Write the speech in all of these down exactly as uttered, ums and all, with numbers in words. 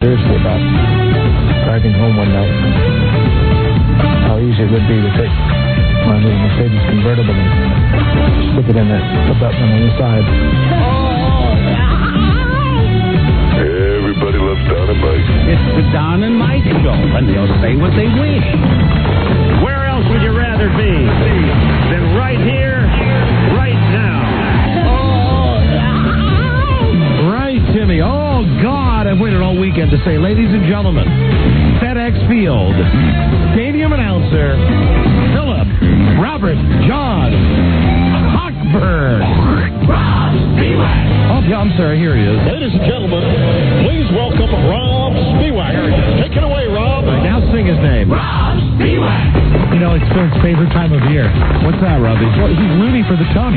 seriously about driving home one night. How easy it would be to take my little Mercedes convertible and stick it in that the button on the side. Everybody loves Don and Mike. It's the Don and Mike Show, and they'll say what they wish. Where else would you rather be than right here, right now? Right, Timmy. Oh, God, I've waited all weekend to say, ladies and gentlemen, FedEx Field, stadium announcer, Philip Robert John Hochberg. Oh, yeah, I'm sorry, here he is. Ladies and gentlemen, please welcome Rob Spiewak. Take it away, Rob. Right, now sing his name. Rob Spiewak. You know, it's Phil's favorite time of year. What's that, Robbie? Well, he's rooting for the Tony.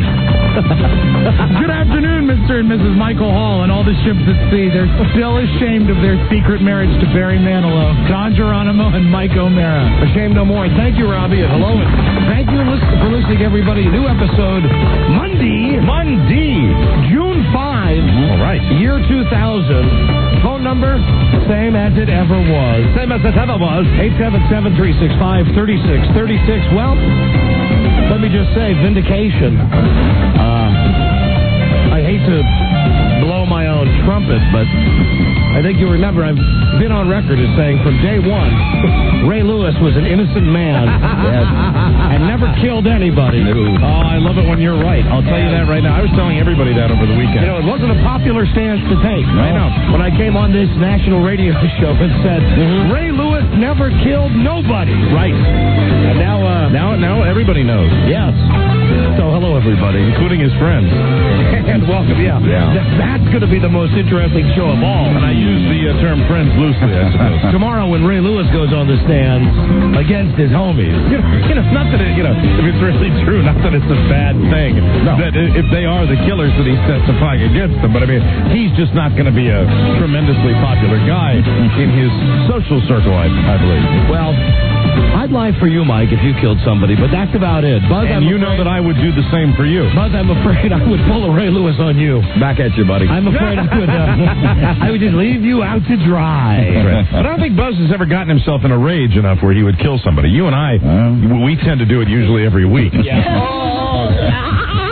Good afternoon, Mister and Missus Michael Hall and all the ships at sea. They're still ashamed of their secret marriage to Barry Manilow, Don Geronimo, and Mike O'Mara. Ashamed no more. Thank you, Robbie, and hello. And thank you for listening, everybody. A new episode Monday, Monday, June fifth. All right. Year two thousand. Phone number, same as it ever was. Same as it ever was. eight seven seven, three six five, three six three six. Well, let me just say, vindication. Uh, I hate to blow my own trumpet, but I think you remember I've been on record as saying from day one, Ray Lewis was an innocent man yes, and never killed anybody. Oh, I love it when you're right. I'll tell you that right now. I was telling everybody that over the weekend. You know, it wasn't a popular stance to take. No. I know. When I came on this national radio show and said, mm-hmm. Ray Lewis never killed nobody. Right. And now, uh, now, now everybody knows. Yes. So hello, everybody, including his friends. And welcome. Yeah. Yeah. Th- that's going to be the most interesting show of all. And I use the uh, term friends loosely, I suppose. Tomorrow, when Ray Lewis goes on the stand against his homies, you know, you know, not that it, you know, if it's really true, not that it's a bad thing. No. That if they are the killers that he's testifying against them, but I mean, he's just not going to be a tremendously popular guy in his social circle, I, I believe. Well, I'd lie for you, Mike, if you killed somebody, but that's about it. Buzz, and I'm you afraid, know that I would do the same for you. Buzz, I'm afraid I would pull a Ray Lewis on you. Back at you, buddy. I'm afraid I would. Uh, I would just leave you out to dry. Right. But I don't think Buzz has ever gotten himself in a rage enough where he would kill somebody. You and I, uh, we tend to do it usually every week. Yeah.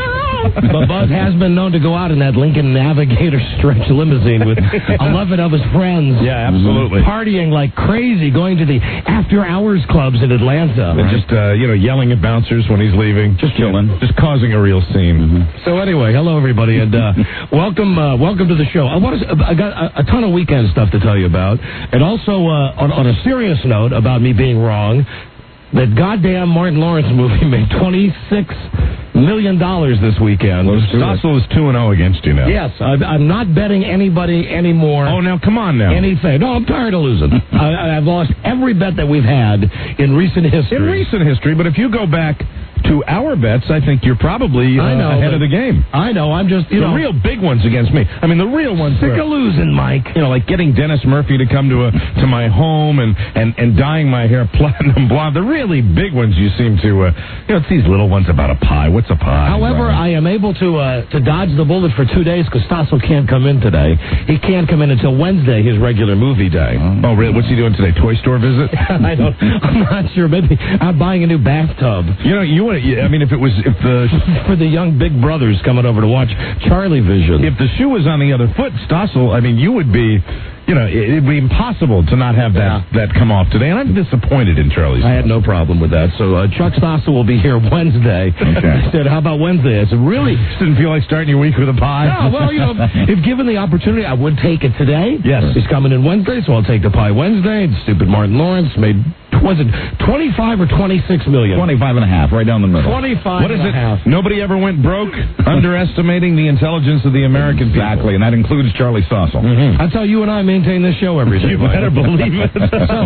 But Buzz has been known to go out in that Lincoln Navigator stretch limousine with eleven of his friends. Yeah, absolutely. Partying like crazy, going to the after-hours clubs in Atlanta. And just, uh, you know, yelling at bouncers when he's leaving. Just chilling. Yeah, just causing a real scene. Mm-hmm. So anyway, hello, everybody, and uh, welcome uh, welcome to the show. I, want to, I got a, a ton of weekend stuff to tell you about. And also, uh, on, on a serious note about me being wrong, that goddamn Martin Lawrence movie made twenty-six million dollars this weekend. Well, Stossel is two and oh against you now. Yes, I'm, I'm not betting anybody anymore. Oh, now, come on now. Anything. No, I'm tired of losing. I, I've lost every bet that we've had in recent history. In recent history, but if you go back to our bets, I think you're probably uh, I know, ahead of the game. I know, I'm just, you the know. The real big ones against me. I mean, the real ones. Sick of losing, Mike. You know, like getting Dennis Murphy to come to a to my home and, and, and dyeing my hair platinum blonde. The really big ones you seem to, uh, you know, it's these little ones about a pie. What's a pie? However, right? I am able to uh, to dodge the bullet for two days because Stossel can't come in today. He can't come in until Wednesday, his regular movie day. Oh, really? What's he doing today? Toy store visit? I don't, I'm not sure. Maybe I'm buying a new bathtub. You know, you want to, I mean, if it was, if the... for the young big brothers coming over to watch Charlie Vision. If the shoe was on the other foot, Stossel, I mean, you would be... You know, it'd be impossible to not have that, yeah. that come off today. And I'm disappointed in Charlie's. I had no problem with that. So uh, Chuck Stossel will be here Wednesday. Okay. I said, how about Wednesday? I said, really? Just didn't feel like starting your week with a pie? No, well, you know, if given the opportunity, I would take it today. Yes. He's coming in Wednesday, so I'll take the pie Wednesday. Stupid Martin Lawrence made, was it twenty-five or twenty-six million? twenty-five and a half, right down the middle. twenty-five what is and it? a half. Nobody ever went broke, underestimating the intelligence of the American exactly, people. Exactly, and that includes Charlie Stossel. Mm-hmm. That's how you and I maintain this show every day. You better believe it. So,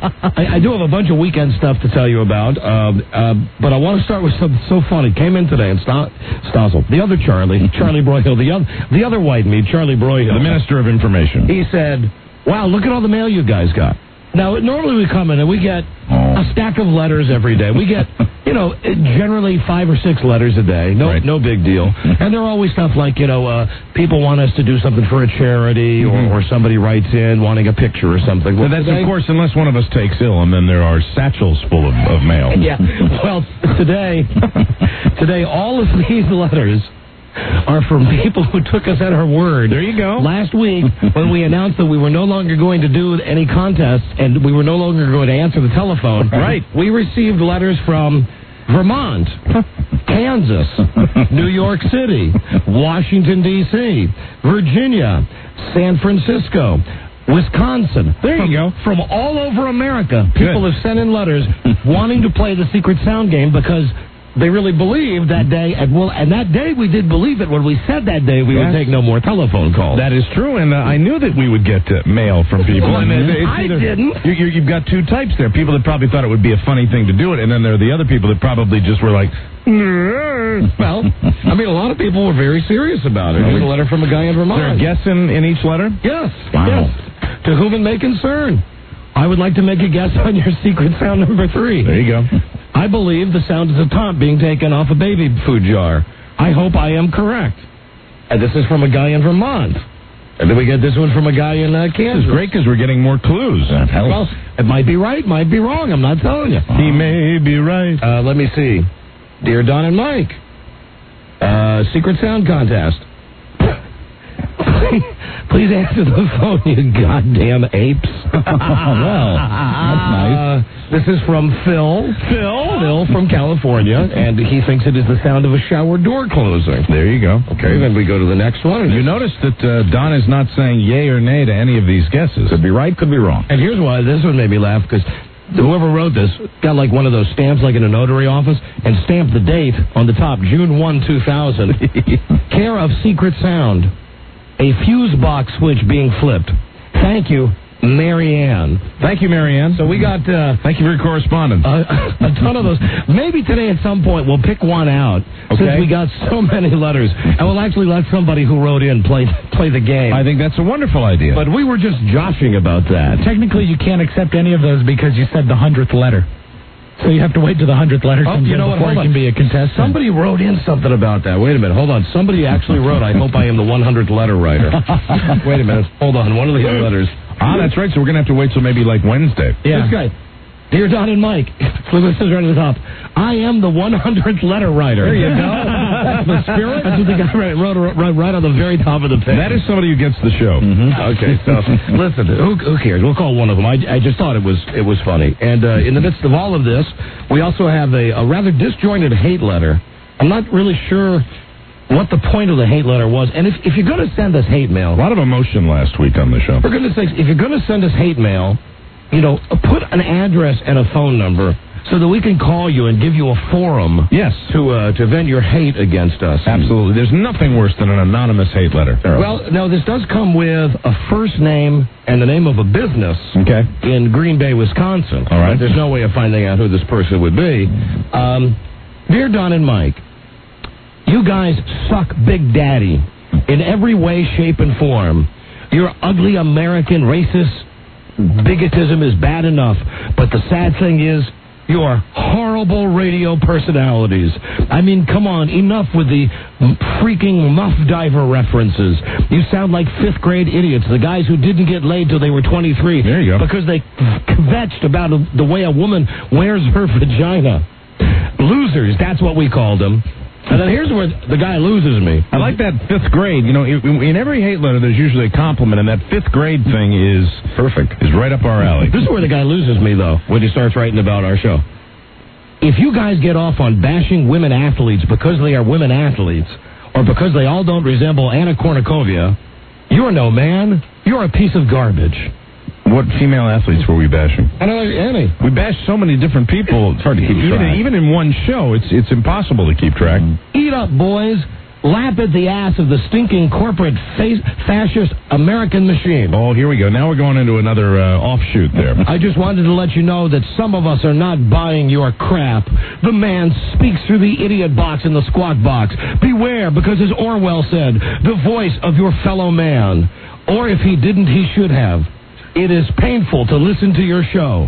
I, I do have a bunch of weekend stuff to tell you about, um, uh, but I want to start with something so funny. Came in today, and St- Stossel, the other Charlie, Charlie Broyhill, the other, the other white meat, Charlie Broyhill, the Minister of Information. He said, wow, look at all the mail you guys got. Now, normally we come in and we get oh. a stack of letters every day. We get, you know, generally five or six letters a day. No, Right. no big deal. And there are always stuff like, you know, uh, people want us to do something for a charity, Mm-hmm. or, or somebody writes in wanting a picture or something. Well, that's, of course, unless one of us takes ill, and then there are satchels full of, of mail. Yeah. Well, today, today, all of these letters are from people who took us at our word. There you go. Last week, when we announced that we were no longer going to do any contests and we were no longer going to answer the telephone, Right. we received letters from Vermont, Kansas, New York City, Washington, D C, Virginia, San Francisco, Wisconsin. There you go. From all over America, people Good. have sent in letters wanting to play the Secret Sound game because they really believed that day, and well, and that day we did believe it when we said that day we Yes. would take no more telephone calls. That is true, and uh, I knew that we would get uh, mail from people. And it- it's I either- didn't. You, you, you've got two types there. People that probably thought it would be a funny thing to do it, and then there are the other people that probably just were like, Well, I mean, a lot of people were very serious about it. Here's a letter from a guy in is there a Vermont. guess in, in each letter? Yes. Wow. Yes. To whom it may concern. I would like to make a guess on your secret sound number three. There you go. I believe the sound is a top being taken off a baby food jar. I hope I am correct. And this is from a guy in Vermont. And then we get this one from a guy in uh, Kansas. This is great because we're getting more clues. That helps. Well, it might be right, might be wrong. I'm not telling you. He may be right. Uh, let me see. Dear Don and Mike, uh, Secret Sound Contest. Please answer the phone, you goddamn apes. Well, that's nice. Uh, this is from Phil. Phil? Phil from California, and he thinks it is the sound of a shower door closing. There you go. Okay, then we go to the next one. And You notice that uh, Don is not saying yay or nay to any of these guesses. Could be right, could be wrong. And here's why this one made me laugh, because whoever wrote this got like one of those stamps like in a notary office and stamped the date on the top, June first, two thousand. Care of Secret Sound. A fuse box switch being flipped. Thank you, Mary Ann. Thank you, Mary Ann. So we got uh, Thank you for your correspondence. a, a ton of those. Maybe today at some point we'll pick one out, since Okay. we got so many letters, and we'll actually let somebody who wrote in play play the game. I think that's a wonderful idea. But we were just joshing about that. Technically, you can't accept any of those because you said the hundredth letter. So you have to wait till the hundredth letter Oh, comes you in know what? before Hold it on. can be a contestant. Somebody wrote in something about that. Wait a minute. Hold on. Somebody actually wrote, I hope I am the one hundredth letter writer. Wait a minute. Hold on. One of the letters. ah, that's right. So we're going to have to wait till maybe like Wednesday. Yeah. This guy. Dear Don and Mike, look what it says right at the top. I am the one hundredth letter writer. There you go. That's the spirit. That's what the guy wrote, wrote right, right on the very top of the page. That is somebody who gets the show. Okay, so listen, who, who cares? We'll call one of them. I, I just thought it was it was funny. And uh, in the midst of all of this, we also have a, a rather disjointed hate letter. I'm not really sure what the point of the hate letter was. And if, if you're going to send us hate mail, A lot of emotion last week on the show. for goodness sakes, if you're going to send us hate mail, you know, put an address and a phone number so that we can call you and give you a forum Yes. to uh, to vent your hate against us. Absolutely. There's nothing worse than an anonymous hate letter. Well, no, this does come with a first name and the name of a business Okay. in Green Bay, Wisconsin. All right. But there's no way of finding out who this person would be. Um, Dear Don and Mike, you guys suck Big Daddy in every way, shape, and form. Your ugly American racist bigotism is bad enough, but the sad thing is, you are horrible radio personalities. I mean, come on, enough with the freaking muff diver references. You sound like fifth grade idiots, the guys who didn't get laid till they were twenty-three. There you go. Because they kvetched about the way a woman wears her vagina. Losers, that's what we called them. And then here's where the guy loses me. I like that fifth grade. You know, in, in every hate letter, there's usually a compliment, and that fifth grade thing is perfect. Is right up our alley. This is where the guy loses me, though, when he starts writing about our show. If you guys get off on bashing women athletes because they are women athletes, or because they all don't resemble Anna Kournikova, you're no man. You're a piece of garbage. What female athletes were we bashing? I don't know any. We bashed so many different people. It's hard to keep even, track. even in one show, it's it's impossible to keep track. Eat up, boys. Lap at the ass of the stinking corporate fa- fascist American machine. Oh, here we go. Now we're going into another uh, offshoot there. I just wanted to let you know that some of us are not buying your crap. The man speaks through the idiot box in the squawk box. Beware, because as Orwell said, the voice of your fellow man. Or if he didn't, he should have. It is painful to listen to your show.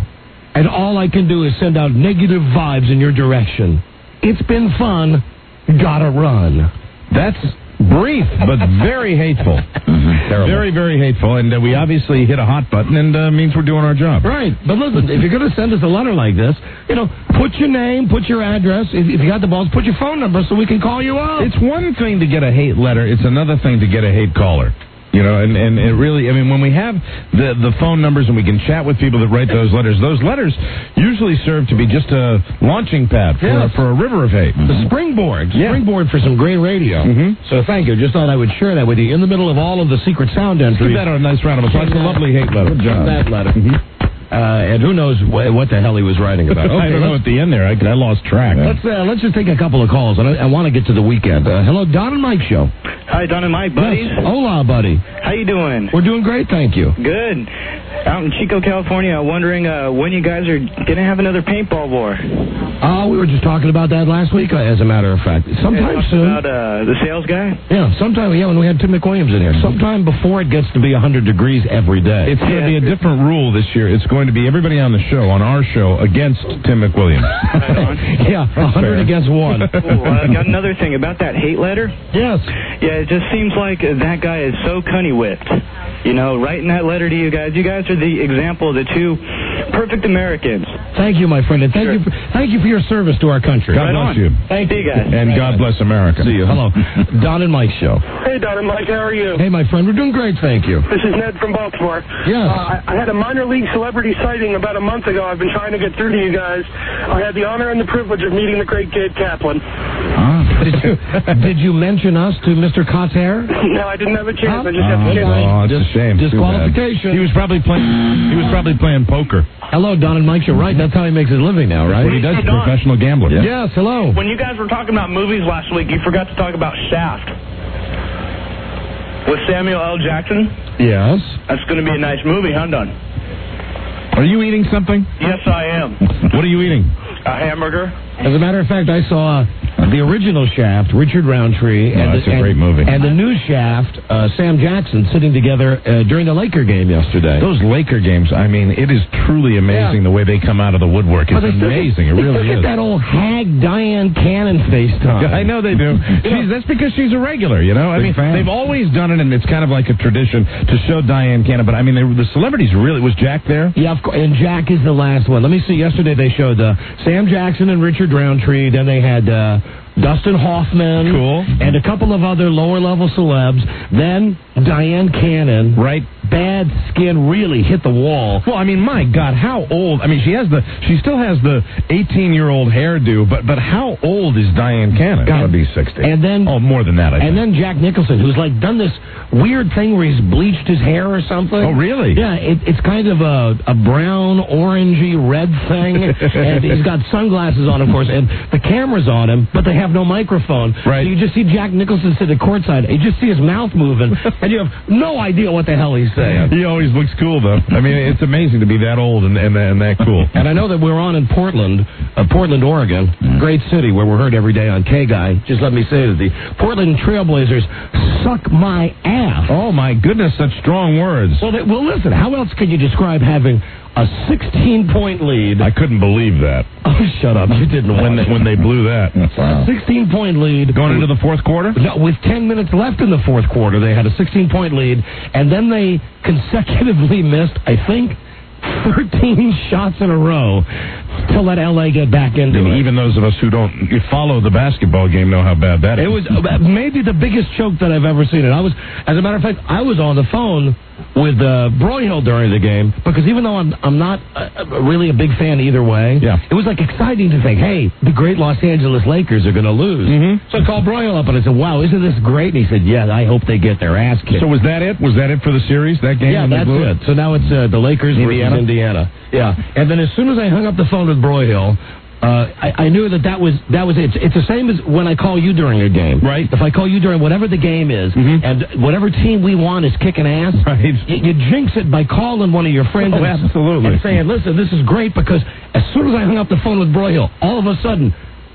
and all I can do is send out negative vibes in your direction. It's been fun. Gotta run. That's brief, but very hateful. Mm-hmm. Very, very hateful. And uh, we obviously hit a hot button, and uh, means we're doing our job. Right. But listen, if you're going to send us a letter like this, you know, put your name, put your address. If, if you got the balls, put your phone number so we can call you up. It's one thing to get a hate letter. It's another thing to get a hate caller. You know, and, and it really, I mean, when we have the the phone numbers and we can chat with people that write those letters, those letters usually serve to be just a launching pad for, yes. for a river of hate. The springboard. Yeah. Springboard for some great radio. Mm-hmm. So thank you. Just thought I would share that with you in the middle of all of the secret sound entries. Give that a nice round of applause. It's a lovely hate letter. Good job. That letter. Mm-hmm. Uh, and who knows wh- what the hell he was writing about. Okay, I don't know at the end there. I, I lost track. Let's uh, let's just take a couple of calls, and I, I want to get to the weekend. Uh, hello, Don and Mike show. Hi, Don and Mike, buddies. Yes. Hola, buddy. How you doing? We're doing great, thank you. Good. Out in Chico, California, I'm wondering uh, when you guys are going to have another paintball war. Uh, we were just talking about that last week, uh, as a matter of fact. Sometime yeah, soon. About uh, the sales guy? Yeah, sometime, yeah, when we had Tim McWilliams in here. Sometime before it gets to be one hundred degrees every day. It's going to Yeah. be a different rule this year. It's going to be everybody on the show, on our show, against Tim McWilliams. Right on. Yeah, one hundred fair. against one. Cool. I got another thing about that hate letter. Yes. Yeah, it just seems like that guy is so cunny-whipped. You know, writing that letter to you guys, you guys are the example of the two perfect Americans. Thank you, my friend, and thank Sure. you for, thank you for your service to our country. God Right bless on. you. Thank you, guys. And Right God on. bless America. See you. Hello. Don and Mike show. Hey, Don and Mike, how are you? Hey, my friend, we're doing great, thank you. This is Ned from Baltimore. Yes. Uh, I, I had a minor league celebrity sighting about a month ago. I've been trying to get through to you guys. I had the honor and the privilege of meeting the great Gabe Kaplan. Did you, did you mention us to Mister Cotter? No, I didn't have a chance. Huh? I just had Oh, the chance. oh, it's a shame. Too bad. Disqualification. He was probably playing. He was probably playing poker. Hello, Don and Mike show. Right, that's how he makes his living now, right? What he does, Hey, Don. professional gambler. Yes, hello. When you guys were talking about movies last week, you forgot to talk about Shaft. With Samuel L. Jackson. Yes. That's going to be a nice movie, huh, Don? Are you eating something? Yes, I am. What are you eating? A hamburger. As a matter of fact, I saw the original Shaft, Richard Roundtree, Oh, and, that's the, a and, great movie. and the new Shaft, uh, Sam Jackson, sitting together uh, during the Laker game yesterday. Those Laker games, I mean, it is truly amazing Yeah. the way they come out of the woodwork. It's But they still amazing. get- It they really still is. get that old hag Diane Cannon FaceTime. I know they do. She's, that's because she's a regular, you know? I Big mean, fan. they've always done it, and it's kind of like a tradition to show Diane Cannon. But, I mean, they, the celebrities really... Was Jack there? Yeah, of course, and Jack is the last one. Let me see. Yesterday they showed uh, Sam Jackson and Richard Roundtree. Then they had uh, Dustin Hoffman. Cool. And a couple of other lower-level celebs. Then Diane Cannon. Right. Bad skin really hit the wall. Well, I mean, my God, how old? I mean, she has the... She still has the eighteen-year-old hairdo, but but how old is Diane Cannon? Gotta be sixty. And then... Oh, more than that, I And think. then Jack Nicholson, who's like done this weird thing where he's bleached his hair or something. Oh, really? Yeah, it, it's kind of a, a brown, orangey, red thing. And he's got sunglasses on, of course, and the camera's on him, but they have no microphone. Right. So you just see Jack Nicholson sitting courtside. You just see his mouth moving, and you have no idea what the hell he's saying. He always looks cool, though. I mean, it's amazing to be that old and, and, and that cool. And I know that we're on in Portland, uh, Portland, Oregon, great city where we're heard every day on K-Guy. Just let me say that the Portland Trailblazers suck my ass. Oh, my goodness, such strong words. Well, they, well, listen, how else can you describe having a sixteen-point lead? I couldn't believe that. Oh, shut up. You didn't When watch. they, when they blew that. A sixteen-point lead. Going into the fourth quarter? No, with ten minutes left in the fourth quarter, they had a sixteen-point lead, and then they consecutively missed, I think, thirteen shots in a row to let L A get back into And it. even those of us who don't follow the basketball game know how bad that is. It was uh, maybe the biggest choke that I've ever seen. And I was, as a matter of fact, I was on the phone with uh, Broyhill during the game because even though I'm I'm not uh, really a big fan either way, Yeah. it was like exciting to think, hey, the great Los Angeles Lakers are going to lose. Mm-hmm. So I called Broyhill up and I said, wow, isn't this great? And he said, yeah, I hope they get their ass kicked. So was that it? Was that it for the series, that game? Yeah, when they that's blew it. So now it's uh, the Lakers Indiana? versus Indiana. Yeah, and then as soon as I hung up the phone with Broyhill, uh, I, I knew that that was that was it. It's, it's the same as when I call you during a game. Right. If I call you during whatever the game is, Mhm. and whatever team we want is kicking ass, Right. you, you jinx it by calling one of your friends Oh, and, absolutely. and saying, listen, this is great, because as soon as I hung up the phone with Broyhill, all of a sudden,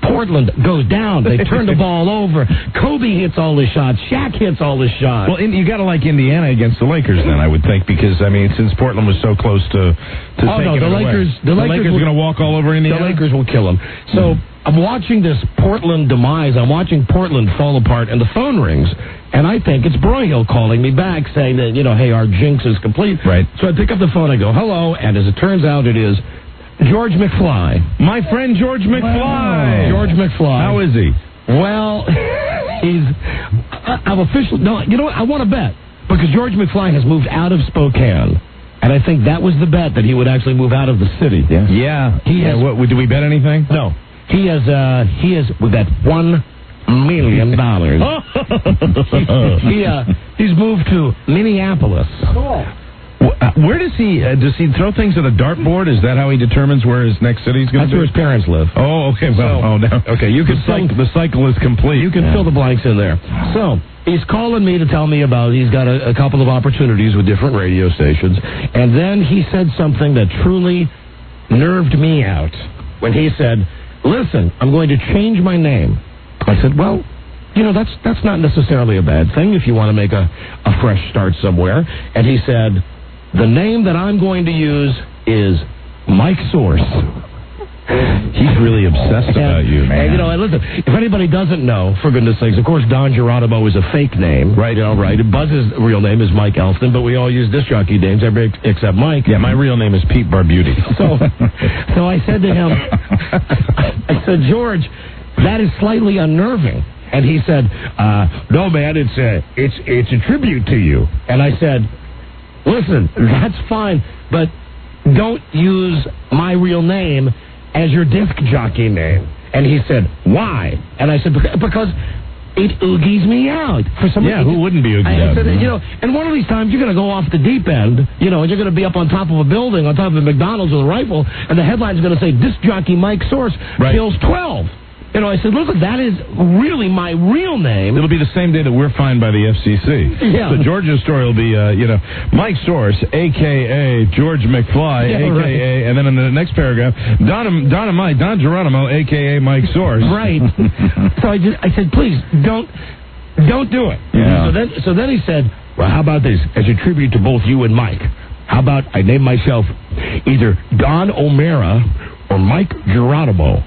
Portland goes down. They turn the ball over. Kobe hits all the shots. Shaq hits all the shots. Well, in, you got to like Indiana against the Lakers, then, I would think, because, I mean, since Portland was so close to, to oh, taking no, the it Lakers, away. The, The Lakers, Lakers are going to walk all over Indiana? The Lakers will kill them. So I'm watching this Portland demise. I'm watching Portland fall apart, and the phone rings. And I think it's Broyhill calling me back saying that, you know, hey, our jinx is complete. Right. So I pick up the phone. I go, hello. And as it turns out, it is George McFly. My friend George McFly. Wow. George McFly. How is he? Well, he's... I'm officially... No, you know what? I want to bet. Because George McFly has moved out of Spokane. And I think that was the bet, that he would actually move out of the city. Yeah. Yeah. He yeah has, what, did we bet anything? No. He has, uh, he has, with that one million dollars. he, he, uh, he's moved to Minneapolis. Cool. Where does he, uh, does he throw things at a dartboard? Is that how he determines where his next city is going to be? That's where his parents live. Oh, okay. Well, So- oh, no. Okay, you can the, cycle, the cycle is complete. You can Yeah. fill the blanks in there. So, he's calling me to tell me about, he's got a, a couple of opportunities with different radio stations. And then he said something that truly nerved me out when he said, listen, I'm going to change my name. I said, well, you know, that's that's not necessarily a bad thing if you want to make a, a fresh start somewhere. And he said, the name that I'm going to use is Mike Source. He's really obsessed about you, man. And, you know, and listen, if anybody doesn't know, for goodness sakes, of course, Don Geronimo is a fake name. Right. You know, right. Buzz's real name is Mike Elston, but we all use disc jockey names, everybody except Mike. Yeah, my real name is Pete Barbuti. So, so I said to him, I said, George, that is slightly unnerving. And he said, uh, no, man, it's a, it's, it's a tribute to you. And I said, listen, that's fine, but don't use my real name as your disc jockey name. And he said, why? And I said, because it oogies me out. For some Yeah, who wouldn't be oogied I out? said, you know, and one of these times you're going to go off the deep end, you know, and you're going to be up on top of a building, on top of a McDonald's with a rifle, and the headline's going to say, disc jockey Mike Source Right. kills twelve. You know, I said, look, that is really my real name. It'll be the same day that we're fined by the F C C. Yeah. So George's story will be, uh, you know, Mike Source, a k a. George McFly, Yeah, a k a. right. And then in the next paragraph, Don, Don and Mike, Don Geronimo, a k a. Mike Source. Right. So I just, I said, please, don't, don't do it. Yeah. So then, so then he said, well, how about this? As a tribute to both you and Mike, how about I name myself either Don O'Mara or Mike Geronimo?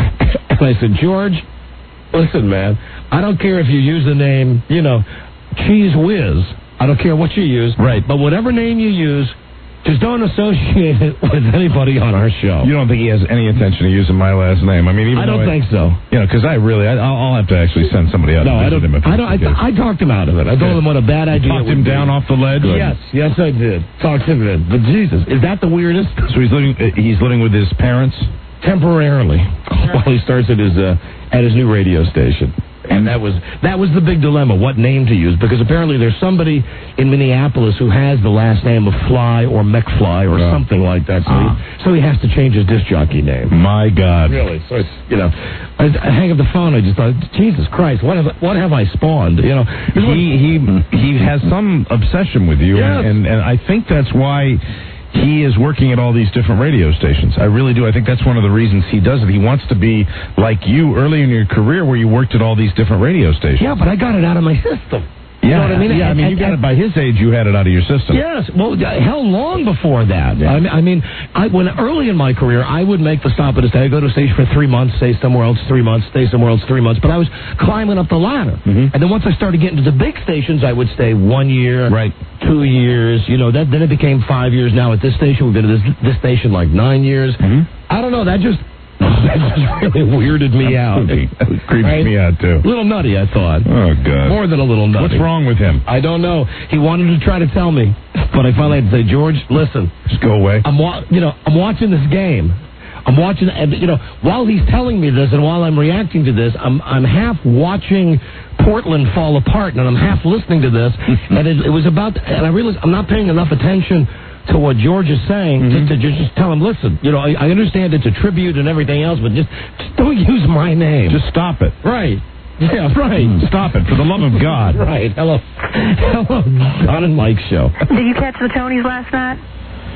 And I said, George, listen, man, I don't care if you use the name, you know, Cheese Whiz. I don't care what you use. Right. But whatever name you use, just don't associate it with anybody on our show. You don't think he has any intention of using my last name? I mean, even I don't though think so. You know, because I really, I, I'll, I'll have to actually send somebody out No, to I visit don't. him. If I don't. that's the case. I, I talked him out of it. I told him what a bad idea. Talked it would him down be. off the ledge? Yes, yes, I did. Talked him in. But Jesus, is that the weirdest? So he's living, uh, he's living with his parents? Temporarily, while he starts at his uh, at his new radio station. And that was that was the big dilemma, what name to use, because apparently there's somebody in Minneapolis who has the last name of Fly or McFly or Yeah. something like that, so, Ah. he, so he has to change his disc jockey name. My God. Really? So it's, you know, I, I hang up the phone. I just thought, Jesus Christ, what have what have I spawned? You know, He he he has some obsession with you, Yes. and, and I think that's why he is working at all these different radio stations. I really do. I think that's one of the reasons he does it. He wants to be like you early in your career, where you worked at all these different radio stations. yeah, but I got it out of my system. You Yeah, know what I mean? Yeah, I And- mean, you and- got it by his age. You had it out of your system. Yes, well, hell, long before that. Yeah. I mean, I mean, I, when early in my career, I would make the stop at a station. I'd go to a station for three months, stay somewhere else three months, stay somewhere else three months. But I was climbing up the ladder, Mhm. and then once I started getting to the big stations, I would stay one year, Right. two years. You know, that then it became five years. Now at this station, we've been at this, this station like nine years. Mhm. I don't know. That just that just really weirded me out. It creeps Right? me out too. A little nutty, I thought. Oh God. More than a little nutty. What's wrong with him? I don't know. He wanted to try to tell me, but I finally had to say, George, listen, Just go away. I'm wa- you know, I'm watching this game. I'm watching, and you know, while he's telling me this and while I'm reacting to this, I'm I'm half watching Portland fall apart, and I'm half listening to this, and it, it was about, and I realized I'm not paying enough attention to what George is saying, Mm-hmm. to, to just, just tell him, listen, you know, I, I understand it's a tribute and everything else, but just, just don't use my name. Just stop it. Right. Yeah, right. Stop it, for the love of God. Right. Hello. Hello, Don and Mike show. Did you catch the Tonys last night? The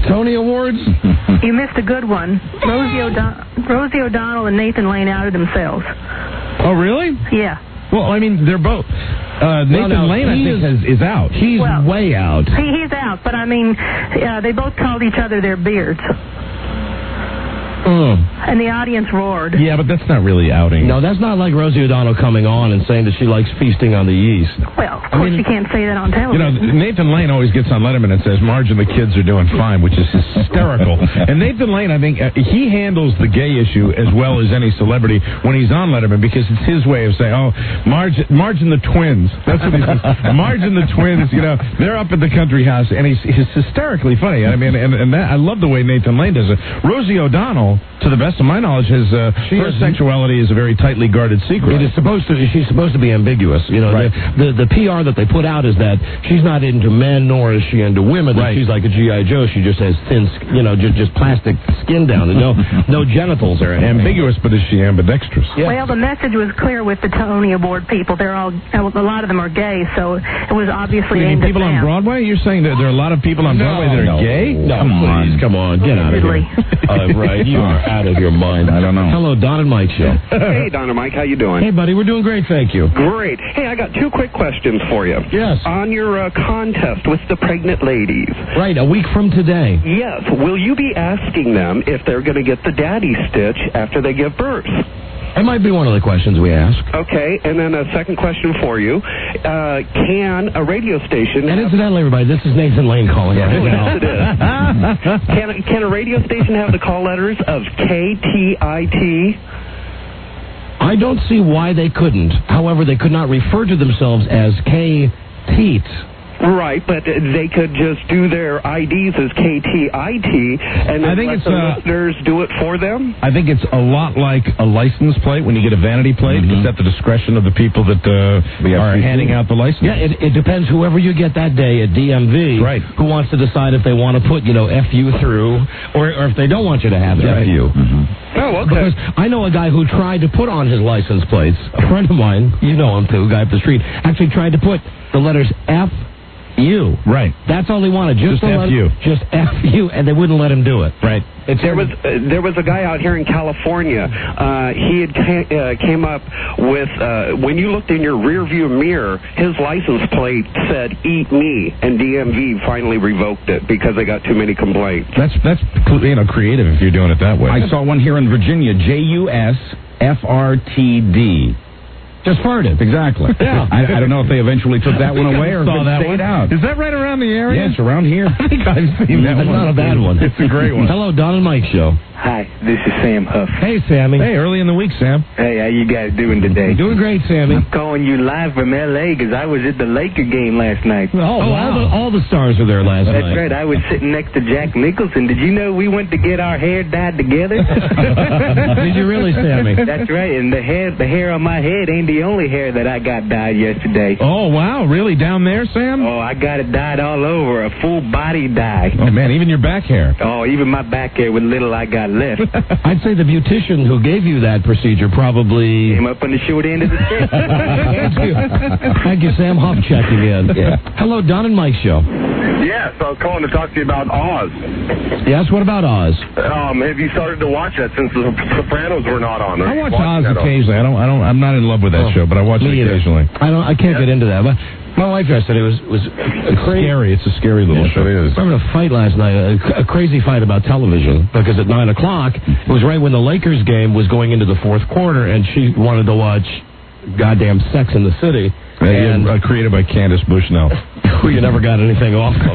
Tony Awards? You missed a good one. Rosie, O'Don- Rosie O'Donnell and Nathan Lane outed themselves. Oh, really? Yeah. Well, I mean, they're both. Uh, Nathan no, Lane, I think, is, has, is out. He's well, way out. He, he's out, but I mean, uh, they both called each other their beards. Mm. And the audience roared. Yeah, but that's not really outing. No, that's not like Rosie O'Donnell coming on and saying that she likes feasting on the yeast. Well, of course, I mean, you can't say that on You know, television. Nathan Lane always gets on Letterman and says, Marge and the kids are doing fine, which is hysterical. And Nathan Lane, I think, uh, he handles the gay issue as well as any celebrity when he's on Letterman, because it's his way of saying, oh, Marge, Marge and the twins. That's what he says. Marge and the twins, you know, they're up at the country house, and he's, he's hysterically funny. I mean, and, and that, I love the way Nathan Lane does it. Rosie O'Donnell, to the best of my knowledge, has uh, her sexuality is a very tightly guarded secret. It is supposed to. She's supposed to be ambiguous. You know, right. the, the the P R that they put out is that she's not into men nor is she into women. That right. she's like a G I Joe. She just has thin, you know, just just plastic skin down and no no genitals or anything. Ambiguous, but is she ambidextrous? Yeah. Well, the message was clear with the Tony Award people. They're all a lot of them are gay, so it was obviously you aimed mean people at on them. Broadway? You're saying that there are a lot of people on no, Broadway that are no. gay? No, come please, on, come on, get out of here. uh, right, you are out of your mind. I don't know. Hello, Don and Mike show. Hey, Don and Mike, how you doing? Hey, buddy, we're doing great, thank you. Great. Hey, I got two quick questions for you. Yes. On your uh, contest with the pregnant ladies. Right, a week from today. Yes. Will you be asking them if they're going to get the daddy stitch after they give birth? That might be one of the questions we ask. Okay, and then a second question for you. Uh, can a radio station... And have... incidentally, everybody, this is Nathan Lane calling Yeah, right now. yes, it is. can, can a radio station have the call letters of K T I T? I don't see why they couldn't. However, they could not refer to themselves as K-Teat. Right, but they could just do their I Ds as K T I T and then I think let it's, the uh, listeners do it for them? I think it's a lot like a license plate when you get a vanity plate. Mm-hmm. It's at the discretion of the people that uh, are handing out the license. Yeah, it, it depends whoever you get that day at D M V right. who wants to decide if they want to put, you know, F you through or, or if they don't want you to have Right. F you. Mm-hmm. Oh, okay. Because I know a guy who tried to put on his license plates, a friend of mine, you know him too, a guy up the street, actually tried to put the letters F U. Right. That's all he wanted. Just, Just F let, U. Just F U, and they wouldn't let him do it. Right. It's there was uh, there was a guy out here in California. Uh, he had ca- uh, came up with uh, when you looked in your rearview mirror, his license plate said "Eat Me," and D M V finally revoked it because they got too many complaints. That's that's you know creative if you're doing it that way. I saw one here in Virginia, J U S F R T D. Just farted. Exactly. Yeah. I, I don't know if they eventually took that one away or if saw it that stayed one. out. Is that right around the area? Yes, around here. I think I've seen that That's one. not a bad one. It's a great one. Hello, Don and Mike show. Hi, this is Sam Huff. Hey, Sammy. Hey, early in the week, Sam. Hey, how you guys doing today? Doing great, Sammy. I'm calling you live from L A because I was at the Laker game last night. Oh, oh wow. all, the, all the stars were there last That's night. right. I was sitting next to Jack Nicholson. Did you know we went to get our hair dyed together? Did you really, Sammy? That's right. And the hair, the hair on my head ain't the only hair that I got dyed yesterday. Oh, wow. Really? Down there, Sam? Oh, I got it dyed all over. A full body dye. Oh, man. Even your back hair. Oh, even my back hair with little I got left. I'd say the beautician who gave you that procedure probably... Came up on the short end of the stick. Thank you. Thank you, Sam Huff checking in. Yeah. Hello, Don and Mike show. Yes, I was calling to talk to you about Oz. Yes, what about Oz? Um, have you started to watch that since the Sopranos were not on? I watch Oz occasionally. I don't. I don't. I'm not in love with that oh, show, but I watch it occasionally. I don't. I can't yeah. get into that. But my wife said it was was crazy. Scary. It's a scary little yeah, show. It is. We were having a fight last night, a, a crazy fight about television, because at nine o'clock it was right when the Lakers game was going into the fourth quarter, and she wanted to watch goddamn Sex in the City. And uh, created by Candace Bushnell, who you never got anything off of.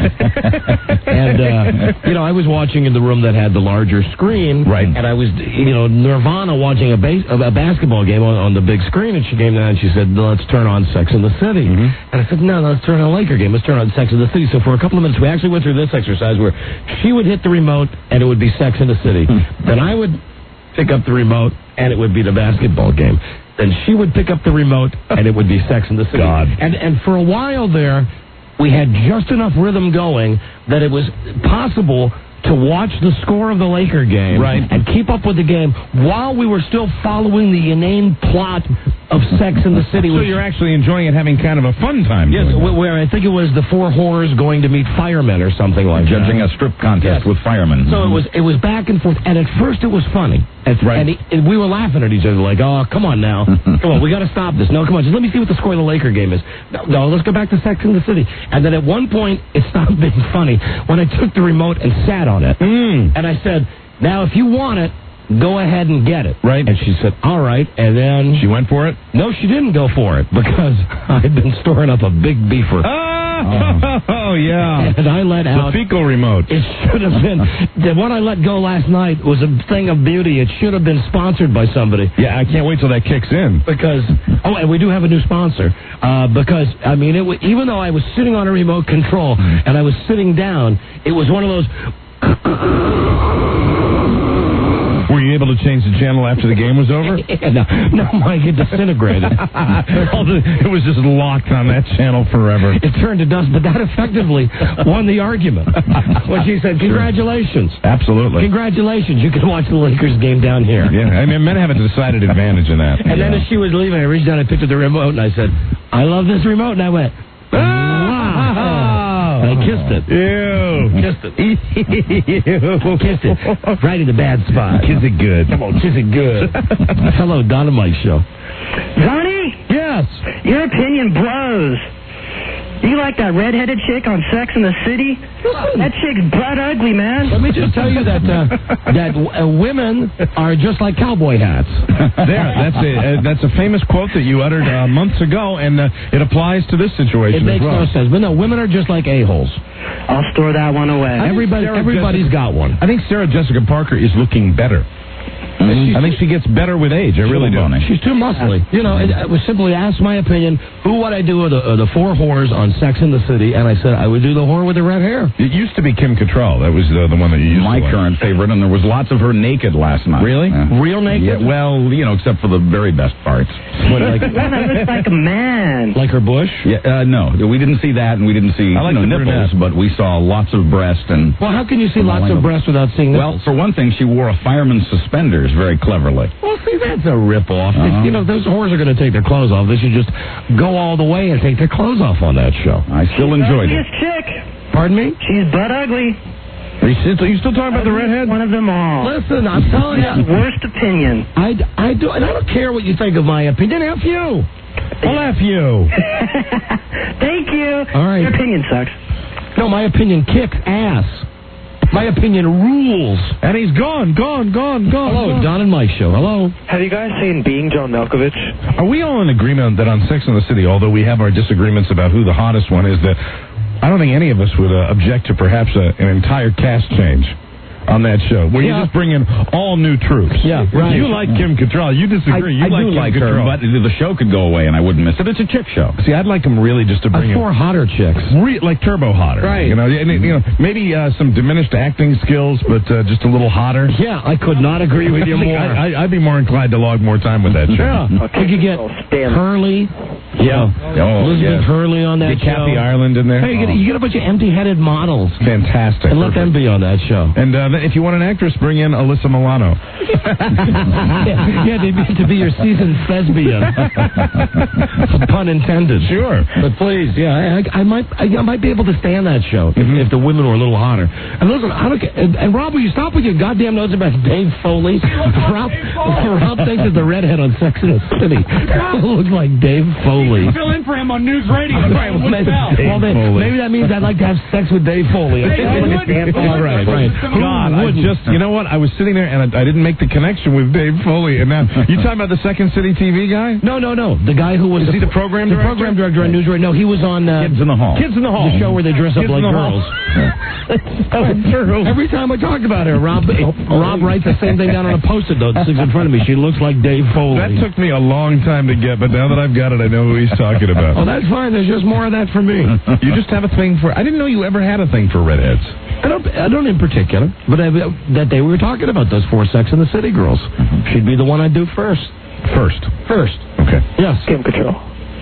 And uh, you know, I was watching in the room that had the larger screen, right? And I was, you know, Nirvana watching a, base, a basketball game on, on the big screen, and she came down and she said, "Let's turn on Sex in the City." Mm-hmm. And I said, "No, no, let's turn on a Laker game. Let's turn on Sex in the City." So for a couple of minutes, we actually went through this exercise where she would hit the remote and it would be Sex in the City. Mm-hmm. Then I would pick up the remote and it would be the basketball game. Then she would pick up the remote, and it would be Sex in the City. God. And and for a while there, we had just enough rhythm going that it was possible to watch the score of the Laker game right. and keep up with the game while we were still following the inane plot of Sex in the City. So you're actually enjoying it, having kind of a fun time. Yes, where, where I think it was the four whores going to meet firemen or something like Judging that. a strip contest Yes. with firemen. So it was it was back and forth, and at first it was funny. At, Right. And, he, and we were laughing at each other like, oh, come on now. Come on, we got to stop this. No, come on, just let me see what the score of the Laker game is. No, no, let's go back to Sex in the City. And then at one point, it stopped being funny when I took the remote and sat on it. Mm. And I said, now if you want it, go ahead and get it. Right. And she said, all right. And then... She went for it? No, she didn't go for it because I'd been storing up a big beefer. Oh, oh yeah. And I let out... The fecal remote. It should have been... The one I let go last night was a thing of beauty. It should have been sponsored by somebody. Yeah, I can't wait till that kicks in. Because... Oh, and we do have a new sponsor. Uh, because, I mean, it was, even though I was sitting on a remote control and I was sitting down, it was one of those... Were you able to change the channel after the game was over? no, no, Mike, it disintegrated. It was just locked on that channel forever. It turned to dust, but that effectively won the argument. When she said, congratulations. Sure. Absolutely. Congratulations, you can watch the Lakers game down here. Yeah, I mean, men have a decided advantage in that. And yeah. Then as she was leaving, I reached down and picked up the remote, and I said, I love this remote, and I went, wow. And I kissed it. Ew. Kissed it. Ew. Kissed it. Right in the bad spot. Kiss it good. Come on, kiss it good. Hello, Don and Mike Show. Johnny? Yes. Your opinion blows. You like that redheaded chick on Sex in the City? That chick's butt ugly, man. Let me just tell you that uh, that uh, women are just like cowboy hats. There, that's a uh, that's a famous quote that you uttered uh, months ago, and uh, it applies to this situation It makes as well. no sense. But no, women are just like a-holes. I'll store that one away. Everybody, Sarah everybody's Jessica, got one. I think Sarah Jessica Parker is looking better. Mm-hmm. I think she gets better with age. I really do. She's too muscly. You know, it, it was simply asked my opinion. Who would I do with the, uh, the four whores on Sex in the City? And I said I would do the whore with the red hair. It used to be Kim Cattrall. That was the, the one that you used My to like. current favorite, and there was lots of her naked last night. Really? Yeah. Real naked? Yeah, well, you know, except for the very best parts. What, like, That looks like a man. like her bush? Yeah, uh, no, we didn't see that, and we didn't see I like you know, the nipples, brunette. but we saw lots of breast and. Well, how can you see From lots all of angles. breasts without seeing Well, nipples? for one thing, she wore a fireman's suspenders very cleverly. Well, see, that's a rip-off. Uh-huh. You know, those whores are going to take their clothes off. They should just go all the way and take their clothes off on that show. I still enjoyed it. Ugliest chick. Pardon me? She's butt ugly. Are you still, are you still talking about the redhead? One of them all. Listen, I'm telling you. Worst opinion. I, I, do, and I don't care what you think of my opinion. F you. Well, F you. Thank you. All right. Your opinion sucks. No, my opinion kicks ass. My opinion rules. And he's gone, gone, gone, gone. Hello, gone. Don and Mike Show. Hello. Have you guys seen Being John Malkovich? Are we all in agreement that on Sex and the City, although we have our disagreements about who the hottest one is, that I don't think any of us would uh, object to perhaps a, an entire cast change on that show, where Yeah. you just bring in all new troops. Yeah, right. You like Kim Cattrall. You disagree. I, you I like do Kim like her, Cattrall. but the show could go away and I wouldn't miss it. It's a chick show. See, I'd like them really just to bring Uh, in four hotter chicks. Re- like turbo hotter, Right. You know, and, you know, maybe uh, some diminished acting skills, but uh, just a little hotter. Yeah, I could not agree with you I think more. I, I, I'd be more inclined to log more time with that show. Yeah. We could get Hurley. Yeah. Oh, Elizabeth yes. Hurley on that Get show. Kathy Ireland in there. Hey, you, get, you get a bunch of empty-headed models. Fantastic. And let them be on that show. And uh, if you want an actress, bring in Alyssa Milano. yeah, yeah, they'd be to be your seasoned thespian. Pun intended. Sure. But please, yeah, I, I might I, I might be able to stand that show if, Mm-hmm. if the women were a little hotter. And listen, I don't care. And, and Rob, will you stop with your goddamn notes about Dave Foley? Rob, Rob thinks that the redhead on Sex and the City looks like Dave Foley. Fill in for him on News Radio. Right, well, maybe, well, they, maybe that means I'd like to have sex with Dave Foley. All right, right. God, I just, you know what? I was sitting there and I, I didn't make the connection with Dave Foley. And now, you talking about the Second City T V guy? No, no, no. The guy who was Is he the program the director? program director on News Radio. No, he was on uh, Kids in the Hall. Kids in the Hall. the show where they dress up Kids like in the Hall. girls. so true. Every time I talk about her, Rob Rob writes the same thing down on a post-it note that sits in front of me. She looks like Dave Foley. That took me a long time to get, but now that I've got it, I know who he's talking about. Oh, that's fine. There's just more of that for me. You just have a thing for... I didn't know you ever had a thing for redheads. I don't, I don't in particular, but I, that day we were talking about those four Sex and the City girls. She'd be the one I'd do first. First. First. Okay. Yes. Kim Cattrall.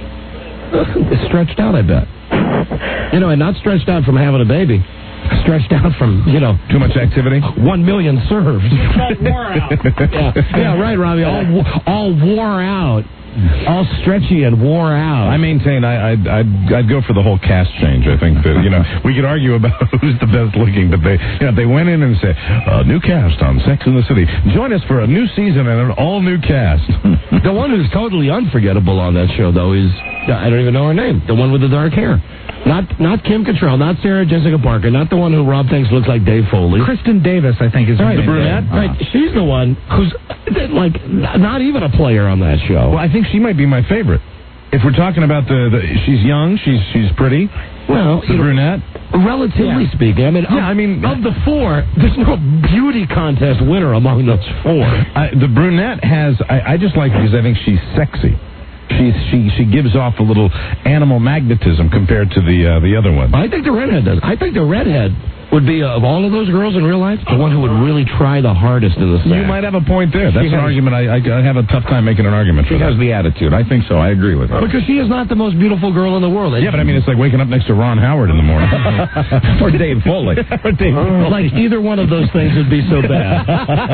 It's stretched out, I bet. You know, and not stretched out from having a baby. Stretched out from, you know... Too much activity? One million served. Wore out. yeah. yeah, right, Robbie. All, all wore out. all stretchy and wore out. I maintain I, I'd, I'd I'd go for the whole cast change. I think that, you know, we could argue about who's the best looking, but they, you know, they went in and said, uh, new cast on Sex and the City. Join us for a new season and an all new cast. The one who's totally unforgettable on that show, though, is, I don't even know her name, the one with the dark hair. Not not Kim Cattrall, not Sarah Jessica Parker, not the one who Rob thinks looks like Dave Foley. Kristen Davis, I think, is right, her the name. brunette. Right, she's the one who's like not even a player on that show. Well, I think she might be my favorite. If we're talking about the, the she's young, she's she's pretty. Well, the brunette. Know, relatively yeah. speaking, I mean, yeah, of, I mean, of the four, there's no beauty contest winner among those four. I, the brunette has. I, I just like her because I think she's sexy. She's, she she gives off a little animal magnetism compared to the uh, the other one. I think the redhead does. I think the redhead would be, uh, of all of those girls in real life, the one who would really try the hardest in the sack. You might have a point there. That's an argument. I, I I have a tough time making an argument for She that. has the attitude. I think so. I agree with her. Because she is not the most beautiful girl in the world. Yeah, but I mean, it's like waking up next to Ron Howard in the morning. Or Dave Foley. Or Dave Foley. Like, either one of those things would be so bad.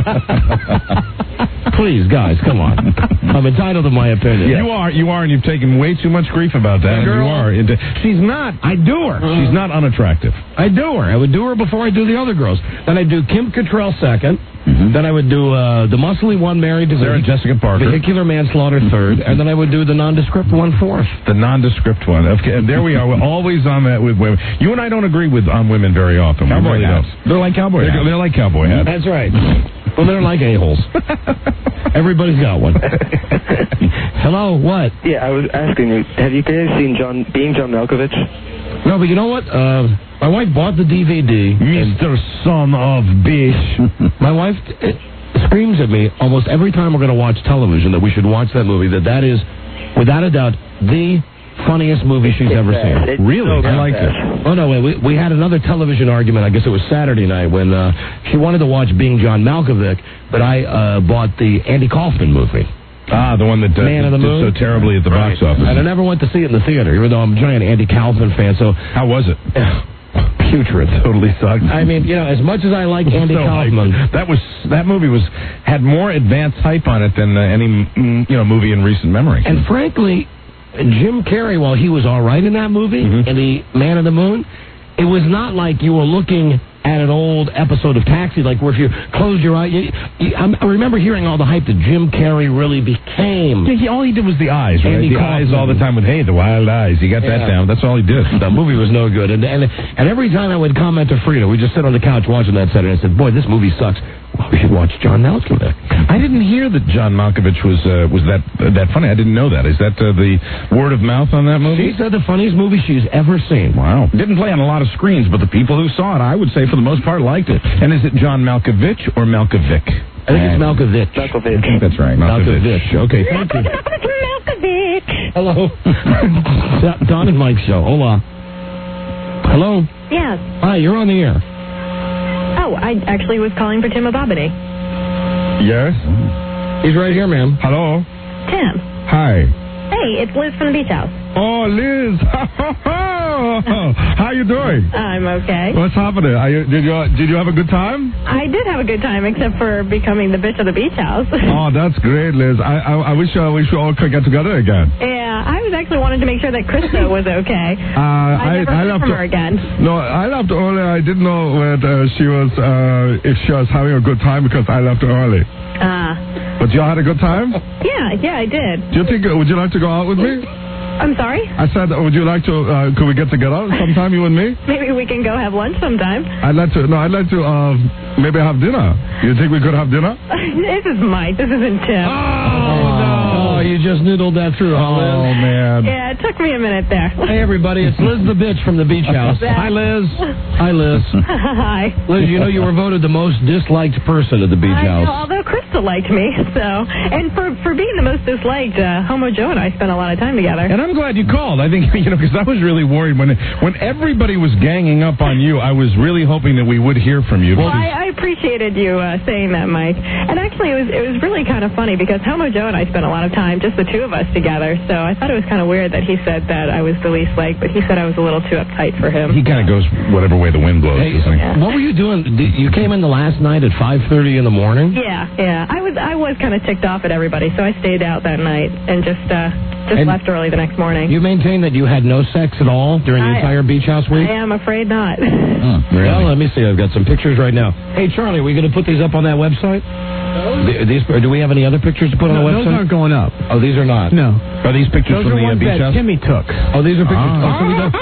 Please, guys, come on. I'm entitled to my opinion. You are, you are, and you've taken way too much grief about that. And you are. Into, she's not. I do her. She's not unattractive. I do her. I would do her before I do the other girls. Then I'd do Kim Cattrall second. Mm-hmm. Then I would do uh, the muscly one married to Sarah Jessica Parker. Vehicular manslaughter third. And then I would do the nondescript one fourth. The nondescript one. Okay, there we are. We're always on that with women. You and I don't agree with on women very often. Cowboy really hats. Don't. They're like cowboy they're, hats. They're like cowboy hats. That's right. Well, they're like a-holes. Everybody's got one. Hello, what? Yeah, I was asking you, have you guys seen John Being John Malkovich? No, but you know what? Uh, my wife bought the D V D. Mister Son of Bitch. My wife uh, screams at me almost every time we're going to watch television that we should watch that movie, that that is, without a doubt, the funniest movie she's ever seen. It's really? So I like it. Oh, no, wait, we, we had another television argument, I guess it was Saturday night, when uh, she wanted to watch Being John Malkovich, but I uh, bought the Andy Kaufman movie. Ah, the one that uh, Man of the did Moon. so terribly at the Right. box office. And I never went to see it in the theater, even though I'm a giant Andy Kaufman fan, so... How was it? Putrid. Totally sucked. I mean, you know, as much as I like Andy So, Kaufman... like, that was that movie was had more advanced hype on it than uh, any mm, you know movie in recent memory. And frankly, Jim Carrey, while he was all right in that movie, Mm-hmm. in the Man of the Moon, it was not like you were looking at an old episode of Taxi, like where if you closed your eyes... You, you, I remember hearing all the hype that Jim Carrey really became. Yeah, he, all he did was the eyes, right? Andy the Kaufman. eyes all the time with, hey, the wild eyes. He got Yeah. that down. That's all he did. The movie was no good. And, and and every time I would comment to Frida, we'd just sit on the couch watching that Saturday, and I said, boy, this movie sucks. Well, we should watch John Malkovich. I didn't hear that John Malkovich was uh, was that uh, that funny. I didn't know that. Is that uh, the word of mouth on that movie? She said the funniest movie she's ever seen. Wow. Didn't play on a lot of screens, but the people who saw it, I would say, for the most part, liked it. And is it John Malkovich or Malkovich? I think it's Malkovich. Malkovich. That's right. Malkovich. Okay, thank you. Malkovich. Hello. Don and Mike's show. Hola. Hello. Yes. Hi, you're on the air. Oh, I actually was calling for Tim Ababity. Yes. He's right here, ma'am. Hello. Tim. Hi. Hey, it's Liz from the Beach House. Oh, Liz. How you doing? I'm okay. What's happening? Are you, did you did you have a good time? I did have a good time, except for becoming the bitch of the Beach House. Oh, that's great, Liz. I I, I wish uh, we should all could get together again. Yeah, I was actually wanting to make sure that Krista was okay. Uh, I I never I heard left from her again. No, I left early. I didn't know whether she was uh, if she was having a good time because I left early. Ah. But you had a good time? Yeah, yeah, I did. Do you think? Would you like to go out with me? I'm sorry? I said, would you like to? Uh, could we get together sometime, you and me? Maybe we can go have lunch sometime. I'd like to. No, I'd like to. Uh, maybe have dinner. You think we could have dinner? This is Mike. This isn't Tim. Oh, no. Oh, you just noodled that through, huh, Liz? Oh, man. Yeah, it took me a minute there. Hey, everybody, it's Liz the bitch from the Beach House. Hi, Liz. Hi, Liz. Hi. Liz, you know you were voted the most disliked person at the Beach I House. know, although Krista liked me, so. And for, for being the most disliked, uh, Homo Joe and I spent a lot of time together. And I'm glad you called. I think, you know, because I was really worried when when everybody was ganging up on you. I was really hoping that we would hear from you. Well, I, I appreciated you uh, saying that, Mike. And actually, it was it was really kind of funny because Homo Joe and I spent a lot of time, just the two of us together. So I thought it was kind of weird that he said that I was the least liked, but he said I was a little too uptight for him. He kind of goes whatever way the wind blows. Hey, doesn't he? yeah. What were you doing? Did- You came in the last night at five thirty in the morning? Yeah, yeah. I was I was kind of ticked off at everybody, so I stayed out that night and just uh, just And left early the next morning. You maintain that you had no sex at all during the I- entire beach house week? I am afraid not. Well, let me see. I've got some pictures right now. Hey, Charlie, are we going to put these up on that website? The- These, do we have any other pictures to put on No, the those website? aren't going up. Oh, these are not? No. Are these pictures Those from are the uh, ones beach that house? Timmy took. Oh, these are pictures. Ah. Oh, so we don't,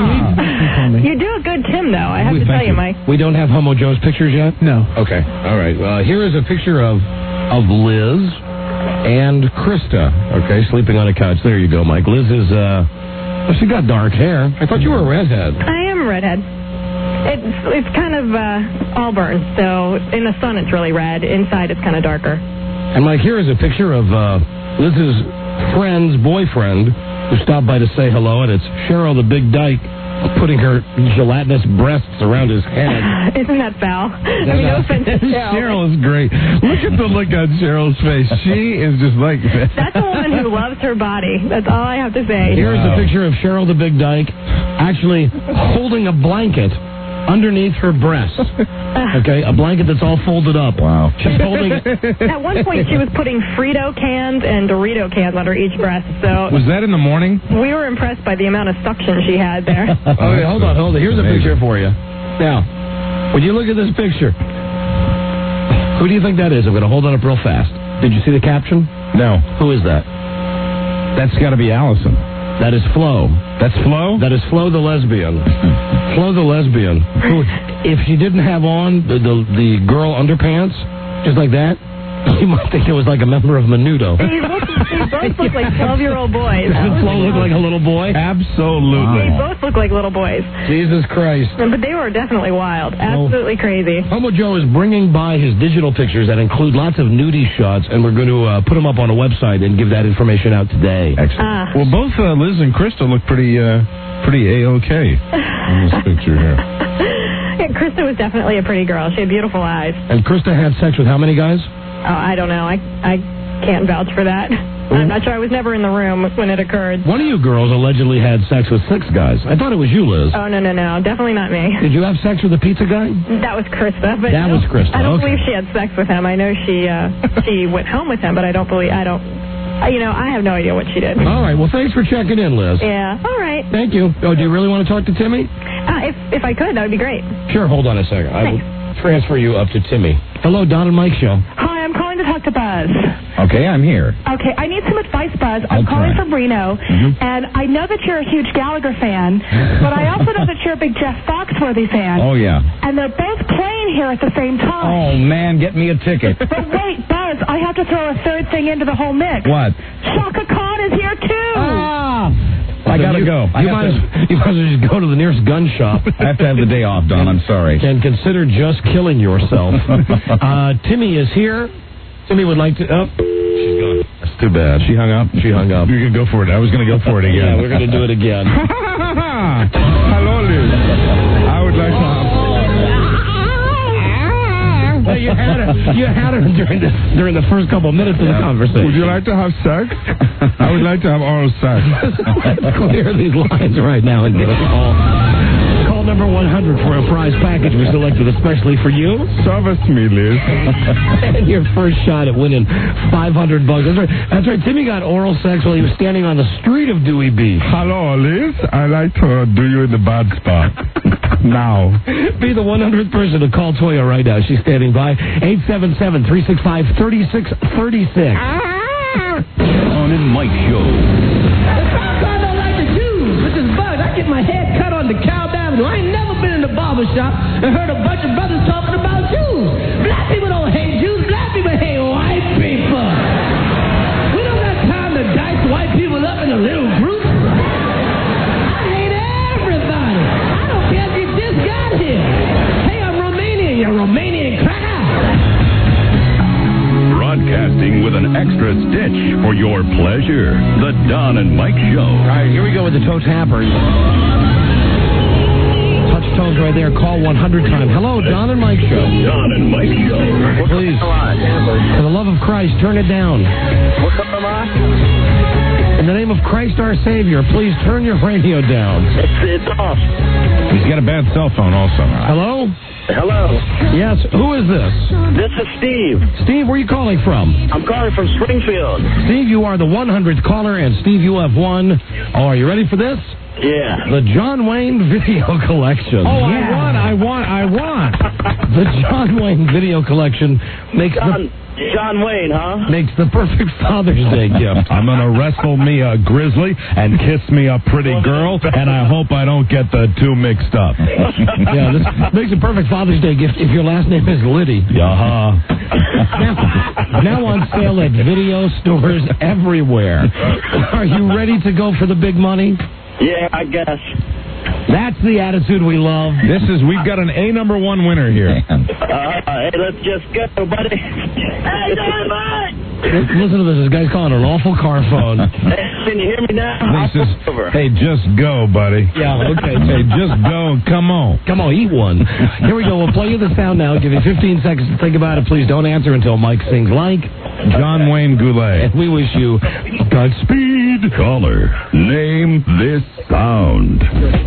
You do a good Tim, though. I have we, to tell thank you, Mike. We don't have Homo Joe's pictures yet? No. Okay. All right. Uh, here is a picture of of Liz and Krista. Okay, sleeping on a couch. There you go, Mike. Liz is, uh, well, she got dark hair. I thought you were a redhead. I am a redhead. It's it's kind of uh, auburn, so in the sun it's really red. Inside it's kind of darker. And Mike, here is a picture of uh, Liz's friend's boyfriend who stopped by to say hello, and it's Cheryl the Big Dyke putting her gelatinous breasts around his head. Isn't that foul? I mean, no offense to Cheryl. Cheryl is great. Look at the look on Cheryl's face. She is just like That's a woman who loves her body. That's all I have to say. Here's a picture of Cheryl the Big Dyke actually holding a blanket underneath her breast. Okay, a blanket that's all folded up. Wow. She's holding it. At one point, she was putting Frito cans and Dorito cans under each breast. So Was that in the morning? we were impressed by the amount of suction she had there. Okay, hold on, hold on. Here's a picture for you. Now, when you look at this picture, who do you think that is? I'm going to hold it up real fast. Did you see the caption? No. Who is that? That's got to be Allison. That is Flo. That's Flo? That is Flo the lesbian. Flo the lesbian. Who, if she didn't have on the, the the girl underpants, just like that, you might think it was like a member of Menudo. These, look, these both look like twelve-year-old boys. Doesn't Flo look like a little boy? Absolutely. They both look like little boys. Jesus Christ. But they were definitely wild. Absolutely crazy. Homo Joe is bringing by his digital pictures that include lots of nudie shots, and we're going to uh, put them up on a website and give that information out today. Excellent. Ah. Well, both uh, Liz and Krista look pretty, uh, pretty A-OK in this picture here. Yeah, Krista was definitely a pretty girl. She had beautiful eyes. And Krista had sex with how many guys? Oh, I don't know. I I can't vouch for that. I'm not sure. I was never in the room when it occurred. One of you girls allegedly had sex with six guys. I thought it was you, Liz. Oh, no, no, no. Definitely not me. Did you have sex with the pizza guy? That was Krista. But That no, was Krista, I don't okay. believe she had sex with him. I know she uh, she went home with him, but I don't believe, I don't, uh, you know, I have no idea what she did. All right. Well, thanks for checking in, Liz. Yeah. All right. Thank you. Oh, do you really want to talk to Timmy? Uh, if, if I could, that would be great. Sure. Hold on a second. I will transfer you up to Timmy. Hello, Don and Mike Show. Hi, I'm calling to talk to Buzz. Okay, I'm here. Okay, I need some advice, Buzz. I'm I'll calling try. from Reno, Mhm. and I know that you're a huge Gallagher fan, but I also know that you're a big Jeff Foxworthy fan. Oh, yeah. And they're both playing here at the same time. Oh, man, get me a ticket. But wait, Buzz, I have to throw a third thing into the whole mix. What? Shaka Khan is here, too. Ah! I gotta you, go. I You have might, to- as, you might as well just go to the nearest gun shop. I have to have the day off, Don. I'm sorry. And consider just killing yourself. uh, Timmy is here. Timmy would like to... Oh, she's gone. That's too bad. She hung up. She hung up. You're going to go for it. I was going to go for it again. Yeah, we're going to do it again. Hello, Liz. I would like to have... Well, you had her. You had her during the during the first couple of minutes of the conversation. Would you like to have sex? I would like to have oral sex. Let's clear these lines right now and get a call. Call number one hundred for a prize package we selected especially for you. Service me, Liz. And your first shot at winning five hundred bucks. That's right. That's right. Timmy got oral sex while he was standing on the street of Dewey Beach. Hello, Liz. I like to do you in the bad spot. Now. Be the one hundredth person to call Toya right now. She's standing by. eight seven seven, three six five, three six three six. On and Mike Show. I don't like the Jews. This is Buzz. I get my head cut on the Cow Avenue. I ain't never been in the barber shop and heard a bunch of brothers talking about Jews. Black people don't hate Jews. Black people hate white people. We don't got time to dice white people up in a little group. I hate everybody. I don't care if you just got here. Hey, I'm Romanian, you Romanian cracker. Broadcasting with an extra stitch for your pleasure. The Don and Mike Show. All right, here we go with the Toe Tappers. touch tones right there. Call one hundred times. Hello, John and Mike Show. John and Mike Show. Please, for the love of Christ, turn it down. What's up, Mama? In the name of Christ our Savior, please turn your radio down. It's, it's off. He's got a bad cell phone also. Hello? Hello. Yes, who is this? This is Steve. Steve, where are you calling from? I'm calling from Springfield. Steve, you are the one hundredth caller, and Steve, you have won. Oh, are you ready for this? Yeah. The John Wayne Video Collection. Oh, yeah. I want, I want, I want. The John Wayne Video Collection makes John, the... John Wayne, huh? Makes the perfect Father's Day gift. I'm going to wrestle me a grizzly and kiss me a pretty girl, and I hope I don't get the two mixed up. Yeah, this makes a perfect Father's Day gift if your last name is Liddy. Uh-huh. Now, now on sale at video stores everywhere. Are you ready to go for the big money? Yeah, I guess. That's the attitude we love. This is, we've got an A number one winner here. Uh, hey, let's just go, buddy. Hey, Listen to this. This guy's calling an awful car phone. Hey, can you hear me now? This is, hey, just go, buddy. Yeah, okay. Hey, just go. Come on. Come on, eat one. Here we go. We'll play you the sound now. Give you fifteen seconds to think about it. Please don't answer until Mike sings like John Wayne Goulet. And we wish you Godspeed. Caller, name this sound.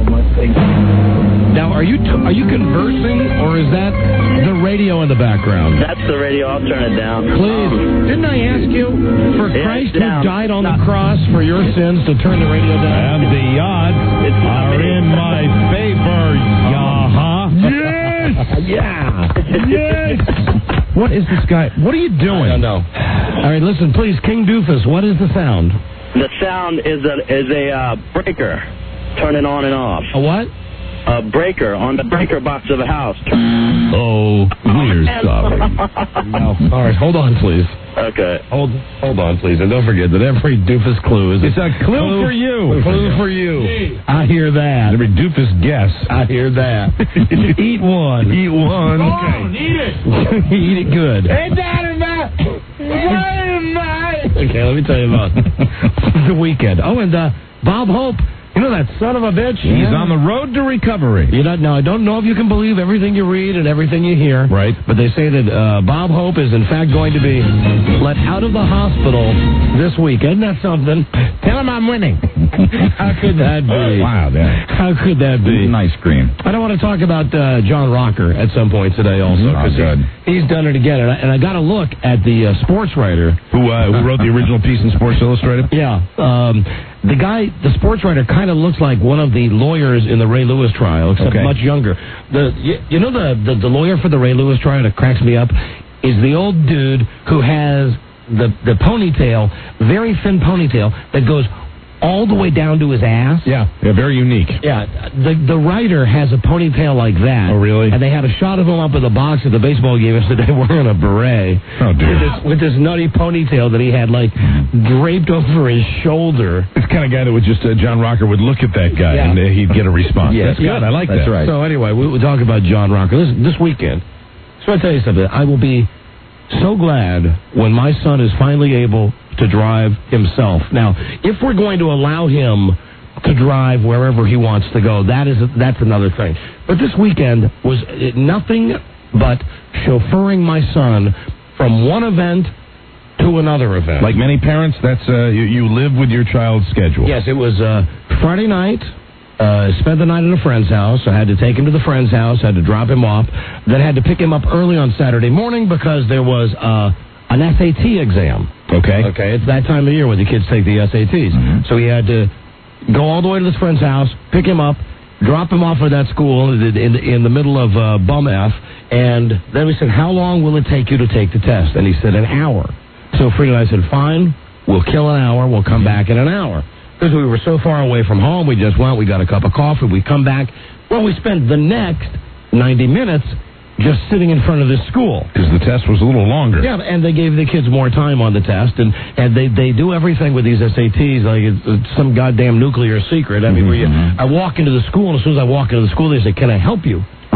Now, are you t- are you conversing, or is that the radio in the background? That's the radio. I'll turn it down. Please. Didn't I ask you, for Yeah, Christ who down. died on the cross for your sins, to turn the radio down? And the odds are in my favor. Uh-huh. Yes! Yeah! Yes! What is this guy? What are you doing? I don't know. All right, listen, please, King Doofus, what is the sound? The sound is a is a uh, breaker, turning on and off. A what? A breaker on the breaker box of a house. Oh, we're sorry. No. All right, hold on, please. Okay. Hold hold on, please, and don't forget that every doofus clue is It's a clue, clue for you. Clue for you. I hear that. Every doofus guess. I hear that. Eat one. Eat one. Okay. Eat it. Eat it good. Hey, Daddy, man. Okay, let me tell you about the weekend. Oh, and uh, Bob Hope. You know that son of a bitch? He's yeah. on the road to recovery. You don't know. I don't know if you can believe everything you read and everything you hear. Right. But they say that uh, Bob Hope is in fact going to be let out of the hospital this week. Isn't that something? Tell him I'm winning. How could that be? Wow, man. How could that be? Nice scream. I don't want to talk about uh, John Rocker at some point today also. Oh, good. He's, he's done it again. And I, and I got to look at the uh, sports writer. Who, uh, who wrote the original piece in Sports Illustrated? Yeah. Um, the guy, the sports writer, kind of looks like one of the lawyers in the Ray Lewis trial, except Okay. much younger. The you, you know the, the the lawyer for the Ray Lewis trial that cracks me up is the old dude who has the the ponytail, very thin ponytail that goes all the way down to his ass. Yeah, yeah, very unique. Yeah, the the writer has a ponytail like that. Oh, really? And they had a shot of him up in the box at the baseball game yesterday wearing a beret. Oh, dude. With this, with this nutty ponytail that he had, like, draped over his shoulder. It's the kind of guy that would just, uh, John Rocker would look at that guy Yeah. and uh, he'd get a response. Yeah, That's good. I like That's that. right. So anyway, we will talk about John Rocker. Listen, this weekend, so I tell you something. I will be so glad when my son is finally able to drive himself. Now, if we're going to allow him to drive wherever he wants to go, that is that's another thing. But this weekend was nothing but chauffeuring my son from one event to another event. Like many parents, that's uh, you, you live with your child's schedule. Yes, it was uh, Friday night. Uh, spent the night at a friend's house. I had to take him to the friend's house, had to drop him off, then had to pick him up early on Saturday morning because there was uh, an S A T exam. Okay. Okay, it's that time of year when the kids take the S A Ts. Mm-hmm. So he had to go all the way to this friend's house, pick him up, drop him off at that school in, in, in the middle of uh, Bum F, and then we said, how long will it take you to take the test? And he said, an hour. So Frida and I said, fine, we'll kill an hour, we'll come back in an hour. Because we were so far away from home, we just went, we got a cup of coffee, we come back. Well, we spent the next ninety minutes just sitting in front of this school. Because the test was a little longer. Yeah, and they gave the kids more time on the test, and, and they, they do everything with these S A Ts like it's, it's some goddamn nuclear secret. I mean, Mm-hmm. where you, I walk into the school, and as soon as I walk into the school, they say, can I help you?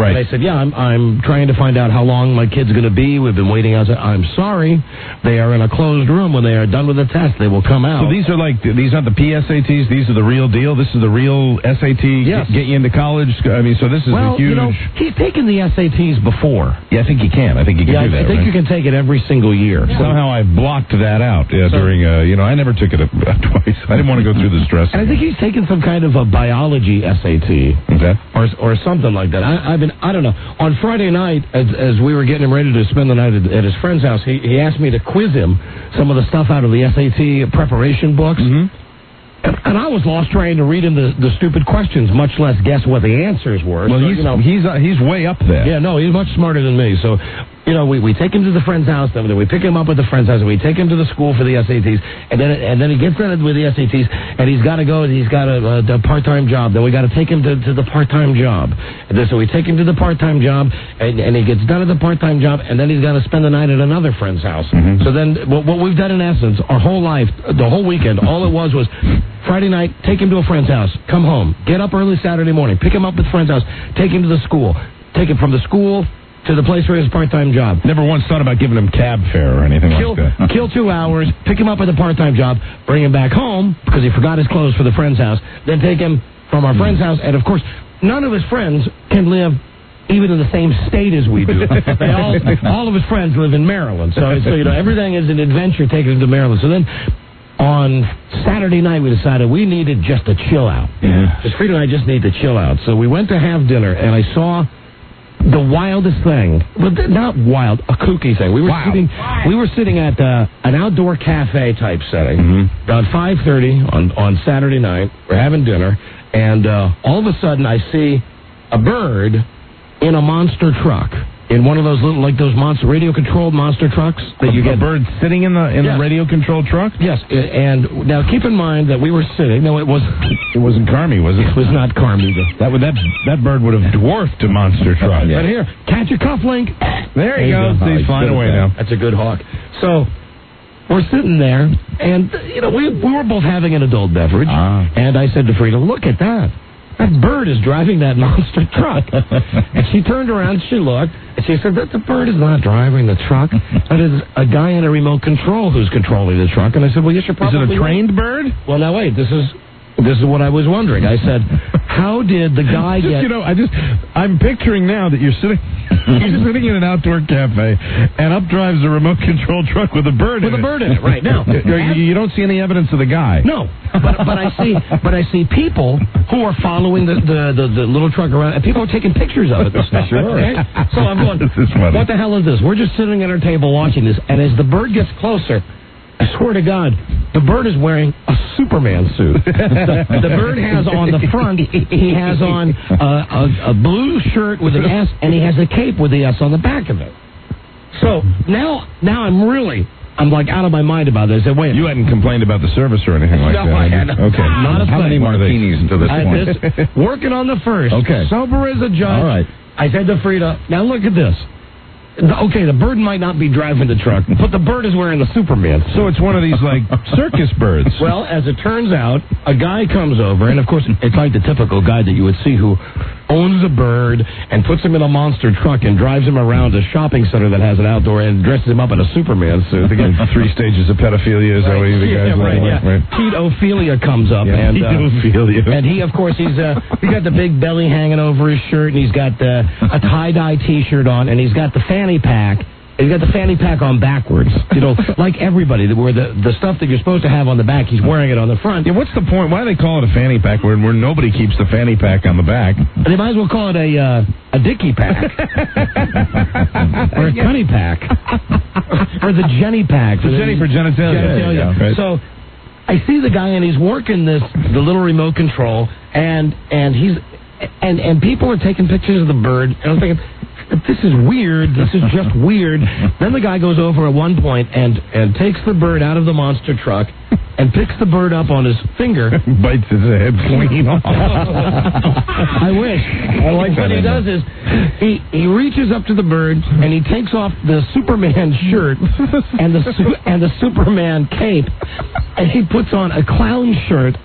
Right. And I said, yeah, I'm, I'm trying to find out how long my kid's going to be. We've been waiting outside. I'm sorry. They are in a closed room. When they are done with the test, they will come out. So these are like, these aren't the P S A Ts. These are the real deal. This is the real S A T. Yes. Get you into college. I mean, so this is well, a huge... you know, he's taken the S A Ts before. Yeah, I think he can. I think he can yeah, do that, I think right? you can take it every single year. Somehow I blocked that out yeah, so, during, uh, you know, I never took it uh, twice. I didn't want to go through the stress. And I think he's taken some kind of a biology S A T. Okay. Or, or something like that. I, I've been, I don't know. On Friday night, as, as we were getting him ready to spend the night at, at his friend's house, he, he asked me to quiz him some of the stuff out of the S A T preparation books. Mm-hmm. And, and I was lost trying to read him the, the stupid questions, much less guess what the answers were. Well, so, he's, you know, he's, uh, he's way up there. Yeah, no, he's much smarter than me. So, you know, we, we take him to the friend's house, then we pick him up at the friend's house, and we take him to the school for the S A Ts, and then and then he gets done with the S A Ts, and he's got to go, he's got a, a, a part-time job. Then we got to take him to, to the part-time job. And then, so we take him to the part-time job, and, and he gets done at the part-time job, and then he's got to spend the night at another friend's house. Mm-hmm. So then what, what we've done in essence, our whole life, the whole weekend, all it was was Friday night, take him to a friend's house, come home, get up early Saturday morning, pick him up at the friend's house, take him to the school, take him from the school to the place for his part-time job. Never once thought about giving him cab fare or anything kill, like that. Kill two hours, pick him up at the part-time job, bring him back home because he forgot his clothes for the friend's house, then take him from our friend's house, and of course, none of his friends can live even in the same state as we do. They all, all of his friends live in Maryland, so, so you know everything is an adventure taking him to Maryland. So then, on Saturday night, we decided we needed just a chill out. Yeah. Because Frida and I just need to chill out. So we went to have dinner, and I saw the wildest thing, but not wild, a kooky thing. We were wow. sitting, we were sitting at uh, an outdoor cafe type setting. Mm-hmm. About five thirty on on Saturday night. We're having dinner, and uh, all of a sudden, I see a bird in a monster truck. In one of those little, like those monster radio-controlled monster trucks that you a get. bird sitting in the in yes. the radio-controlled truck. Yes, and now keep in mind that we were sitting. No, it was. It wasn't Carmi, was it? It was not Carmi. That would that that bird would have dwarfed a monster truck. But here, catch a cufflink. There you go. go. He's flying away now. That's a good hawk. So we're sitting there, and you know we we were both having an adult beverage, ah. and I said to Frida, "Look at that." That bird is driving that monster truck. And she turned around, she looked, and she said, that the bird is not driving the truck. That is a guy in a remote control who's controlling the truck. And I said, well, you should probably... Is it a trained bird? Well, now, wait, this is... This is what I was wondering. I said, how did the guy just, get... You know, I just... I'm picturing now that you're sitting... You're sitting in an outdoor cafe, and up drives a remote-control truck with a bird with in it. With a bird in it, right. Now, you, you don't see any evidence of the guy. No, but, but I see but I see people who are following the, the, the, the little truck around, and people are taking pictures of it. Sure. Okay? So I'm going, this is funny. What the hell is this? We're just sitting at our table watching this, and as the bird gets closer... I swear to God, the bird is wearing a Superman suit. The, the bird has on the front, he has on a, a, a blue shirt with an S, and he has a cape with the S on the back of it. So now, now I'm really, I'm like out of my mind about this. I said, wait, you hadn't complained about the service or anything like no, that? No, I hadn't. Okay, not a How thing. many martinis to this I, point? This, working on the first. Okay, sober as a judge. All right. I said to Frida, now look at this. Okay, the bird might not be driving the truck, but the bird is wearing the Superman suit. So it's one of these, like, circus birds. Well, as it turns out, a guy comes over, and of course, it's like the typical guy that you would see who owns a bird and puts him in a monster truck and drives him around a shopping center that has an outdoor and dresses him up in a Superman suit. Again, three stages of pedophilia is right. always the yeah, guy's right, yeah. right. Pete Ophelia comes up, yeah, and Pete uh, Ophelia. and he, of course, he's uh, he's got the big belly hanging over his shirt, and he's got uh, a tie-dye T-shirt on, and he's got the fanny pack. He's got the fanny pack on backwards, you know, like everybody, where the, the stuff that you're supposed to have on the back, he's wearing it on the front. Yeah, what's the point? Why do they call it a fanny pack where, where nobody keeps the fanny pack on the back? They might as well call it a uh, a dicky pack. Or a cunny pack. Or the Jenny pack. The Jenny for genitalia. genitalia. Yeah, right. So I see the guy, and he's working this, the little remote control, and and he's and, and people are taking pictures of the bird, and I'm thinking... This is weird. This is just weird. Then the guy goes over at one point and, and takes the bird out of the monster truck and picks the bird up on his finger. Bites his head clean off. I wish. I like that. What he does is he, he reaches up to the bird and he takes off the Superman shirt and the and the Superman cape, and he puts on a clown shirt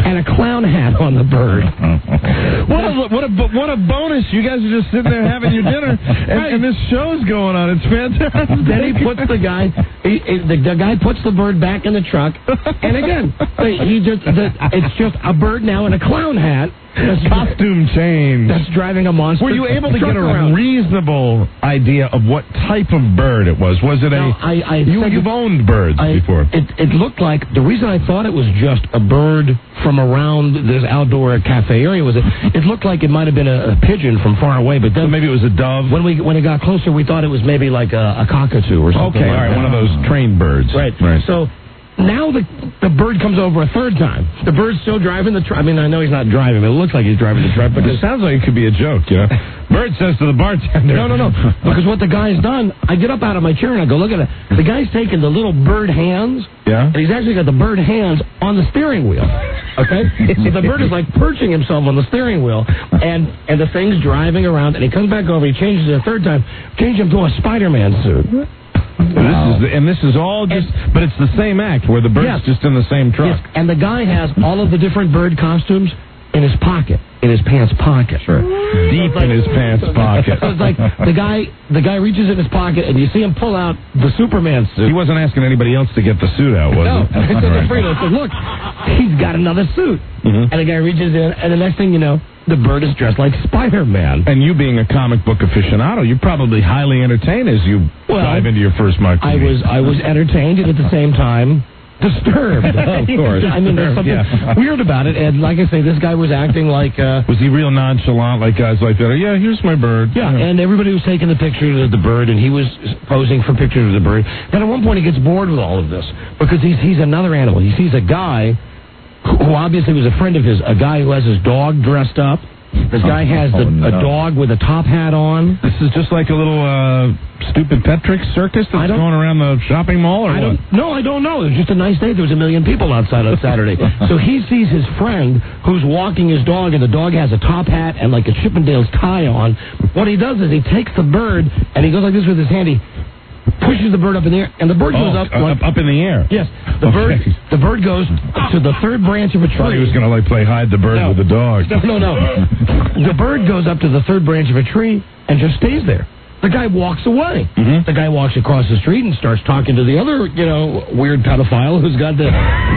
and a clown hat on the bird. What a what a what a bonus! You guys are just sitting there having your dinner, and, and this show's going on. It's fantastic. Then he puts the guy, he, he, the, the guy puts the bird back in the truck, and again, he just the, it's just a bird now in a clown hat. That's costume change. That's driving a monster. Were you able to truck get a around. reasonable idea of what type of bird it was? Was it No, a? I, I you, said you've it- owned birds I- before. It, it looked like, the reason I thought it was just a bird from around this outdoor cafe area was it, it looked like it might have been a, a pigeon from far away, but then So maybe it was a dove. when we when it got closer, we thought it was maybe like a, a cockatoo or something. Okay, like all right, that. one of those trained birds. Right. right. So now the the bird comes over a third time. The bird's still driving the truck. I mean, I know he's not driving, but it looks like he's driving the truck. But It sounds like it could be a joke, you know. Bird says to the bartender. No, no, no. Because what the guy's done, I get up out of my chair and I go, look at it. The guy's taking the little bird hands, Yeah. and he's actually got the bird hands on the steering wheel. Okay? So the bird is like perching himself on the steering wheel, and, and the thing's driving around, and he comes back over, he changes it a third time, changes him to a Spider-Man suit. This is the, and this is all just, but it's the same act where the bird's Yes. just in the same truck. Yes, and the guy has all of the different bird costumes in his pocket, in his pants pocket. Sure. Deep in his pants pocket. So it's like the guy, the guy reaches in his pocket, and you see him pull out the Superman suit. He wasn't asking anybody else to get the suit out, was No, he? I said to Frida, I said, look, he's got another suit. Mhm. And the guy reaches in, and the next thing you know, the bird is dressed like Spider-Man. And you being a comic book aficionado, you're probably highly entertained as you Well, dive into your first Michael. I was, I was entertained, and at the same time, disturbed. Of course. I mean, there's something Yeah. weird about it, and like I say, this guy was acting like... Uh, Was he real nonchalant, like guys like that? Yeah, here's my bird. Yeah, and everybody was taking the pictures of the bird, and he was posing for pictures of the bird. Then at one point he gets bored with all of this because he's he's another animal. He sees a guy who who obviously was a friend of his, a guy who has his dog dressed up. This guy has the, Oh, no. a dog with a top hat on. This is just like a little uh, stupid Petrix circus that's going around the shopping mall, or I what? don't, no, I don't know. It was just a nice day. There was a million people outside on Saturday. So he sees his friend who's walking his dog, and the dog has a top hat and like a Chippendales tie on. What he does is he takes the bird, and he goes like this with his hand. He pushes the bird up in the air, and the bird Oh, goes up. uh, like, up in the air. Yes, the Okay. bird. The bird goes to the third branch of a tree. Thought he was going to like play hide the bird No. with the dog. No, no, no. The bird goes up to the third branch of a tree and just stays there. The guy walks away. Mhm. The guy walks across the street and starts talking to the other, you know, weird pedophile who's got the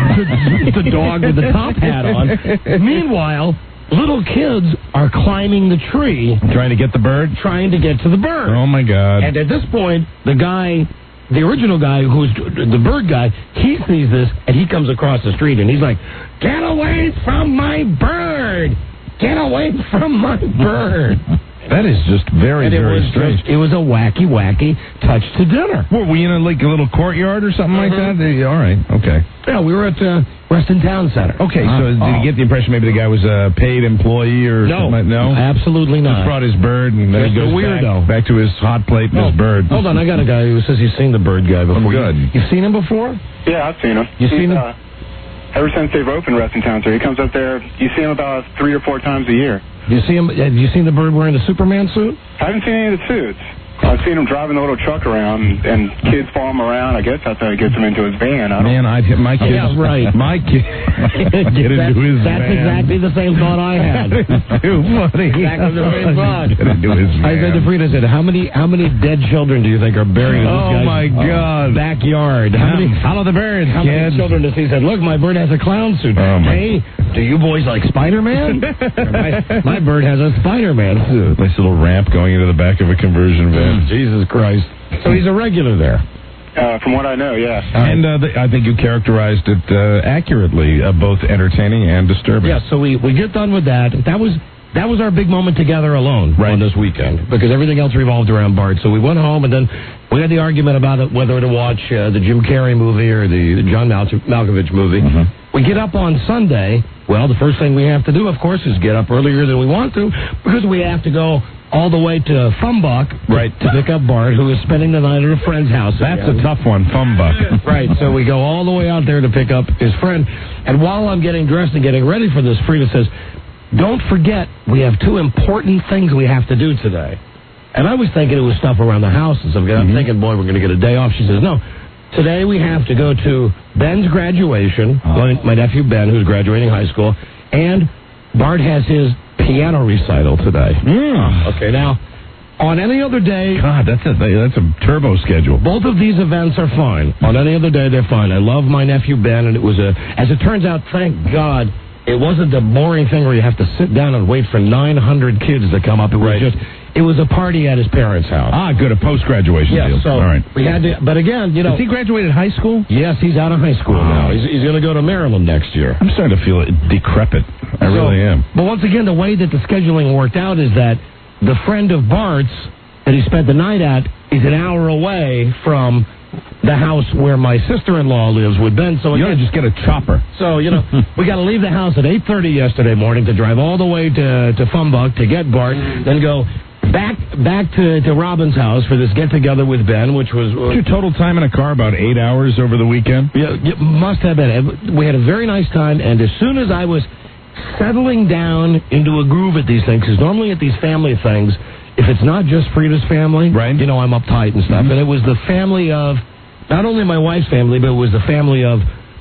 the, the dog with the top hat on. Meanwhile, little kids are climbing the tree, Trying to get the bird? trying to get to the bird. Oh my God. And at this point, the guy, the original guy who's the bird guy, he sees this and he comes across the street and he's like, "Get away from my bird! Get away from my bird!" That is just very, And it very was strange. just, it was a wacky, wacky touch to dinner. Were we in a, like a little courtyard or something like that? Mhm. Uh, All right, okay. Yeah, we were at uh, Weston Town Center. Okay, so did you get the impression maybe the guy was a paid employee or No, something like No? absolutely Just not. brought his bird and then he Just a goes weirdo. Back, back to his hot plate and Oh, his bird. Hold on, I got a guy who says he's seen the bird guy before. good. You've seen him before? Yeah, I've seen him. You He's, seen him? Uh, ever since they've opened Reston Town, so he comes up there. You see him about three or four times a year. You see him? Have you seen the bird wearing the Superman suit? I haven't seen any of the suits. I've seen him driving the little truck around, and kids follow him around. I guess that's how he gets them into his van. I don't Man, I'd hit my kids. Yeah, right. My kid get That- into his That's van. exactly the same thought I had. Too funny. Exactly the same thought. Get into his van. I said to Frida, I said, how many how many dead children do you think are buried in this Oh, guy's my God. backyard? How many Follow the birds, how kids. many children does he said, look, my bird has a clown suit. Oh, my- Hey, do you boys like Spider-Man? my, my bird has a Spider-Man suit. Nice little ramp going into the back of a conversion van. Jesus Christ. So he's a regular there. Uh, from what I know, yeah. And uh, the, I think you characterized it uh, accurately, uh, both entertaining and disturbing. Yeah, so we, we get done with that. That was that was our big moment together alone Right. on this weekend because everything else revolved around Bart. So we went home and then we had the argument about it, whether to watch uh, the Jim Carrey movie or the, the John Mal- Malkovich movie. Mm-hmm. We get up on Sunday. Well, the first thing we have to do, of course, is get up earlier than we want to because we have to go all the way to Fumbach Right. to pick up Bart, who is spending the night at a friend's house. That's again. a tough one, Fumbuck. Right, so we go all the way out there to pick up his friend. And while I'm getting dressed and getting ready for this, Frida says, don't forget, we have two important things we have to do today. And I was thinking it was stuff around the house and stuff. I'm Mm-hmm. thinking, boy, we're going to get a day off. She says, no, today we have to go to Ben's graduation, Oh. my, my nephew Ben, who's graduating high school, and Bart has his piano recital today. Mm. Okay, now, on any other day... God, that's a, that's a turbo schedule. Both of these events are fine. On any other day, they're fine. I love my nephew Ben, and it was a... As it turns out, thank God, it wasn't a boring thing where you have to sit down and wait for nine hundred kids to come up. It was Right. just... It was a party at his parents' house. Ah, good, a post-graduation Yeah, deal. so All right. we had to... But again, you know... Has he graduated high school? Yes, he's out of high school now. He's, he's going to go to Maryland next year. I'm starting to feel decrepit. I So- really am. But once again, the way that the scheduling worked out is that the friend of Bart's that he spent the night at is an hour away from the house where my sister-in-law lives with Ben. So You ought again, to just get a chopper. so, you know, we got to leave the house at eight thirty yesterday morning to drive all the way to, to Fumbuk to get Bart, then go back back to, to Robin's house for this get-together with Ben, which was... What's your total time in a car? About eight hours over the weekend? Yeah, it must have been. We had a very nice time, and as soon as I was settling down into a groove at these things, because normally at these family things, if it's not just Frida's family, right. you know, I'm uptight and stuff, Mm-hmm. and it was the family of, not only my wife's family, but it was the family of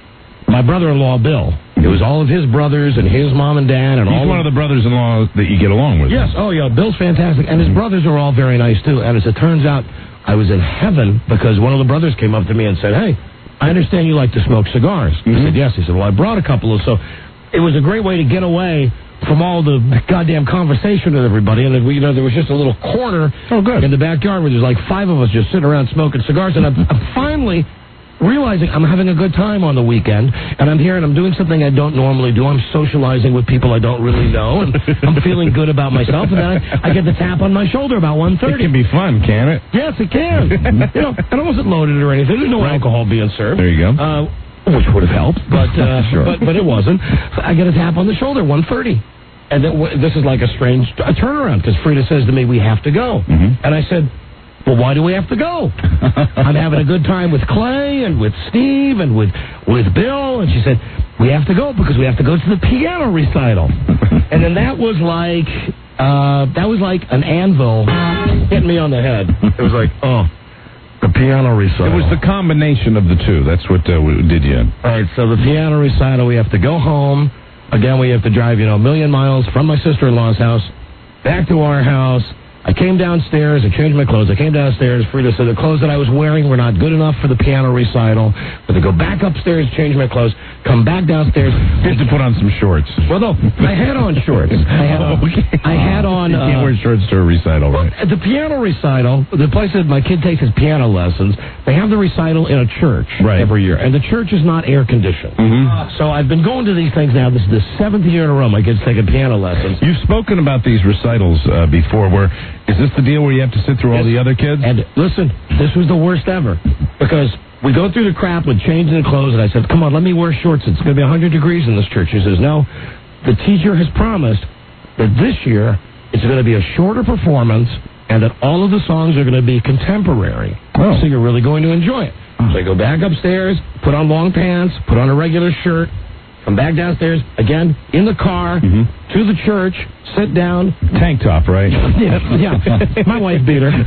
my brother-in-law, Bill. It was all of his brothers and his mom and dad and He's all one of the brothers-in-law that you get along with. Yes, oh yeah, Bill's fantastic, and his brothers are all very nice too. And as it turns out, I was in heaven because one of the brothers came up to me and said, "Hey, I understand you like to smoke cigars." I said, "Yes." He said, "Well, I brought a couple of." So it was a great way to get away from all the goddamn conversation with everybody. And you know, there was just a little corner oh, good. in the backyard where there's like five of us just sitting around smoking cigars, and I'm, I'm finally realizing I'm having a good time on the weekend, and I'm here and I'm doing something I don't normally do. I'm socializing with people I don't really know, and I'm feeling good about myself, and then I, I get the tap on my shoulder about one thirty. It can be fun, can it? Yes, it can. You know, and it wasn't loaded or anything. There's no Right. alcohol being served. There you go. Uh, which would have helped, but uh, Sure. but but it wasn't. I get a tap on the shoulder, one thirty. And then, w- this is like a strange t- a turnaround, because Frida says to me, "We have to go." Mm-hmm. And I said, "Well, why do we have to go? I'm having a good time with Clay and with Steve and with with Bill." And she said, "We have to go because we have to go to the piano recital." And then that was like uh, that was like an anvil hitting me on the head. It was like, oh, the piano recital. It was the combination of the two. That's what uh, did you in. All right, so the piano recital, we have to go home. Again, we have to drive, you know, a million miles from my sister-in-law's house back to our house. I came downstairs, I changed my clothes. I came downstairs, Frida said the clothes that I was wearing were not good enough for the piano recital. But to go back upstairs, change my clothes, come back downstairs. You had to put on some shorts. Well, no, I had on shorts. I had on, I had on You can't uh, wear shorts to a recital, right? at the piano recital, the place that my kid takes his piano lessons, they have the recital in a church Right. every year. And the church is not air conditioned. Mm-hmm. So I've been going to these things now. This is the seventh year in a row my kid's taking piano lessons. You've spoken about these recitals uh, before. Where is this the deal where you have to sit through all the other kids? And listen, this was the worst ever, because we go through the crap with changing the clothes, and I said, "Come on, let me wear shorts. It's going to be one hundred degrees in this church." He says, "No, the teacher has promised that this year it's going to be a shorter performance and that all of the songs are going to be contemporary. Oh. So you're really going to enjoy it." So I go back upstairs, put on long pants, put on a regular shirt, come back downstairs, again, in the car, Mm-hmm. to the church, sit down. Tank top, right? Yeah, yeah. My wife beat her.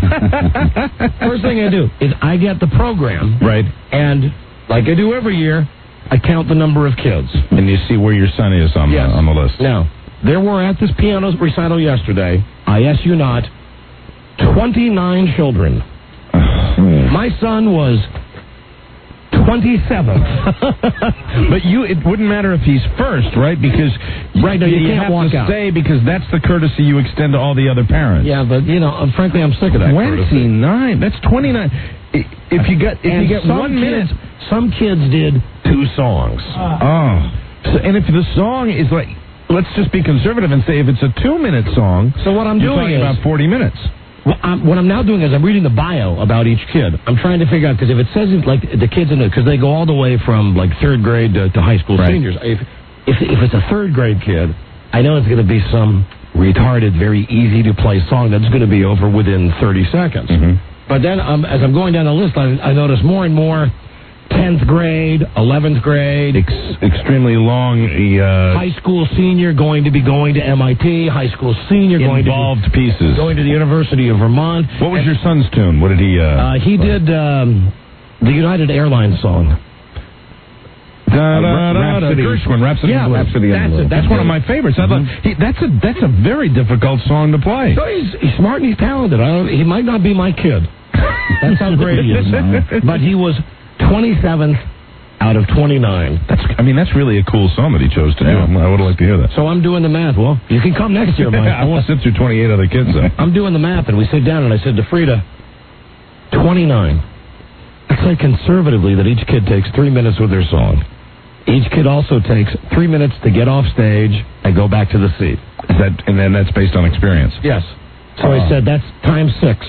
First thing I do is I get the program. Right. And like I do every year, I count the number of kids. And you see where your son is on, Yes. the, on the list. Now, there were at this piano recital yesterday, I ask you not, twenty-nine children. My son was twenty-seven. But you, it wouldn't matter if he's first, right? Because Right, no, you can't have walk to out. stay because that's the courtesy you extend to all the other parents. Yeah, but, you know, uh, frankly, I'm sick of that. courtesy. twenty-nine. That's twenty-nine. I- If you got, if And you get some one kids, minute. Some kids did two songs. Oh. So, and if the song is like, let's just be conservative and say if it's a two-minute song, So what I'm you're doing talking is, about forty minutes. Well, I'm, what I'm now doing is I'm reading the bio about each kid. I'm trying to figure out, because if it says it, like the kids in it, because they go all the way from like third grade to, to high school Right. seniors. If, if if it's a third grade kid, I know it's going to be some retarded, very easy to play song that's going to be over within thirty seconds. Mm-hmm. But then um, as I'm going down the list, I, I notice more and more tenth grade, eleventh grade, Ex- extremely long, uh, high school senior going to be going to M I T, high school senior going to involved be pieces. going to the University of Vermont. What was your son's tune? What did he? Uh, Uh, he play? did um, the United Airlines song. Da, da, da, da, Rhapsody. Gershwin, Rhapsody. Yeah, in Blue. Rhapsody in That's, Blue. a, that's one of my favorites. I thought he, that's a that's a very difficult song to play. So he's, he's smart and he's talented. I don't, he might not be my kid. That's how great he is. But he was twenty-seventh out of twenty-nine. That's I mean that's really a cool song that he chose to Yeah. do. I would like to hear that. So I'm doing the math. Well, you can come next year, Mike. I won't sit through twenty-eight other kids though. I'm doing the math, and we sit down, and I said to Frida, twenty-nine. I'd say conservatively that each kid takes three minutes with their song. Each kid also takes three minutes to get off stage and go back to the seat. Is that and then that's based on experience. Yes. So I said that's times six.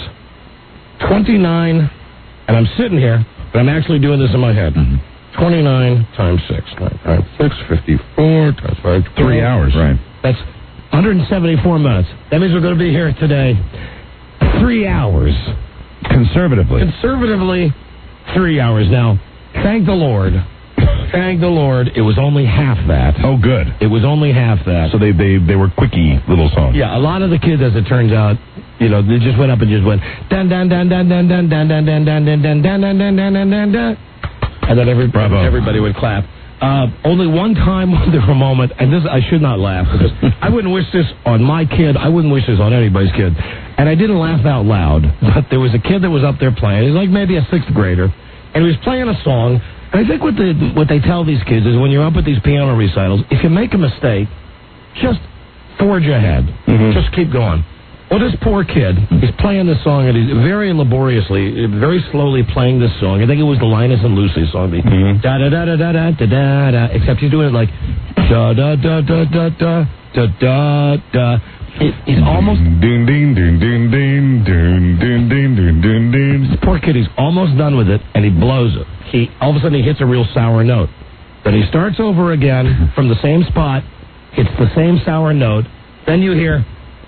twenty-nine, and I'm sitting here, but I'm actually doing this in my head. Mm-hmm. twenty-nine times six. nine times six, fifty-four times five. Three hours. Right. That's one hundred seventy-four minutes. That means we're going to be here today three hours. Conservatively. Conservatively, three hours. Now, thank the Lord. Thank the Lord, it was only half that. Oh, good. It was only half that. So they, they, they were quickie little songs. Yeah, a lot of the kids, as it turns out, you know, they just went up and just went dun dun dun dun dun dun dun dun dun dun dun dun dun dun dun dun dun dun dun, and then every, everybody would clap. Uh, only one time was there a moment, and this I should not laugh because I wouldn't wish this on my kid. I wouldn't wish this on anybody's kid, and I didn't laugh out loud. But there was a kid that was up there playing. He was like maybe a sixth grader, and he was playing a song. I think what the what they tell these kids is when you're up at these piano recitals, if you make a mistake, just forge ahead. Mm-hmm. Just keep going. Well, this poor kid, he's playing this song, and he's very laboriously, very slowly playing this song. I think it was the Linus and Lucy song. The mm-hmm. da da da da da da da da. Except he's doing it like da da da da da da da da da. It, it's almost ding ding ding ding ding ding ding ding ding ding ding. This poor kid, he's almost done with it, and he blows it. He all of a sudden he hits a real sour note. Then he starts over again from the same spot, hits the same sour note. Then you hear,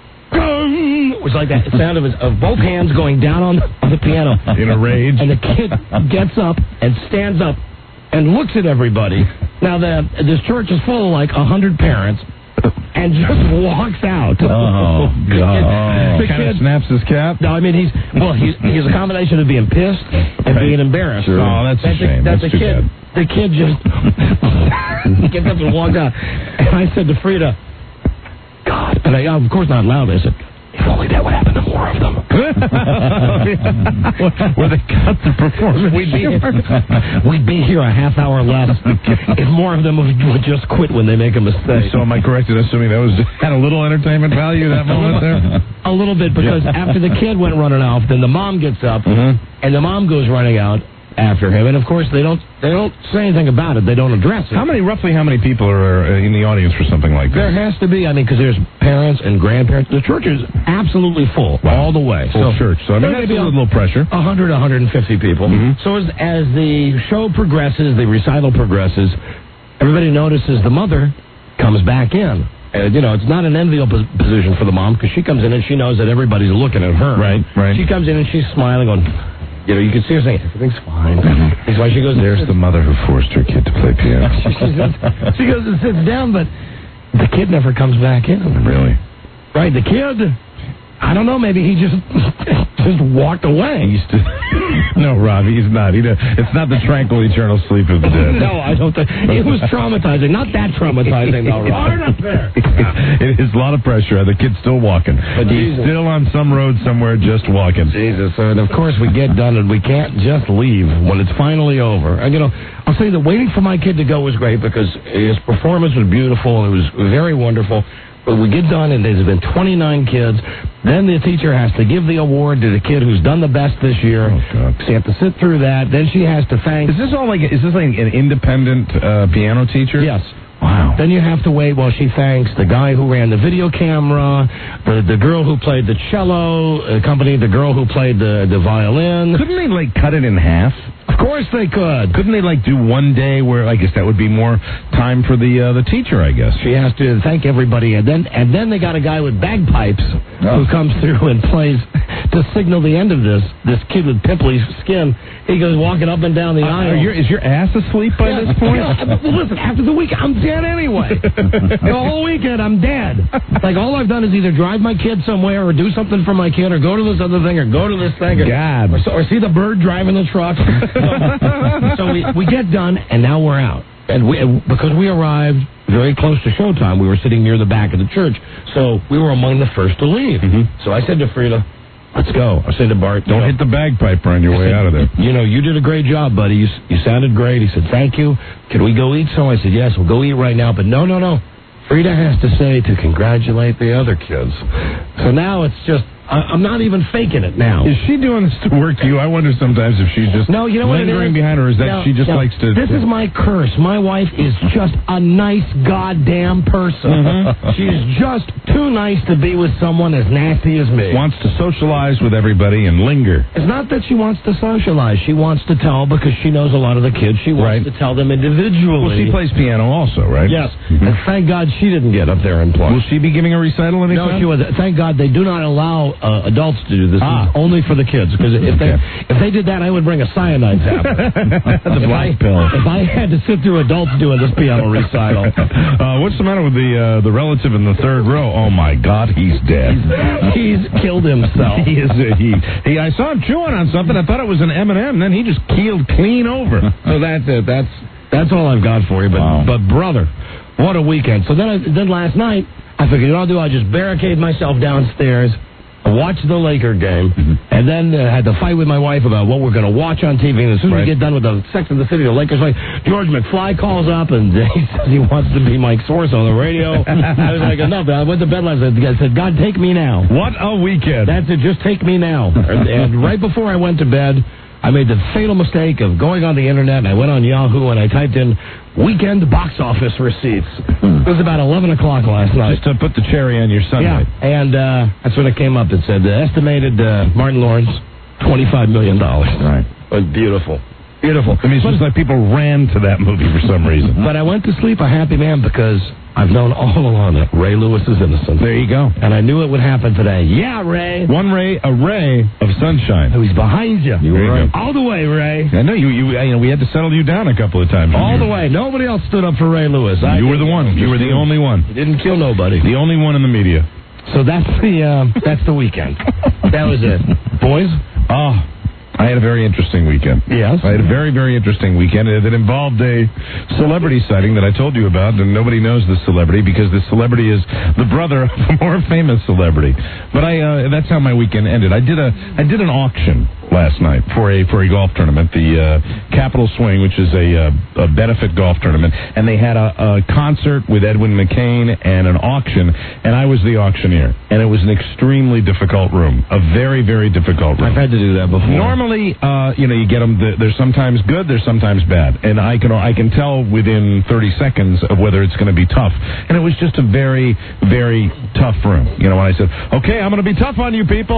it was like that sound of, his, of both hands going down on the, on the piano in a rage. And the kid gets up and stands up and looks at everybody. Now the this church is full of like a hundred parents. And just walks out. Oh, God. The Kind of kid snaps his cap? No, I mean, he's, well, he's, he's a combination of being pissed and Right. being embarrassed. Sure. Oh, that's a the, shame. That's, That's the too kid. bad. The kid just gets up and walks out. And I said to Frida, God, and I, of course not loud, I said, if only that would happen to more of them. Where they cut the performance. We'd be, we'd be here a half hour less if more of them would, would just quit when they make a mistake. So am I correct in assuming that was had a little entertainment value that moment there? A little bit, because after the kid went running off, then the mom gets up, mm-hmm. and the mom goes running out after him, and of course they don't they don't say anything about it. They don't address it. How many, roughly how many people are uh, in the audience for something like There that? has to be, I mean, because there's parents and grandparents. The church is absolutely full Wow. all the way. Full so, church. So I mean, there may that's be a little pressure. one hundred, one hundred fifty people. Mm-hmm. So as, as the show progresses, the recital progresses, everybody notices the mother comes back in. Uh, you know, it's not an enviable pos- position for the mom because she comes in and she knows that everybody's looking at her. Right, right. She comes in and she's smiling on, you know, you can see her saying, everything's fine. That's why she goes, There's the mother who forced her kid to play piano. she, goes, she goes and sits down, but the kid never comes back in. Really? Right, the kid, I don't know, maybe he just just walked away. He's to, no, Rob, he's not. He does, it's not the tranquil eternal sleep of the dead. No, I don't think. It was traumatizing. Not that traumatizing, though, Rob. Hard up there. It is a lot of pressure. The kid's still walking. But he's still on some road somewhere just walking. Jesus, and of course we get done and we can't just leave when it's finally over. And, you know, I'll say that waiting for my kid to go was great because his performance was beautiful. It was very wonderful. But we get done, and there's been twenty-nine kids. Then the teacher has to give the award to the kid who's done the best this year. Oh, God. She has to sit through that. Then she has to thank. Is this all like? Is this like an independent uh, piano teacher? Yes. Wow. Then you have to wait while she thanks the guy who ran the video camera, the the girl who played the cello, accompanied the girl who played the, the violin. Couldn't they like cut it in half? Of course they could. Couldn't they like do one day where I guess that would be more time for the uh, the teacher? I guess she has to thank everybody, and then and then they got a guy with bagpipes oh. who comes through and plays to signal the end of this. This kid with pimply skin, he goes walking up and down the uh, aisle. Your, is your ass asleep by yeah, this point? Yeah, well, listen, after the week, I'm dead anyway. The whole weekend, I'm dead. Like all I've done is either drive my kid somewhere, or do something for my kid, or go to this other thing, or go to this thing, or, God, or, or see the bird driving the truck. so we, we get done, and now we're out. And we, because we arrived very close to showtime, we were sitting near the back of the church, so we were among the first to leave. Mm-hmm. So I said to Frida, let's go. I said to Bart, don't hit the bagpipe on your way said, out of there. You know, you did a great job, buddy. You, you sounded great. He said, thank you. Can we go eat some? I said, yes, we'll go eat right now. But no, no, no. Frida has to say to congratulate the other kids. So now it's just, I, I'm not even faking it now. Is she doing this to work you? I wonder sometimes if she's just no, you know lingering what behind her, or is that no, she just no. likes to... This is my curse. My wife is just a nice goddamn person. Mm-hmm. She's just too nice to be with someone as nasty as me. Wants to socialize with everybody and linger. It's not that she wants to socialize. She wants to tell, because she knows a lot of the kids, she wants right. to tell them individually. Well, she plays piano also, right? Yes. Mm-hmm. And thank God she didn't get up there and play. Will she be giving a recital anytime? No, she was. Thank God they do not allow uh, adults to do this. Ah. This is only for the kids. Because if they if they did that, I would bring a cyanide tablet. The black I, pill. If I had to sit through adults doing this piano recital. Uh, what's the matter with the uh, the relative in the third row? Oh my God, he's dead. He's killed himself. He is. A, he. He. I saw him chewing on something. I thought it was an M and M. Then he just keeled clean over. So that's it. That's that's all I've got for you. But wow. but brother, what a weekend. So then I, then last night I figured, you know what I'll do? I'll just barricade myself downstairs, watch the Laker game, mm-hmm. and then uh, had to fight with my wife about what we're going to watch on T V. And as soon as right. we get done with the Sex and the City, the Lakers play, George McFly calls up and he says he wants to be Mike Source on the radio. I was like, enough. I went to bed last night. I said, God, take me now. What a weekend. That's it. Just take me now. and, and right before I went to bed, I made the fatal mistake of going on the internet, and I went on Yahoo, and I typed in weekend box office receipts. It was about eleven o'clock last night. Just to put the cherry on your Sunday. Yeah, and uh, that's when it came up. It said, the estimated uh, Martin Lawrence, twenty-five million dollars. Right. Oh, beautiful. Beautiful. I mean, it's just like people ran to that movie for some reason. But I went to sleep a happy man because I've known all along that Ray Lewis is innocent. There you go. And I knew it would happen today. Yeah, Ray. One ray, a ray of sunshine. Oh, he's behind you. You were right. All the way, Ray. I know you. You, you know, we had to settle you down a couple of times. All the way. Nobody else stood up for Ray Lewis. You I were the one. You were the only one. You didn't kill nobody. The only one in the media. So that's the uh, that's the weekend. That was it, boys. Oh. I had a very interesting weekend. Yes. I had a very, very interesting weekend that involved a celebrity sighting that I told you about, and nobody knows this celebrity because this celebrity is the brother of a more famous celebrity. But I uh, that's how my weekend ended. I did a I did an auction last night for a for a golf tournament, the uh, Capital Swing, which is a, uh, a benefit golf tournament, and they had a, a concert with Edwin McCain and an auction, and I was the auctioneer, and it was an extremely difficult room, a very, very difficult room. I've had to do that before. Normally, uh, you know, you get them. They're sometimes good, they're sometimes bad, and I can I can tell within thirty seconds of whether it's going to be tough. And it was just a very, very tough room. You know, when I said, "Okay, I'm going to be tough on you people."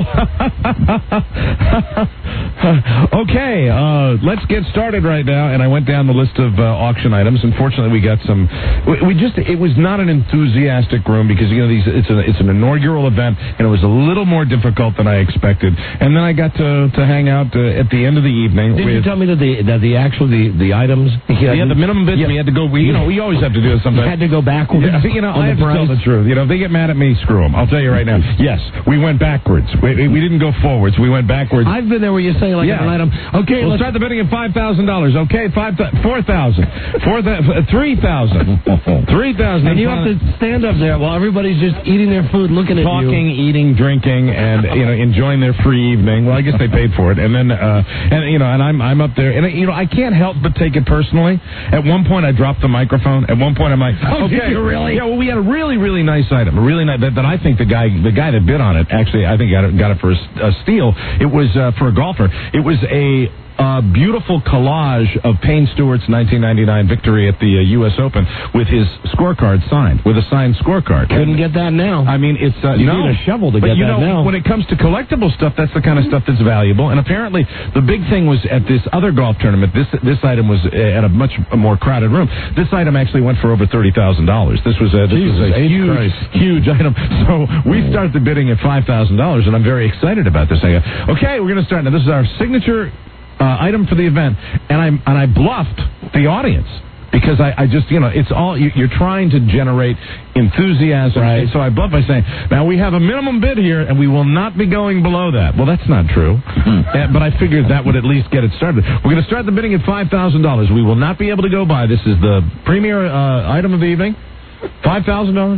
Okay, uh, let's get started right now. And I went down the list of uh, auction items. Unfortunately, we got some. We, we just it was not an enthusiastic room because you know these it's an it's an inaugural event, and it was a little more difficult than I expected. And then I got to to hang out uh, at the end of the evening. Did with, you tell me that the that the actual the, the items? Yeah, the minimum bid. Yeah. We had to go. We you know we always have to do it sometimes. You had to go backwards. Yeah, you know on I have the to tell the truth. You know if they get mad at me, screw them. I'll tell you right now. Yes, we went backwards. We, we didn't go forwards. We went backwards. I've been there where you say like yeah. an item. Okay, we'll start the bidding at five thousand dollars. Okay, five, four thousand, four, three thousand, three thousand. And you have to stand up there while everybody's just eating their food, looking at talking, you, talking, eating, drinking, and you know, enjoying their free evening. Well, I guess they paid for it, and then, uh, and you know, and I'm I'm up there, and you know, I can't help but take it personally. At one point, I dropped the microphone. At one point, I'm like, oh, okay, did you really? Yeah, well, we had a really, really nice item, a really nice that, that I think the guy, the guy that bid on it, actually, I think got it, got it for a, a steal. It was uh, for a golfer. It was a uh, beautiful collage of Payne Stewart's nineteen ninety-nine victory at the uh, U S Open with his scorecard signed, with a signed scorecard. Couldn't get that now. I mean, it's uh, you no, need a shovel to but get you that know, now. When it comes to collectible stuff, that's the kind of stuff that's valuable. And apparently, the big thing was at this other golf tournament. This this item was at a much more crowded room. This item actually went for over thirty thousand dollars. This was a this Jesus, was a huge Christ. huge item. So we start the bidding at five thousand dollars, and I'm very excited about this. I go, okay, we're going to start now. This is our signature Uh, item for the event, and I and I bluffed the audience. because I, I just, you know, it's all, you, you're trying to generate enthusiasm. Right. And so I butt by saying, now we have a minimum bid here, and we will not be going below that. Well, that's not true. uh, but I figured that would at least get it started. We're going to start the bidding at five thousand dollars. We will not be able to go by. This is the premier uh, item of the evening. five thousand dollars.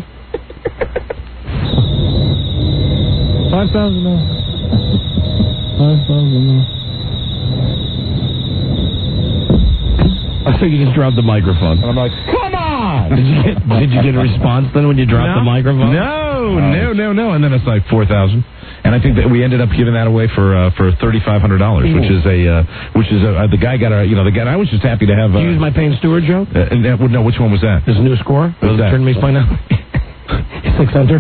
five thousand dollars. five thousand dollars. I think you just dropped the microphone. And I'm like, come on! Did you get, did you get a response then when you dropped No. the microphone? No, no, no, no. And then it's like four thousand. And I think that we ended up giving that away for uh, for thirty five hundred dollars, which is a uh, which is a, uh, the guy got a you know the guy. I was just happy to have. Uh, Did you use my Payne Stewart joke? Uh, and that, no, which one was that? His new score. What's that? Turn me explain now. Six hundred.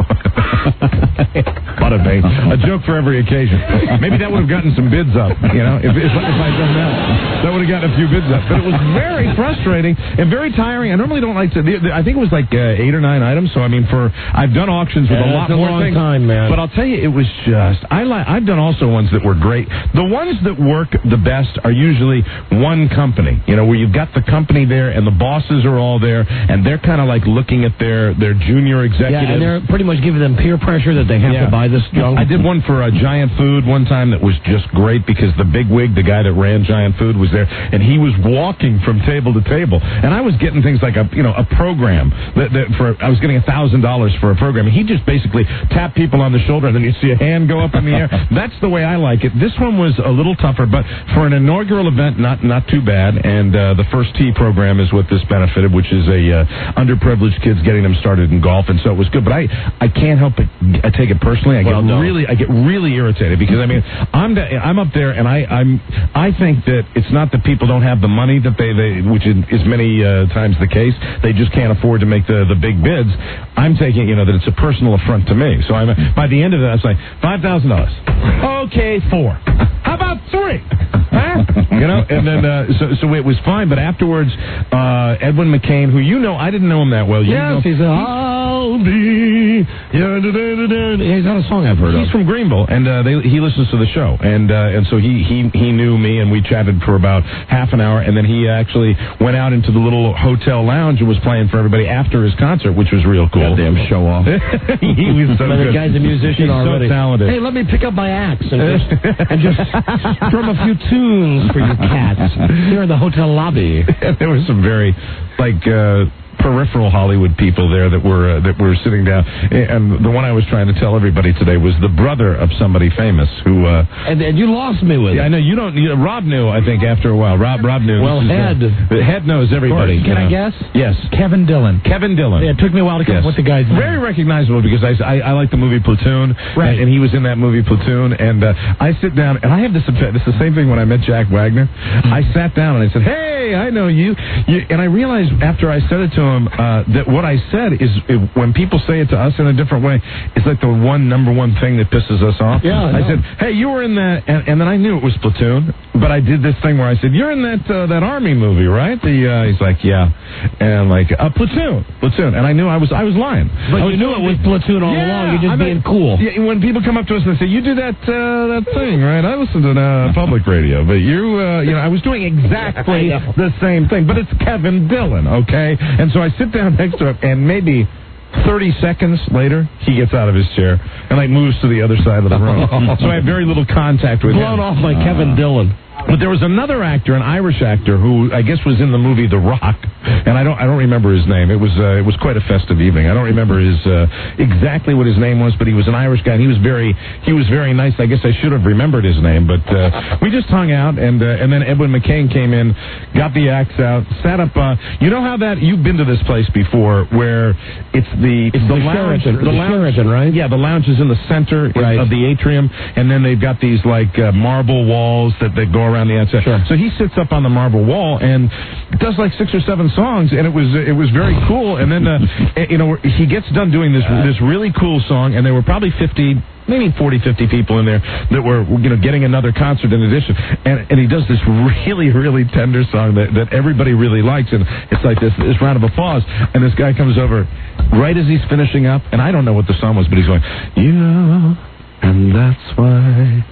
Bada bing. A joke for every occasion. Maybe that would have gotten some bids up, you know, if, if, if I'd done that. That would have gotten a few bids up. But it was very frustrating and very tiring. I normally don't like to, the, the, I think it was like uh, eight or nine items. So, I mean, for, I've done auctions with yeah, a lot that's more a long things. time, man. But I'll tell you, it was just, I like, I've done also ones that were great. The ones that work the best are usually one company, you know, where you've got the company there and the bosses are all there and they're kind of like looking at their, their junior executives. Yeah, and they're pretty much giving them peer pressure that they have Yeah. to buy this junk. I did one for uh, Giant Food one time that was just great because the big wig, the guy that ran Giant Food, was there, and he was walking from table to table, and I was getting things like a you know a program that, that for I was getting a thousand dollars for a program, and he just basically tapped people on the shoulder, and then you see a hand go up in the air. That's the way I like it. This one was a little tougher, but for an inaugural event, not not too bad. And uh, the First Tee program is what this benefited, which is a uh, underprivileged kids getting them started in golf, and so it was good. But I I can't help but I take it personally. I Well, get no. really I get really irritated because I mean I'm da- I'm up there and I I'm I think that it's not that people don't have the money that they, they which is, is many uh, times the case. They just can't afford to make the the big bids. I'm taking you know that it's a personal affront to me. So I'm by the end of it I was like five thousand dollars. Okay, four. How about three? Huh? You know, and then uh, so so it was fine. But afterwards, uh, Edwin McCain, who you know, I didn't know him that well. You Yes, know, he's a, I'll be. Yeah, da, da, da, da. He's not a song I've heard of. He's from Greenville, and uh, they, he listens to the show, and uh, and so he, he he knew me, and we chatted for about half an hour, and then he actually went out into the little hotel lounge and was playing for everybody after his concert, which was real cool. Goddamn show off. He was so Man, good. the guy's a musician He's already. so talented. Hey, let me pick up my axe and just, and just strum a few tunes for you cats here in the hotel lobby. There were some very like. Uh, peripheral Hollywood people there that were uh, that were sitting down, and the one I was trying to tell everybody today was the brother of somebody famous who. Uh, and, and you lost me with yeah, it. I know you don't. You, Rob knew, I think, after a while. Rob Rob knew. Well, This is, Head. Uh, Head knows everybody. Can you know. I guess? Yes. Kevin Dillon. Kevin Dillon. Yeah, it took me a while to come Yes. up with the guy's name. Very recognizable because I, I, I like the movie Platoon, Right. and, and he was in that movie Platoon, and uh, I sit down, and I have this, this is the same thing when I met Jack Wagner. I sat down and I said, hey, I know you, you and I realized after I said it to him uh, that what I said is it, when people say it to us in a different way, it's like the one number one thing that pisses us off. Yeah, I I know. said, hey, you were in that, and, and then I knew it was Platoon, but I did this thing where I said, you're in that uh, that Army movie, right? The uh, he's like, yeah, and like uh, Platoon, Platoon, and I knew I was I was lying. But I was you knew it was Platoon all Yeah, along. You're just I mean, being cool. Yeah, when people come up to us and they say, you do that uh, that thing, right? I listen to uh, public radio, but you, uh, you know, I was doing exactly the same thing, but it's Kevin Dillon, okay? And so I sit down next to him, and maybe thirty seconds later, he gets out of his chair and like moves to the other side of the room. So I had very little contact with Blown him. off by Kevin Dillon. But there was another actor, an Irish actor, who I guess was in the movie The Rock, and I don't I don't remember his name. It was uh, it was quite a festive evening. I don't remember his uh, exactly what his name was, but he was an Irish guy. And he was very he was very nice. I guess I should have remembered his name, but uh, we just hung out, and uh, and then Edwin McCain came in, got the axe out, sat up. Uh, you know how that you've been to this place before, where it's the It's the, the lounge, Sheraton, the lounge, Sheraton, right? Yeah, the lounge is in the center Right. of the atrium, and then they've got these like uh, marble walls that that go around the outside. Sure. So he sits up on the marble wall and does like six or seven songs, and it was it was very cool. And then uh, you know he gets done doing this this really cool song, and there were probably fifty. Maybe forty, fifty people in there that were, you know, getting another concert in addition. And and he does this really, really tender song that, that everybody really likes. And it's like this, this round of applause. And this guy comes over right as he's finishing up. And I don't know what the song was, but he's going, you know, and that's why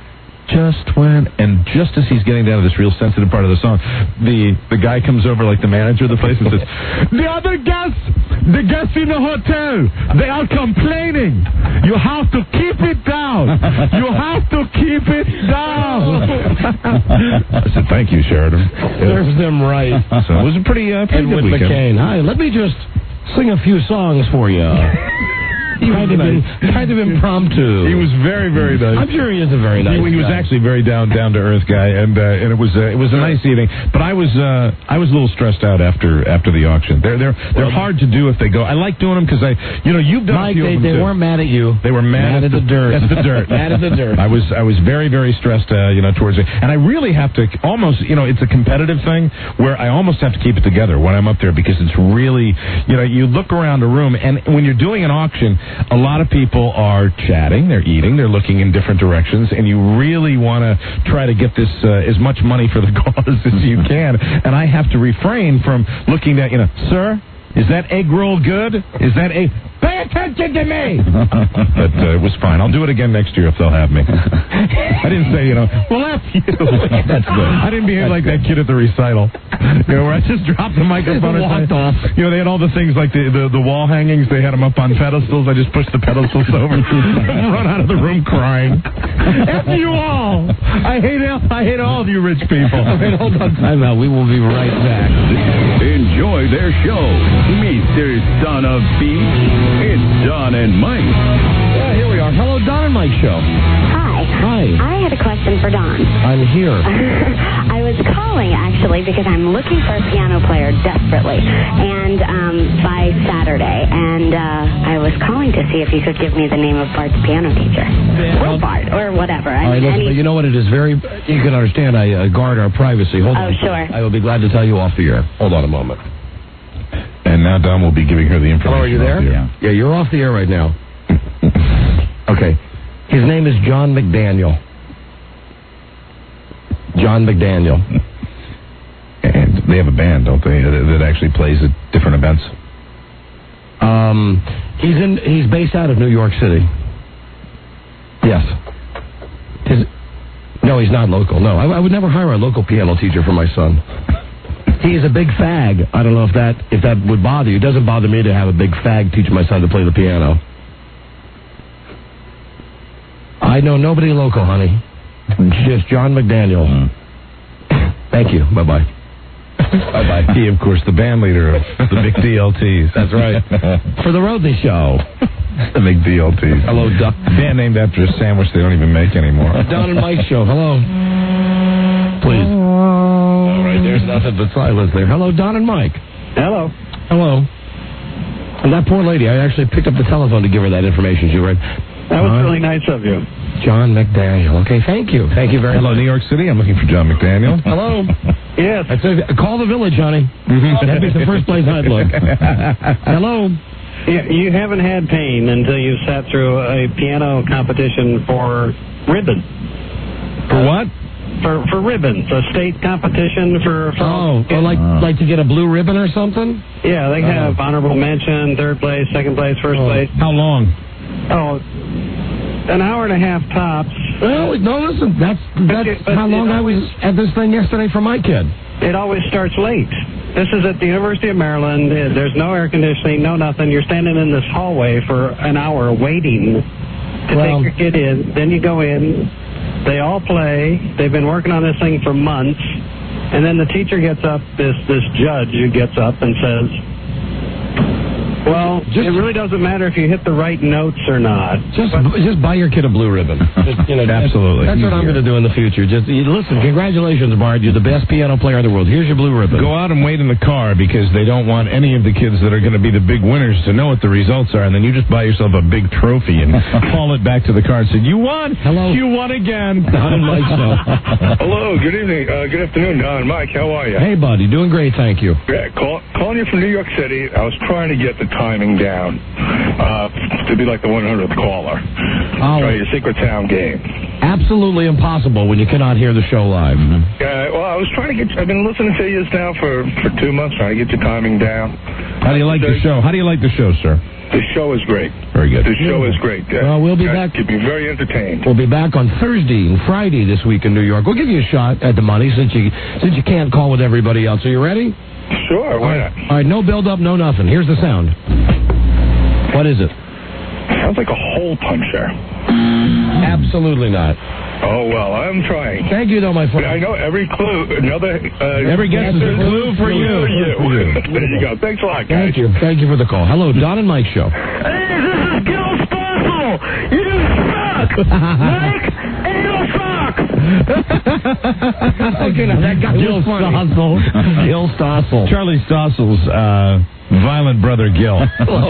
just when, and just as he's getting down to this real sensitive part of the song, the the guy comes over, like the manager of the place, and says, "The other guests, the guests in the hotel, they are complaining. You have to keep it down. You have to keep it down." I said, "Thank you, Sheridan." Serves them right. So it was a pretty, uh, pretty good Edwin weekend. McCain. Hi, let me just sing a few songs for you. Kind of, in, kind of impromptu. He was very, very nice. I'm sure he is a very nice He, he was guy. actually a very down, down to earth guy, and uh, and it was uh, it was a nice evening. But I was uh, I was a little stressed out after after the auction. They're they're they're hard to do if they go. I like doing them because I you know you've done Mike, a few they, of them they too. weren't mad at you. They were mad, Mad at the dirt. That's the dirt. Mad at the dirt. I was I was very, very stressed, uh, you know, towards it, and I really have to almost, you know, it's a competitive thing where I almost have to keep it together when I'm up there because it's really, you know, you look around a room, and when you're doing an auction, a lot of people are chatting, they're eating, they're looking in different directions, and you really want to try to get this uh, as much money for the cause as you can, and I have to refrain from looking at, you know, sir, is that egg roll good? Is that egg... Pay attention to me! But uh, it was fine. I'll do it again next year if they'll have me. I didn't say, you know, well, F you. That's good. I didn't behave like that kid at the recital. You know, where I just dropped the microphone and walked off. You know, they had all the things like the, the, the wall hangings. They had them up on pedestals. I just pushed the pedestals over and run out of the room crying. F you all! I hate, I hate all of you rich people. Wait, hold on. Time out. We will be right back. Enjoy their show. Mister Son of Beach. It's Don and Mike. Yeah, here we are. Hello, Don and Mike show. Hi. Hi. I had a question for Don. I'm here. I was calling, actually, because I'm looking for a piano player desperately, and um, by Saturday, and uh, I was calling to see if you could give me the name of Bart's piano teacher. Or Bart, or whatever. All right, listen, you know what? It is very, you can understand, I uh, guard our privacy. Hold Oh, on. sure. I will be glad to tell you off the air. Hold on a moment. And now Don will be giving her the information. Hello, are you there? off the air. Yeah, you're off the air right now. Okay. His name is John McDaniel. John McDaniel. And they have a band, don't they, that that actually plays at different events? Um, he's in. He's based out of New York City. Yes. His, no, he's not local. No, I, I would never hire a local piano teacher for my son. He is a big fag. I don't know if that if that would bother you. It doesn't bother me to have a big fag teach my son to play the piano. I know nobody local, honey. Just John McDaniel. Mm. Thank you. Bye-bye. Bye-bye. He, of course, the band leader of the Big D L Ts. That's right. For the Rodney Show. The Big D L Ts. Hello, Duck. Band named after a sandwich they don't even make anymore. Don and Mike Show. Hello. Please. All right, there's nothing but silence there. Hello, Don and Mike. Hello. Hello. And that poor lady, I actually picked up the telephone to give her that information. She read. That was really nice of you. John McDaniel. Okay, thank you. Thank you very Hello, much. New York City. I'm looking for John McDaniel. Hello. Yes. I said, call the village, honey. Mm-hmm. That'd be the first place I'd look. Hello. You, you haven't had pain until you sat through a piano competition for ribbon. For what? For for ribbons, a state competition for. for Oh, oh like uh. like to get a blue ribbon or something? Yeah, they have uh. honorable mention, third place, second place, first oh. place. How long? Oh, an hour and a half tops. Well, no, listen, that's that's but, how long I was at this thing yesterday for my kid. It always starts late. This is at the University of Maryland. There's no air conditioning, no nothing. You're standing in this hallway for an hour waiting to well, take your kid in. Then you go in. They all play. They've been working on this thing for months. And then the teacher gets up, this, this judge who gets up and says, well, just, it really doesn't matter if you hit the right notes or not. Just just buy your kid a blue ribbon. Just, you know, Absolutely. That's, that's what I'm going to do in the future. Just you, listen, congratulations, Bart. You're the best piano player in the world. Here's your blue ribbon. Go out and wait in the car because they don't want any of the kids that are going to be the big winners to know what the results are. And then you just buy yourself a big trophy and haul it back to the car and say, you won. Hello. You won again. Don and Mike show. Hello. Good evening. Uh, good afternoon, Don and Mike. How are you? Hey, buddy. Doing great. Thank you. Yeah, call, calling you from New York City. I was trying to get the timing down. Uh, to be like the one hundredth caller. Oh. Try your Secret Town game. Absolutely impossible when you cannot hear the show live. Uh, well, I I was trying to get. I've been listening to you now for for two months, trying to get your timing down. How do you like the show? How do you like the show, sir? The show is great. Very good. The show is great. Uh, Well, we'll be guys back. Keep me very entertained. We'll be back on Thursday and Friday this week in New York. We'll give you a shot at the money since you since you can't call with everybody else. Are you ready? Sure. Why not? All right, no build up, no nothing. Here's the sound. What is it? Sounds like a hole puncher. Absolutely not. Oh well, I'm trying. Thank you, though, my friend. I know every clue. Another. Uh, Every guess is a clue for you. For you. There you go. Thanks a lot, guys. Thank you. Thank you for the call. Hello, Don and Mike show. Hey, this is Gil Stossel. You suck. Mike, and you suck. Okay, now that got Gil Stossel. Gil Stossel. Charlie Stossel's uh, violent brother, Gil. Hello.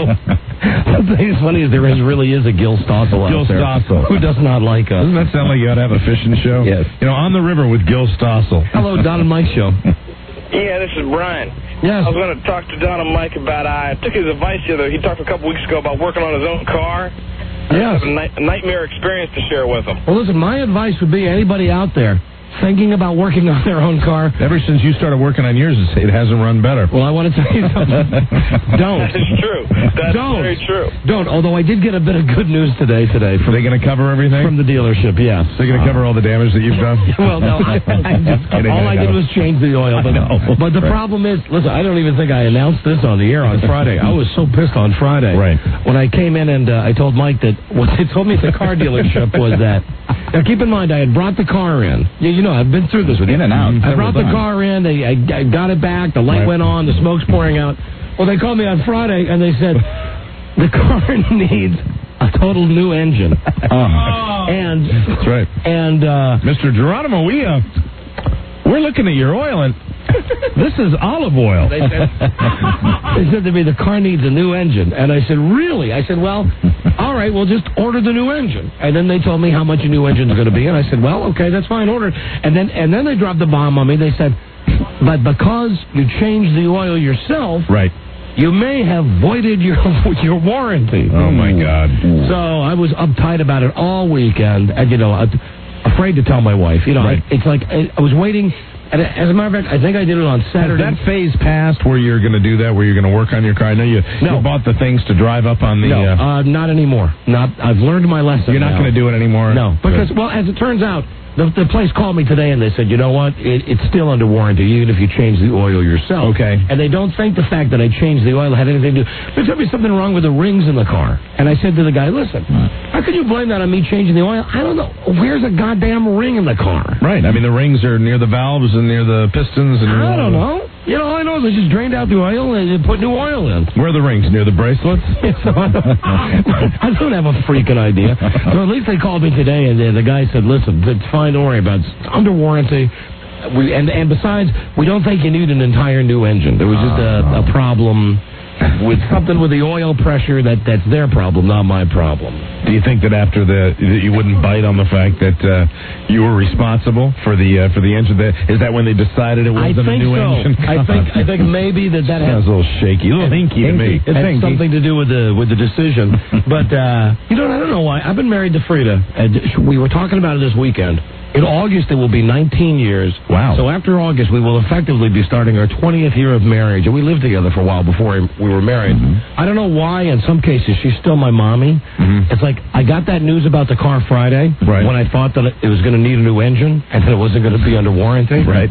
The thing that's funny is there is really is a Gil Stossel out Gil there. Stossel. Who does not like us? Doesn't that sound like you ought to have a fishing show? Yes. You know, on the river with Gil Stossel. Hello, Don and Mike show. Yeah, this is Brian. Yes. I was going to talk to Don and Mike about, I took his advice the other, he talked a couple weeks ago about working on his own car. Yes. I have a, ni- a nightmare experience to share with him. Well, listen, my advice would be anybody out there thinking about working on their own car. Ever since you started working on yours, it hasn't run better. Well, I want to tell you something. Don't. That is true. That's Don't. very true. Don't. Although I did get a bit of good news today. Today, Are from, they going to cover everything? from the dealership. Yes. They're going to cover all the damage that you've done? Well, no, I, I just, kidding, all I, I did know. was change the oil. But, but the Right. problem is, listen, I don't even think I announced this on the air on Friday. I was so pissed on Friday. Right. When I came in and uh, I told Mike that what they told me at the car dealership was that. Now, keep in mind, I had brought the car in. You, you know, I've been through this with you. In and out. I Several brought the times. car in. They, I, I got it back. The light Right. went on. The smoke's pouring out. Well, they called me on Friday and they said the car needs a total new engine. Uh-huh. And That's right. and uh, Mister Geronimo, we, uh, we're looking at your oil, and this is olive oil. They said, they said to me, the car needs a new engine. And I said, really? I said, well, all right, we'll just order the new engine. And then they told me how much a new engine is going to be. And I said, well, okay, that's fine, order it. And then, and then they dropped the bomb on me. They said, but because you changed the oil yourself, Right. you may have voided your your warranty. Oh, my God. So I was uptight about it all weekend. And, you know, uh, afraid to tell my wife. You know, Right. it's like I, I was waiting. And as a matter of fact, I think I did it on Has Saturday. that phase passed where you're going to do that, where you're going to work on your car? I know you, No. you bought the things to drive up on the... No, uh, uh, not anymore. Not. I've learned my lesson. you're not now. going to do it anymore? No, because Good. well, as it turns out, the, the place called me today and they said, you know what, it, it's still under warranty even if you change the oil yourself. Okay. And they don't think the fact that I changed the oil had anything to do. They told me something wrong with the rings in the car, and I said to the guy, listen, how could you blame that on me changing the oil? I don't know. Where's a goddamn ring in the car? Right. I mean, the rings are near the valves and near the pistons. And I don't know. You know, all I know is they just drained out the oil and they put new oil in. Where are the rings? Near the bracelets? So I, don't, I don't have a freaking idea. So at least they called me today, and the, the guy said, listen, it's fine, don't worry about it. It's under warranty. We, and, and besides, we don't think you need an entire new engine. There was just a, a problem with something with the oil pressure. That that's their problem, not my problem. Do you think that after the that you wouldn't bite on the fact that uh, you were responsible for the uh, for the engine? That, is that when they decided it I wasn't think a new so. engine? I think I think maybe that that has sounds a little shaky, a little hinky to me. It had something to do with the with the decision. But uh, you know, I don't know why. I've been married to Frida, and we were talking about it this weekend. In August, it will be nineteen years. Wow. So after August, we will effectively be starting our twentieth year of marriage. And we lived together for a while before we were married. Mm-hmm. I don't know why, in some cases, she's still my mommy. Mm-hmm. It's like, I got that news about the car Friday right. when I thought that it was going to need a new engine and that it wasn't going to be under warranty. Right.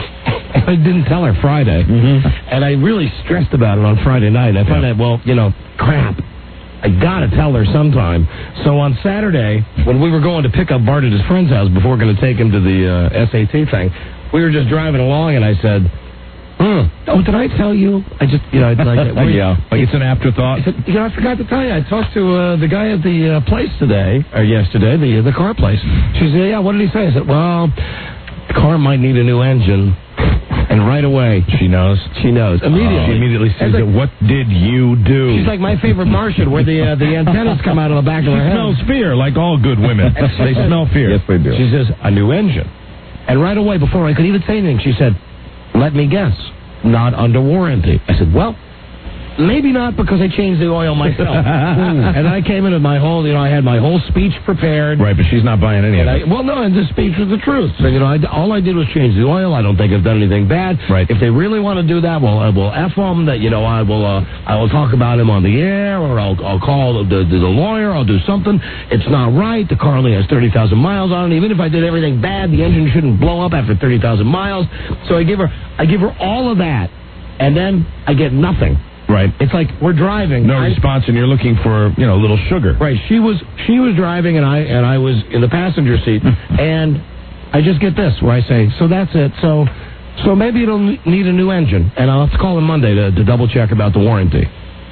I didn't tell her Friday. Mm-hmm. And I really stressed about it on Friday night. I found yeah. out, well, you know, crap. I gotta tell her sometime. So on Saturday, when we were going to pick up Bart at his friend's house before we're going to take him to the uh, S A T thing, we were just driving along, and I said, hmm, oh, did I tell you? I just, you know, it's like, yeah, like it's an afterthought. I said, you know, I forgot to tell you. I talked to uh, the guy at the uh, place today, or yesterday, the the car place. She said, yeah, what did he say? I said, well, the car might need a new engine. And right away, she knows. She knows. Immediately. Uh, she immediately says, like, it, what did you do? She's like my favorite Martian, where the uh, the antennas come out of the back of her She head. smells fear, like all good women. They smell fear. Yes, they do. She says, a new engine. And right away, before I could even say anything, she said, let me guess, not under warranty. I said, well, maybe not, because I changed the oil myself. And I came in with my whole, you know, I had my whole speech prepared. Right, but she's not buying any and of I, it. well, no, and the speech was the truth. So, you know, I, all I did was change the oil. I don't think I've done anything bad. Right. If they really want to do that, well, I will F them. That, you know, I will uh, I will talk about him on the air, or I'll, I'll call the, the, the lawyer. I'll do something. It's not right. The car only has thirty thousand miles on it. Even if I did everything bad, the engine shouldn't blow up after thirty thousand miles. So I give her, I give her all of that, and then I get nothing. Right. It's like we're driving. No I, response, and you're looking for, you know, a little sugar. Right. She was she was driving, and I and I was in the passenger seat, and I just get this where I say, so that's it. So so maybe it'll need a new engine, and I'll have to call him Monday to, to double check about the warranty.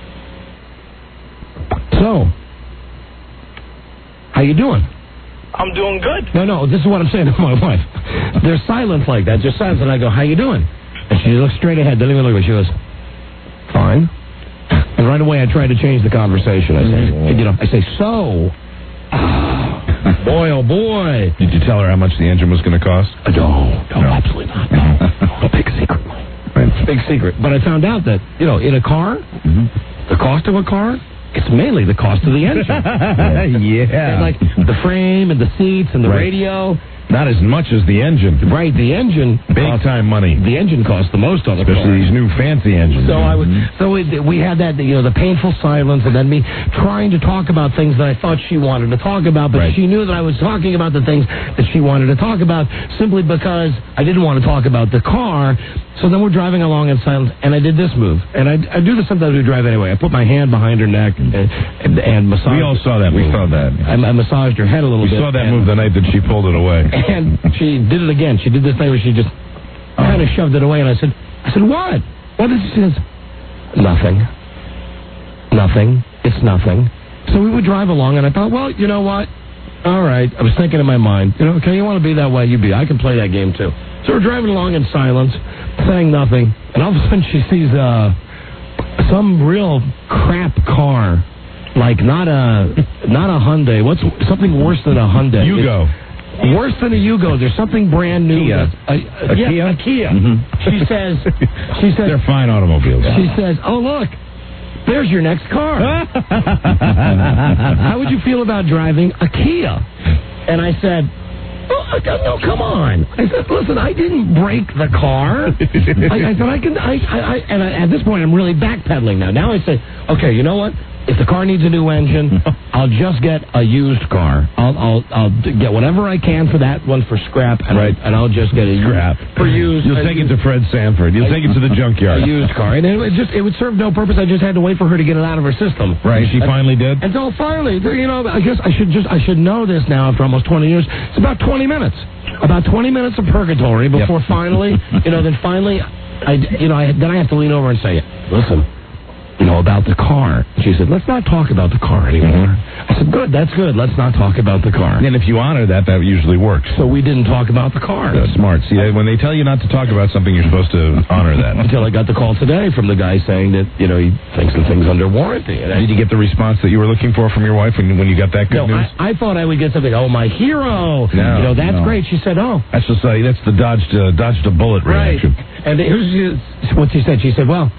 So, how you doing? I'm doing good. No, no, this is what I'm saying to my wife. There's silence like that, just silence, and I go, how you doing? And she looks straight ahead, doesn't even look at me. She goes, fine. And right away I tried to change the conversation. I say, you know, I say, so, oh, boy, oh boy. Did you tell her how much the engine was going to cost? Uh, no, no, no, absolutely not. No, no, big secret. Right. Big secret. But I found out that, you know, in a car, mm-hmm. the cost of a car, it's mainly the cost of the engine. Yeah. And like the frame and the seats and the right. radio. Not as much as the engine. Right, the engine. Big cost, time money. The engine costs the most on the car. Especially these new fancy engines. So I was, so we, we had that, you know, the painful silence, and then me trying to talk about things that I thought she wanted to talk about, but right. she knew that I was talking about the things that she wanted to talk about simply because I didn't want to talk about the car. So then we're driving along in silence, and I did this move. And I, I do this sometimes we drive anyway. I put my hand behind her neck and, and, and massaged. We all saw that. We saw that. I, I massaged her head a little we bit. We saw that move the night that she pulled it away. And she did it again. She did this thing where she just kind of shoved it away, and I said, I said, what? What did she say? Nothing. Nothing. It's nothing. So we would drive along, and I thought, well, you know what? All right. I was thinking in my mind, you know, okay, you want to be that way, you be. I can play that game, too. So we're driving along in silence, saying nothing, and all of a sudden she sees uh, some real crap car, like not a not a Hyundai. What's something worse than a Hyundai? Yugo. It's worse than a Yugo. There's something brand new. Kia. A, a, a yeah, Kia? a Kia. Mm-hmm. She says, she says, they're fine automobiles. She says, oh look, there's your next car. How would you feel about driving a Kia? And I said, oh, no, come on. I said, listen, I didn't break the car. I, I said, I can, I, I, I and I, at this point, I'm really backpedaling now. Now I say, okay, you know what? If the car needs a new engine, I'll just get a used car. I'll I'll I'll get whatever I can for that one for scrap, and, right. I, and I'll just get a scrap for used. You'll take used, it to Fred Sanford. You'll a, take it to the junkyard. A used car, and it, it just it would serve no purpose. I just had to wait for her to get it out of her system. Right. She and, finally did. And so finally, you know, I guess I should just I should know this now after almost twenty years. It's about twenty minutes. About twenty minutes of purgatory before yep. finally, you know, then finally, I you know, I, then I have to lean over and say, listen. You know, about the car. She said, let's not talk about the car anymore. Mm-hmm. I said, good, that's good. Let's not talk about the car. And if you honor that, that usually works. So we didn't talk about the car. That's smart. See, when they tell you not to talk about something, you're supposed to honor that. Until I got the call today from the guy saying that, you know, he thinks the thing's under warranty. And Did you get the response that you were looking for from your wife when, when you got that good no, news? I, I thought I would get something, oh, my hero. No, you know, that's no. great. She said, oh. That's just uh, that's the dodged, uh, dodged a bullet right. reaction. And here's what she said. She said, well,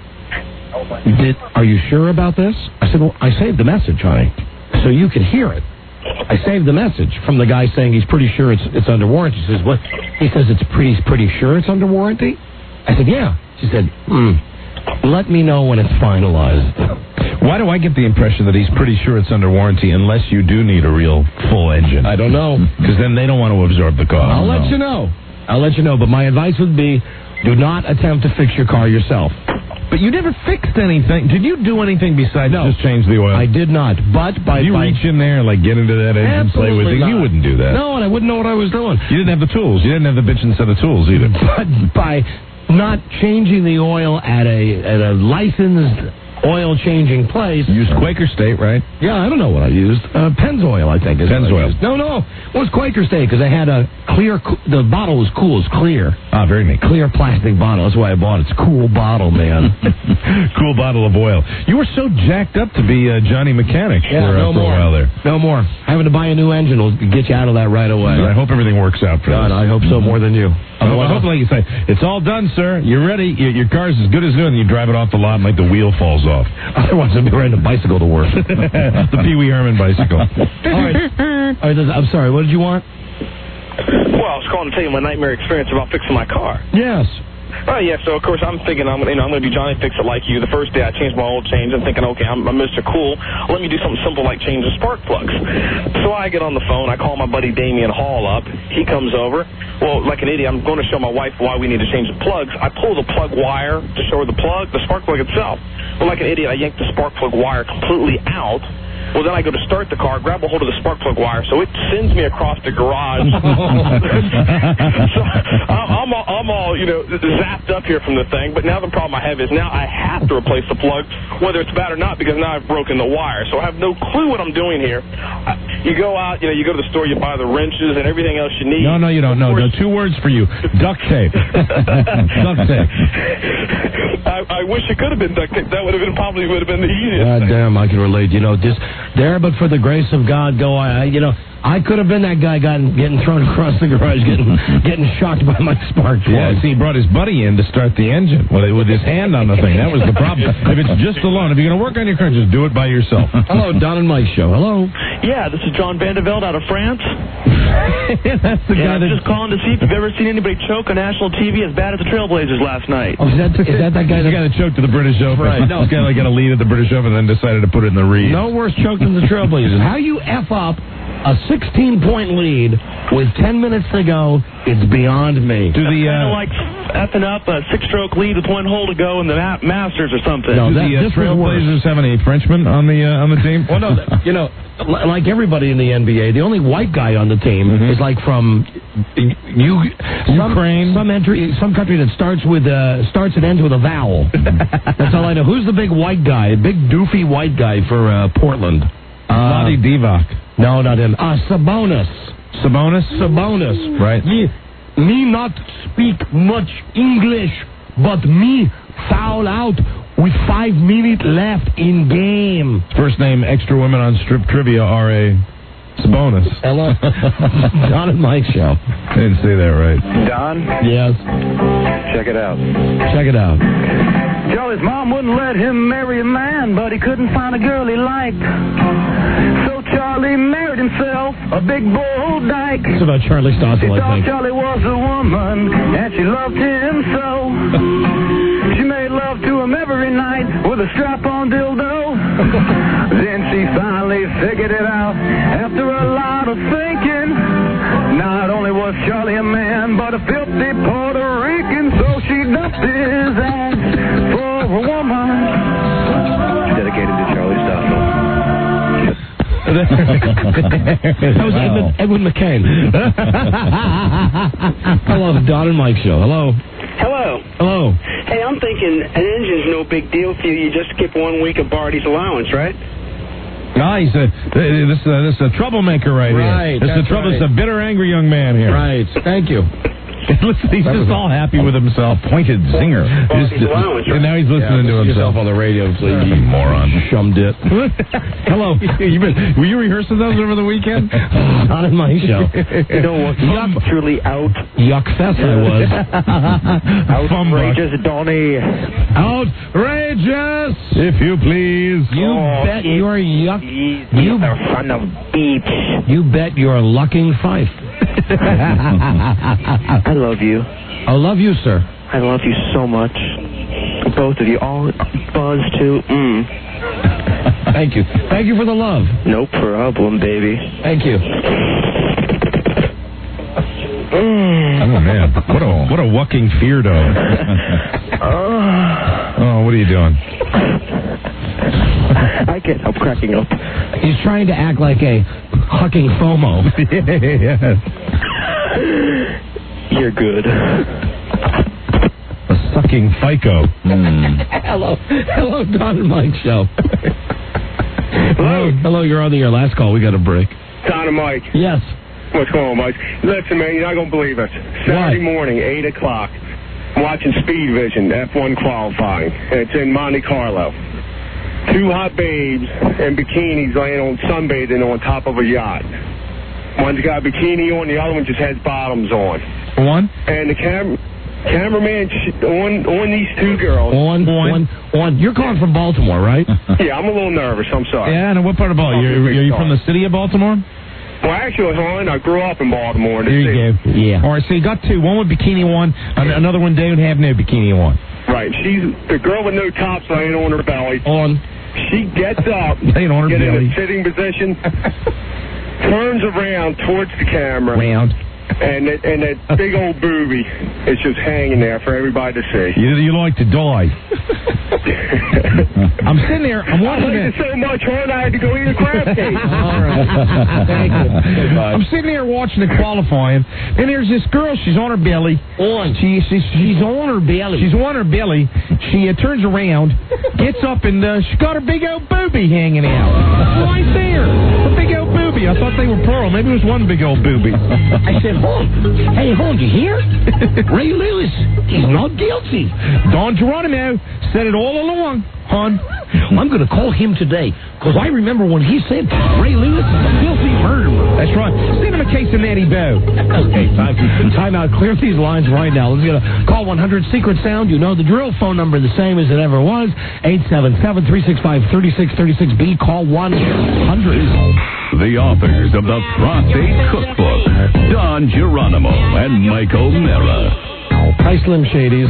Did, are you sure about this? I said, well, I saved the message, honey, so you can hear it. I saved the message from the guy saying he's pretty sure it's it's under warranty. She says, what? He says it's pretty pretty sure it's under warranty? I said, yeah. She said, hmm, let me know when it's finalized. Why do I get the impression that he's pretty sure it's under warranty unless you do need a real full engine? I don't know. Because then they don't want to absorb the cost. I'll let you know. I'll let you know. But my advice would be, do not attempt to fix your car yourself. But you never fixed anything. Did you do anything besides no, just change the oil? I did not. But by did you by, reach in there and like get into that engine and play with it? Not. You wouldn't do that. No, and I wouldn't know what I was doing. You didn't have the tools. You didn't have the bitchin' set of tools either. But by not changing the oil at a at a licensed oil changing place. You used Quaker State, right? Yeah, I don't know what I used. Uh, Pennzoil, I think. Is Pennzoil. No, no. It was Quaker State because I had a clear, the bottle was cool. It's clear. Ah, very neat. Clear plastic bottle. That's why I bought it. It's a cool bottle, man. Cool bottle of oil. You were so jacked up to be uh, Johnny Mechanic yeah, for, uh, no for more. a while there. No more. Having to buy a new engine will get you out of that right away. I hope everything works out for God, this. I hope so more than you. Well, I hope, like you say, it's all done, sir. You're ready. Your, your car's as good as new, and you drive it off the lot and like the wheel falls off. off. Otherwise, I'd be riding a bicycle to work. The Pee Wee Herman bicycle. All right. All right. I'm sorry. What did you want? Well, I was calling to tell you my nightmare experience about fixing my car. Yes. Oh, yeah, so, of course, I'm thinking I'm, you know, I'm going to be Johnny Fix-It like you. The first day I changed my oil change, I'm thinking, okay, I'm, I'm Mister Cool. Let me do something simple like change the spark plugs. So I get on the phone. I call my buddy Damian Hall up. He comes over. Well, like an idiot, I'm going to show my wife why we need to change the plugs. I pull the plug wire to show her the plug, the spark plug itself. Well, like an idiot, I yank the spark plug wire completely out. Well, then I go to start the car, grab a hold of the spark plug wire, so it sends me across the garage. So I'm all, I'm all, you know, zapped up here from the thing, but now the problem I have is now I have to replace the plug, whether it's bad or not, because now I've broken the wire. So I have no clue what I'm doing here. You go out, you know, you go to the store, you buy the wrenches and everything else you need. No, no, you don't. No, no, two words for you. Duct tape. Duct tape. I, I wish it could have been duct tape. That would have been probably would have been the easiest. God thing. damn, I can relate. You know, just there, but for the grace of God, go. I, you know, I could have been that guy gotten, getting thrown across the garage, getting getting shocked by my spark plug. Yeah, see, he brought his buddy in to start the engine with, with his hand on the thing. That was the problem. If it's just alone, if you're going to work on your car, just do it by yourself. Hello, Don and Mike Show. Hello. Yeah, this is John Vandeveld out of France. That's the yeah, guy I'm that... just calling to see if you've ever seen anybody choke on national T V as bad as the Trailblazers last night. Oh, is that, is that that guy the that... guy that choked at the British Open? Right. No. This guy like got a lead at the British Open and then decided to put it in the reed. No worse choke than the Trailblazers. How you F up a sixteen-point lead with ten minutes to go, it's beyond me. Do the, uh, kind of like effing up a six-stroke lead with one hole to go in the ma- Masters or something. No, Do that, the uh, Trailblazers have any Frenchmen on the uh, on the team? Well, no, you know, like everybody in the N B A, the only white guy on the team mm-hmm. is like from you, some, Ukraine, some entry, some country that starts with uh, starts and ends with a vowel. That's all I know. Who's the big white guy, big doofy white guy for uh, Portland? Vlade uh, Divac. No, not him. Uh, Sabonis. Sabonis? Sabonis. Right. Me, me not speak much English, but me foul out with five minutes left in game. First name, extra women on strip trivia are a Sabonis. Hello. Don and Mike Show. I didn't say that right. Don? Yes. Check it out. Check it out. Charlie's mom wouldn't let him marry a man, but he couldn't find a girl he liked. So Charlie married himself a big bull dyke. It's about Charlie Stossel, I think. She thought Charlie was a woman, and she loved him so. She made love to him every night with a strap-on dildo. Then she finally figured it out after a lot of thinking. Not only was Charlie a man, but a filthy Puerto Rican, so she dumped his ass for a woman. Dedicated to Charlie Stossel. That was Edwin, Edwin McCain. Hello, the Don and Mike Show. Hello. Hello. Hello. Hey, I'm thinking an engine's no big deal for you. You just skip one week of Barty's allowance, right? Nice. Uh, this uh, this is a troublemaker right, right here. This is a trouble. Right. It's a bitter, angry young man here. Right. Thank you. Listen, he's just all happy with himself. Pointed zinger. Just, and now he's listening yeah, to himself on the radio, please. You moron. Shummed it. Hello. You been, were you rehearsing those over the weekend? Not in my show. You know what? I'm truly out. Yuck fest I was. Outrageous, Donnie. Outrageous, if you please. You oh, bet you're yuck. You son of beach. You bet you're lucking Fife. I love you. I love you, sir. I love you so much. Both of you. All Buzz, too. Mm. Thank you. Thank you for the love. No problem, baby. Thank you. Oh, man. What a, what a wucking feardo. Oh, what are you doing? I can't help cracking up. He's trying to act like a hucking FOMO. Yes. You're good. A sucking FICO. Mm. Hello. Hello, Don and Mike Show. Hello. Hello, you're on the air. Last call. We got a break. Don and Mike. Yes. What's going on, Mike? Listen, man, you're not going to believe it. Saturday Why? morning, eight o'clock, I'm watching Speed Vision, F one qualifying. And it's in Monte Carlo. Two hot babes in bikinis laying on sunbathing on top of a yacht. One's got a bikini on, the other one just has bottoms on. One? And the camera, cameraman sh- on on these two girls. On, on, on. You're calling from Baltimore, right? Yeah, I'm a little nervous. I'm sorry. Yeah, and what part of Baltimore? You're, are you from the city of Baltimore? Well, actually, hon, I grew up in Baltimore. There you go. Yeah. All right, so you got two. One with bikini on, and another one don't have no bikini on. Right. She's the girl with no tops laying on her belly. On. She gets up, laying on her get belly. in a sitting position, turns around towards the camera. Round. And that, and that big old booby is just hanging there for everybody to see. You, you like to die. I'm sitting there. I'm watching I liked it so much, hon, I had to go eat a crab cake. All right. Thank you. I'm sitting there watching the qualifying, and there's this girl. She's on her belly. On. She, she, she's on her belly. She's on her belly. She uh, turns around, gets up, and uh, she's got her big old booby hanging out. Right there. Her big old booby. I thought they were plural. Maybe it was one big old booby. I said, Hon, hey, Hon, you hear? Ray Lewis, he's not guilty. Don Geronimo said it all along, hon. I'm going to call him today, because I remember when he said Ray Lewis is a filthy murderer. That's right. Send him a case of Natty Bow. Okay, time, time out. Clear these lines right now. Let's get a call one hundred Secret Sound. You know the drill. Phone number the same as it ever was. eight seven seven, three six five, three six three six B. Call one hundred. The authors of the Prostate Cookbook, Don Geronimo and Mike O'Mara. Hi, Slim Shadys.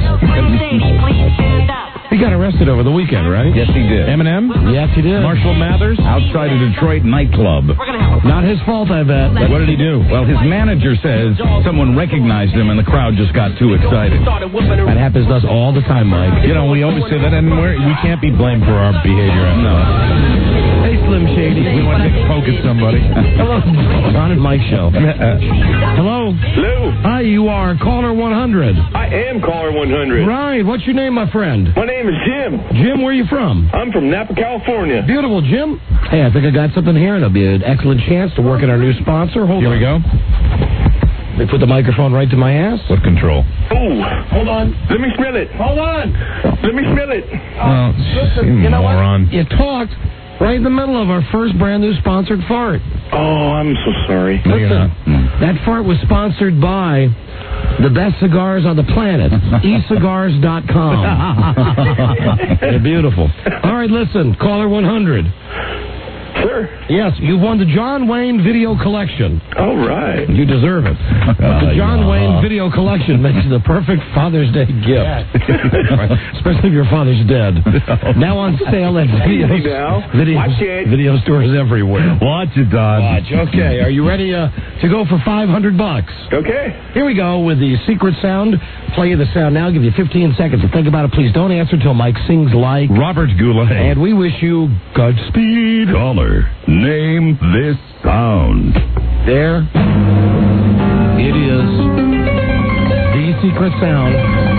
He got arrested over the weekend, right? Yes, he did. Eminem? Yes, he did. Marshall Mathers? Outside a Detroit nightclub. Not his fault, I bet. What did he do? Well, his manager says someone recognized him and the crowd just got too excited. That happens to us all the time, Mike. You know, we always say that, and we're, we can't be blamed for our behavior. No. Hey, Slim Shady. We want to take a poke at somebody. Hello. Ron and Mike show. Hello. Hello. Hi, you are caller one hundred. I am caller one hundred. Right. What's your name, my friend? My name is Jim. Jim, where are you from? I'm from Napa, California. Beautiful, Jim. Hey, I think I got something here. It'll be an excellent chance to work at our new sponsor. Hold Here on. we go. They put the microphone right to my ass. What control? Ooh. Hold on. Let me smell it. Hold on. Let me smell it. Oh, Listen, you you know moron. what? You talked right in the middle of our first brand new sponsored fart. Oh, I'm so sorry. No, you're not. That fart was sponsored by the best cigars on the planet, e cigars dot com. They're beautiful. All right, listen, caller one hundred. Sir. Yes, you've won the John Wayne Video Collection. All right. You deserve it. The John Wayne Video Collection makes the perfect Father's Day gift. Especially if your father's dead. Now on sale at video, Easy now. video, Watch it. video stores everywhere. Watch it, Don. Watch. Okay, are you ready uh, to go for five hundred bucks? Okay. Here we go with the secret sound. Play you the sound now. Give you fifteen seconds to think about it. Please don't answer till Mike sings like Robert Goulet. And we wish you Godspeed. Caller, name this sound. There it is. The secret sound.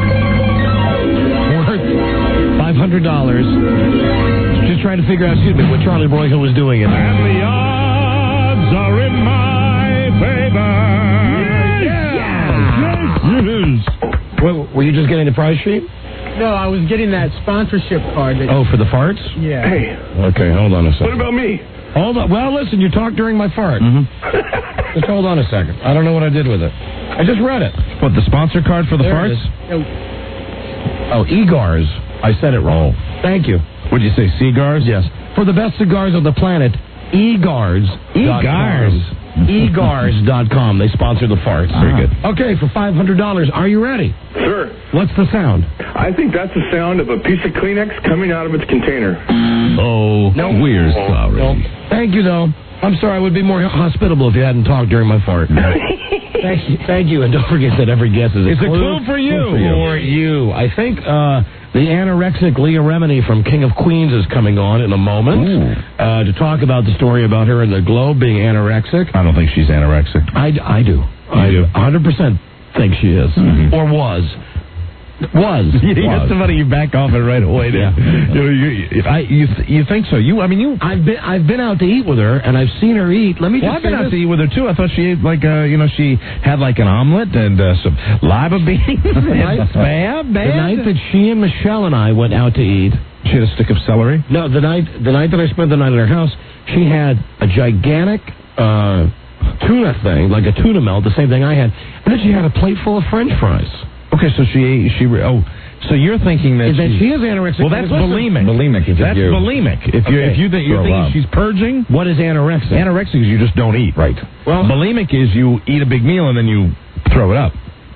Worth five hundred dollars. Just trying to figure out, excuse me, what Charlie Broyhill was doing in there. And the odds are in my favor. Yes! Yes! Wait, were you just getting the prize sheet? No, I was getting that sponsorship card. That Oh, for the farts? Yeah. Hey. Okay, hold on a second. What about me? Hold on. Well, listen, you talked during my fart. Mm-hmm. Just hold on a second. I don't know what I did with it. I just read it. What, the sponsor card for the There it farts? is. Oh, E-Gars. I said it wrong. Thank you. What'd you say, cigars? Yes. For the best cigars on the planet, E-Gars. E-Gars. E Gars dot com. They sponsor the farts. Very good. Okay, for five hundred dollars. Are you ready? Sir. What's the sound? I think that's the sound of a piece of Kleenex coming out of its container. Oh, No. we're sorry. No. Thank you, though. I'm sorry. I would be more hospitable if you hadn't talked during my fart. Thank you. Thank you. And don't forget that every guess is a It's a clue, clue for you. For you. I think uh, the anorexic Leah Remini from King of Queens is coming on in a moment uh, to talk about the story about her in the Globe being anorexic. I don't think she's anorexic. I, I do. I do. one hundred percent think she is. Mm-hmm. Or was. Was. You was. got somebody you back off it right away. Yeah. You, know, you, I, you, th- you think so? You, I mean, you. I've been I've been out to eat with her, and I've seen her eat. Let me just Well, I've say been out this. to eat with her too. I thought she ate like, uh, you know, she had like an omelet and uh, some lima beans. Right? Bad, bad. The night that she and Michelle and I went out to eat, she had a stick of celery. no, the night the night that I spent the night at her house, she had a gigantic uh, tuna thing, like a tuna melt, the same thing I had, and then she had a plate full of French fries. Okay, so she she oh, so you're thinking that, that she, she is anorexic. Well, that's Listen, bulimic. Bulimic. If That's you, bulimic. If you Okay. if you think you're thinking she's purging, What is anorexic? anorexic is you just don't eat. Right. Well, Bulimic is you eat a big meal and then you throw it up.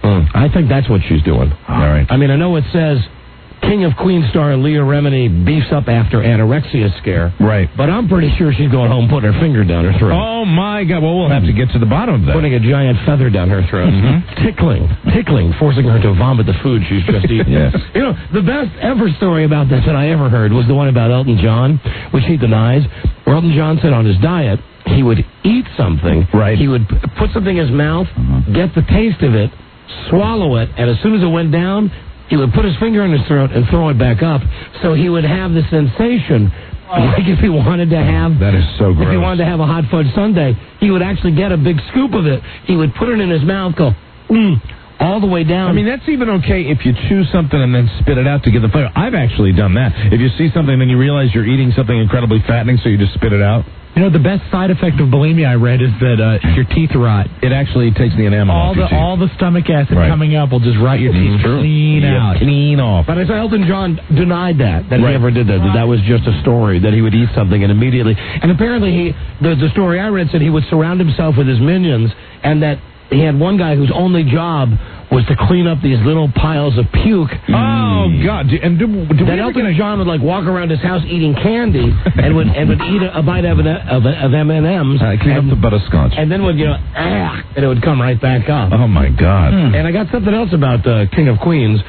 I think that's what she's doing. All right. I mean, I know it says King of Queens star Leah Remini beefs up after anorexia scare. Right. But I'm pretty sure she's going home putting her finger down her throat. Oh, my God. Well, we'll have to get to the bottom of that. Putting a giant feather down her throat. Mm-hmm. Tickling. Tickling. Forcing her to vomit the food she's just eaten. Yes. You know, the best ever story about this that I ever heard was the one about Elton John, which he denies. Where Elton John said on his diet, he would eat something. Right. He would p- put something in his mouth, Uh-huh. get the taste of it, swallow it, and as soon as it went down, he would put his finger in his throat and throw it back up, so he would have the sensation, like if he wanted to have... That is so gross. If he wanted to have a hot fudge sundae, he would actually get a big scoop of it. He would put it in his mouth, go, mm, all the way down. I mean, that's even okay if you chew something and then spit it out to get the flavor. I've actually done that. If you see something and then you realize you're eating something incredibly fattening, so you just spit it out. You know, the best side effect of bulimia I read is that uh, your teeth rot. It actually takes the enamel All off the your teeth. all the stomach acid Right. coming up will just rot your teeth Mhm. clean Yeah, out. clean off. But I saw Elton John denied that, that Right. he ever did that, that that was just a story, that he would eat something and immediately... And apparently he, the, the story I read said he would surround himself with his minions, and that he had one guy whose only job was to clean up these little piles of puke. Oh, God. Do, and do, do that we Elton ever get a- John would like walk around his house eating candy and would and would eat a, a bite of, an, of, of M and M's. Uh, clean and, up the butterscotch. and then would, you know, ah, and it would come right back up. Oh, my God. And I got something else about uh, King of Queens.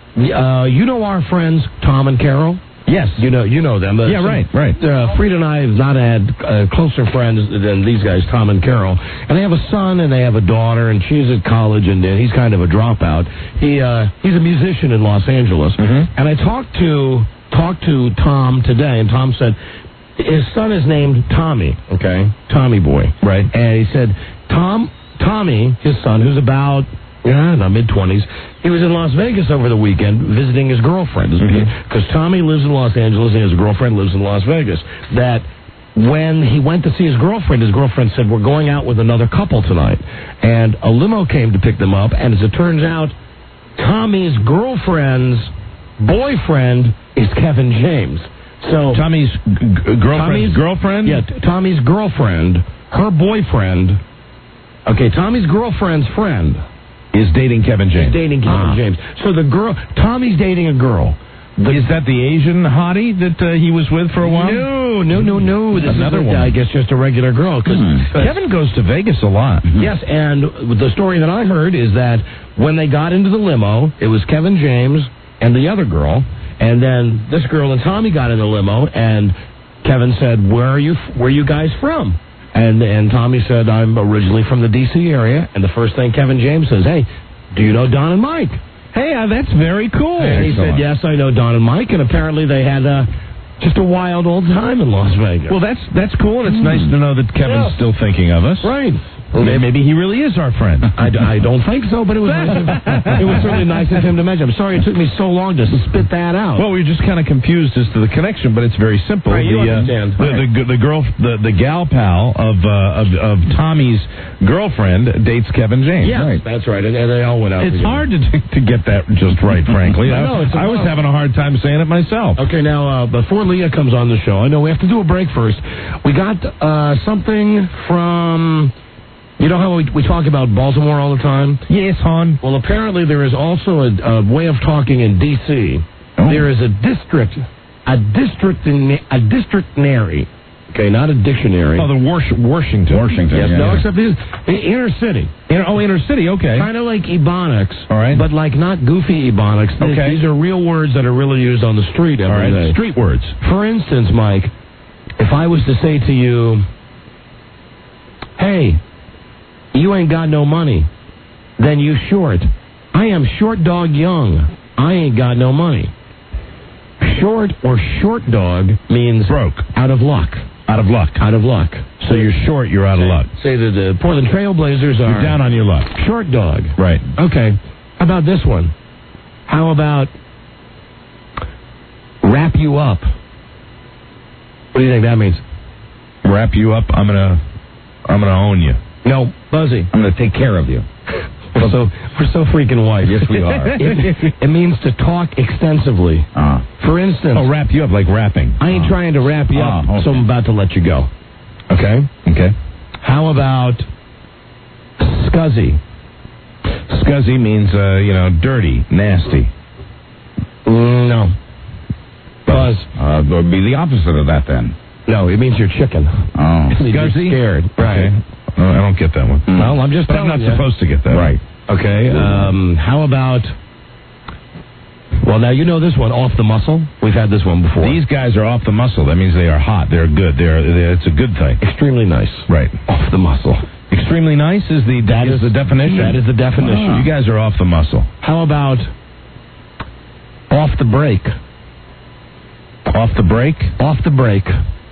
Uh, you know our friends Tom and Carol? Yes. You know you know them. Uh, Yeah, some- right, right. Uh, Frida and I have not had uh, closer friends than these guys, Tom and Carol. And they have a son and they have a daughter, and she's at college, and uh, he's kind of a dropout. He uh, He's a musician in Los Angeles. Mm-hmm. And I talked to talked to Tom today, and Tom said his son is named Tommy, okay? Tommy boy. Right. And he said, Tom, Tommy, his son, who's about... Yeah, in the mid-twenties. He was in Las Vegas over the weekend visiting his girlfriend. Because Tommy lives in Los Angeles and his girlfriend lives in Las Vegas. That when he went to see his girlfriend, his girlfriend said, we're going out with another couple tonight. And a limo came to pick them up. And as it turns out, Tommy's girlfriend's boyfriend is Kevin James. So Tommy's g- g- girlfriend's Tommy's girlfriend? Yeah, t- Tommy's girlfriend, her boyfriend. Okay, Tommy's girlfriend's friend Is dating Kevin James. is dating Kevin Ah. James. So the girl, Tommy's dating a girl. Is that the Asian hottie that uh, he was with for a while? No, no, no, no. This Another is, a- one. I guess, just a regular girl. Cause, Kevin goes to Vegas a lot. Yes, and the story that I heard is that when they got into the limo, it was Kevin James and the other girl, and then this girl and Tommy got in the limo, and Kevin said, "Where are you? Where are you guys from?" And and Tommy said, "I'm originally from the D C area." And the first thing Kevin James says, "Hey, do you know Don and Mike?" Hey, uh, that's very cool. And he said, "Yes, I know Don and Mike." And apparently they had uh, just a wild old time in Las Vegas. Well, that's that's cool, and it's nice to know that Kevin's Yeah. still thinking of us. Right. May- Maybe he really is our friend. I, d- I don't think so, but it was nice of, it was certainly nice of him to mention. I'm sorry it took me so long to spit that out. Well, we were just kind of confused as to the connection, but it's very simple. Right, you the, uh, understand. the, the g- the girl, the, the gal pal of, uh, of of Tommy's girlfriend dates Kevin James. Yes, Right. that's right, and, and they all went out It's together. hard to to get that just right, frankly. I know, it's I was tough. having a hard time saying it myself. Okay, now, uh, before Leah comes on the show, I know we have to do a break first. We got uh, something from... You know how we, we talk about Baltimore all the time? Yes, hon. Well, apparently there is also a, a way of talking in D C Oh. There is a district, a district, a districtnary. Okay, not a dictionary. Oh, the Wash- Washington. Washington. Yes, yeah, no, yeah. except this the inner city. Inner, oh, inner city. Okay. Kind of like Ebonics. All right. But like not goofy Ebonics. These- Okay. These are real words that are really used on the street All every right. day. Street words. For instance, Mike, if I was to say to you, hey, you ain't got no money, then you short. I am short dog young. I ain't got no money. Short or short dog means Broke. out of luck. Out of luck. Out of luck. So you're short, you're out of luck. Say that the Portland Trailblazers are You're down on your luck. short dog. Right. Okay. How about this one? How about wrap you up? What do you think that means? Wrap you up. I'm gonna, I'm gonna own you. No, Buzzy. I'm going to take care of you. What We're so, we're so freaking white. Yes, we are. it, it means to talk extensively. Uh, For instance... Oh, wrap you up like rapping. I ain't uh, trying to wrap you up, uh, okay. so I'm about to let you go. Okay? Okay. How about scuzzy? Scuzzy means, uh, you know, dirty, nasty. Mm, no. Buzz. Uh, it would be the opposite of that, then. No, it means you're chicken. Oh. Scuzzy? Scared. Right. Okay. No, I don't get that one. Mm. Well, I'm just but telling I'm not you. supposed to get that. Right. Okay. Um, how about... Well, now you know this one, off the muscle. We've had this one before. These guys are off the muscle. That means they are hot. They're good. They're, they're it's a good thing. Extremely nice. Right. Off the muscle. Extremely nice is the that is, is the definition. That is the definition. Ah. You guys are off the muscle. How about off the break? Off the break? Off the break.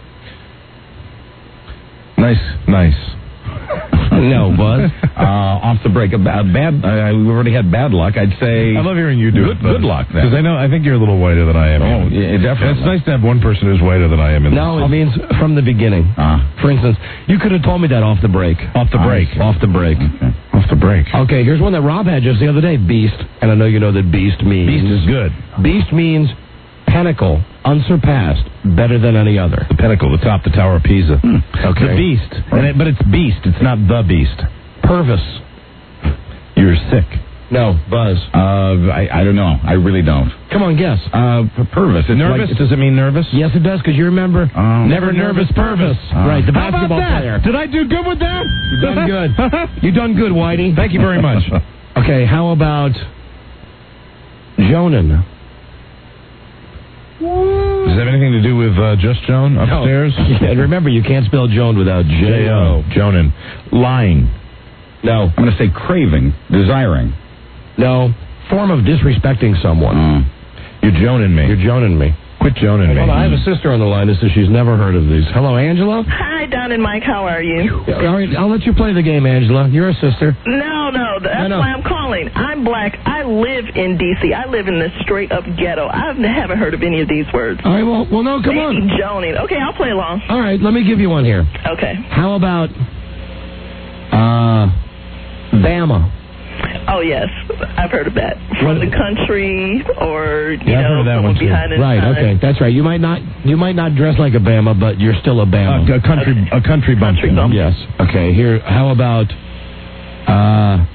Nice, nice. No, Buzz. uh, off the break. A bad, bad uh, we already had bad luck. I'd say. I love hearing you do good, it. Good luck. Because I know, I think you're a little whiter than I am. Oh, yeah, definitely. It's nice to have one person who's whiter than I am. In no, this. it means from the beginning. Uh, For instance, you could have told me that off the break. Off the break. Uh, off the break. Okay. Off the break. Okay, here's one that Rob had just the other day. Beast. And I know you know that beast means. Beast is good. Beast means pinnacle, unsurpassed, better than any other. The pinnacle, the top, the Tower of Pisa. Hmm. Okay. The beast. And it, but it's beast. It's not the beast. Purvis. You're sick. No, Buzz. Uh, I, I don't know. I really don't. Come on, guess. Uh, Purvis. It's nervous? Like, does it mean nervous? Yes, it does, because you remember um, Never Nervous Purvis. Uh, right, the How basketball about that? player. Did I do good with that? You done good. You done good, Whitey. Thank you very much. Okay, how about Jonan? Does it have anything to do with uh, Just Joan upstairs? No. And remember, you can't spell Joan without J O. Jonan. Lying. No. I'm going to say craving, desiring. No. Form of disrespecting someone. Mm. You're Joning me. You're Joning me. Quit Joning me. Hold on, I have a sister on the line that says she's never heard of these. Hello, Angela? Hi, Don and Mike. How are you? All right, I'll let you play the game, Angela. You're a sister. No, no, that's I know. why I'm calling. I'm black. I live in D C. I live in the straight-up ghetto. I haven't heard of any of these words. All right, well, well no, come on. Maybe Joning. Okay, I'll play along. All right, let me give you one here. Okay. How about uh, Bama? Oh, yes. I've heard of that. From the country or, you yeah, know, I've heard of that someone one too. behind his Right, time. okay, that's right. You might not you might not dress like a Bama, but you're still a Bama. Uh, a country a country bumpkin. bumpkin. Yes. Okay, here, how about uh,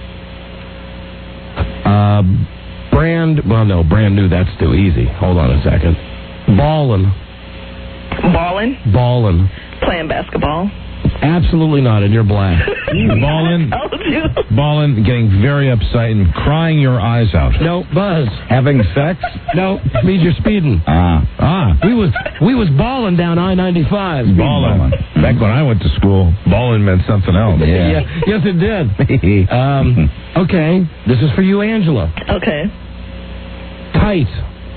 uh, brand, well, no, brand new, that's too easy. Hold on a second. Ballin'. Ballin'? Ballin'. Playing basketball. Absolutely not, and you're black. Ballin', I told you. ballin', getting very upset and crying your eyes out. No, Buzz. Having sex? No, means you're speeding. Ah. Ah. We was we was balling down I ninety-five. Ballin'. Back when I went to school, ballin' meant something else. Yeah. Yes, it did. um, okay, this is for you, Angela. Okay. Tight.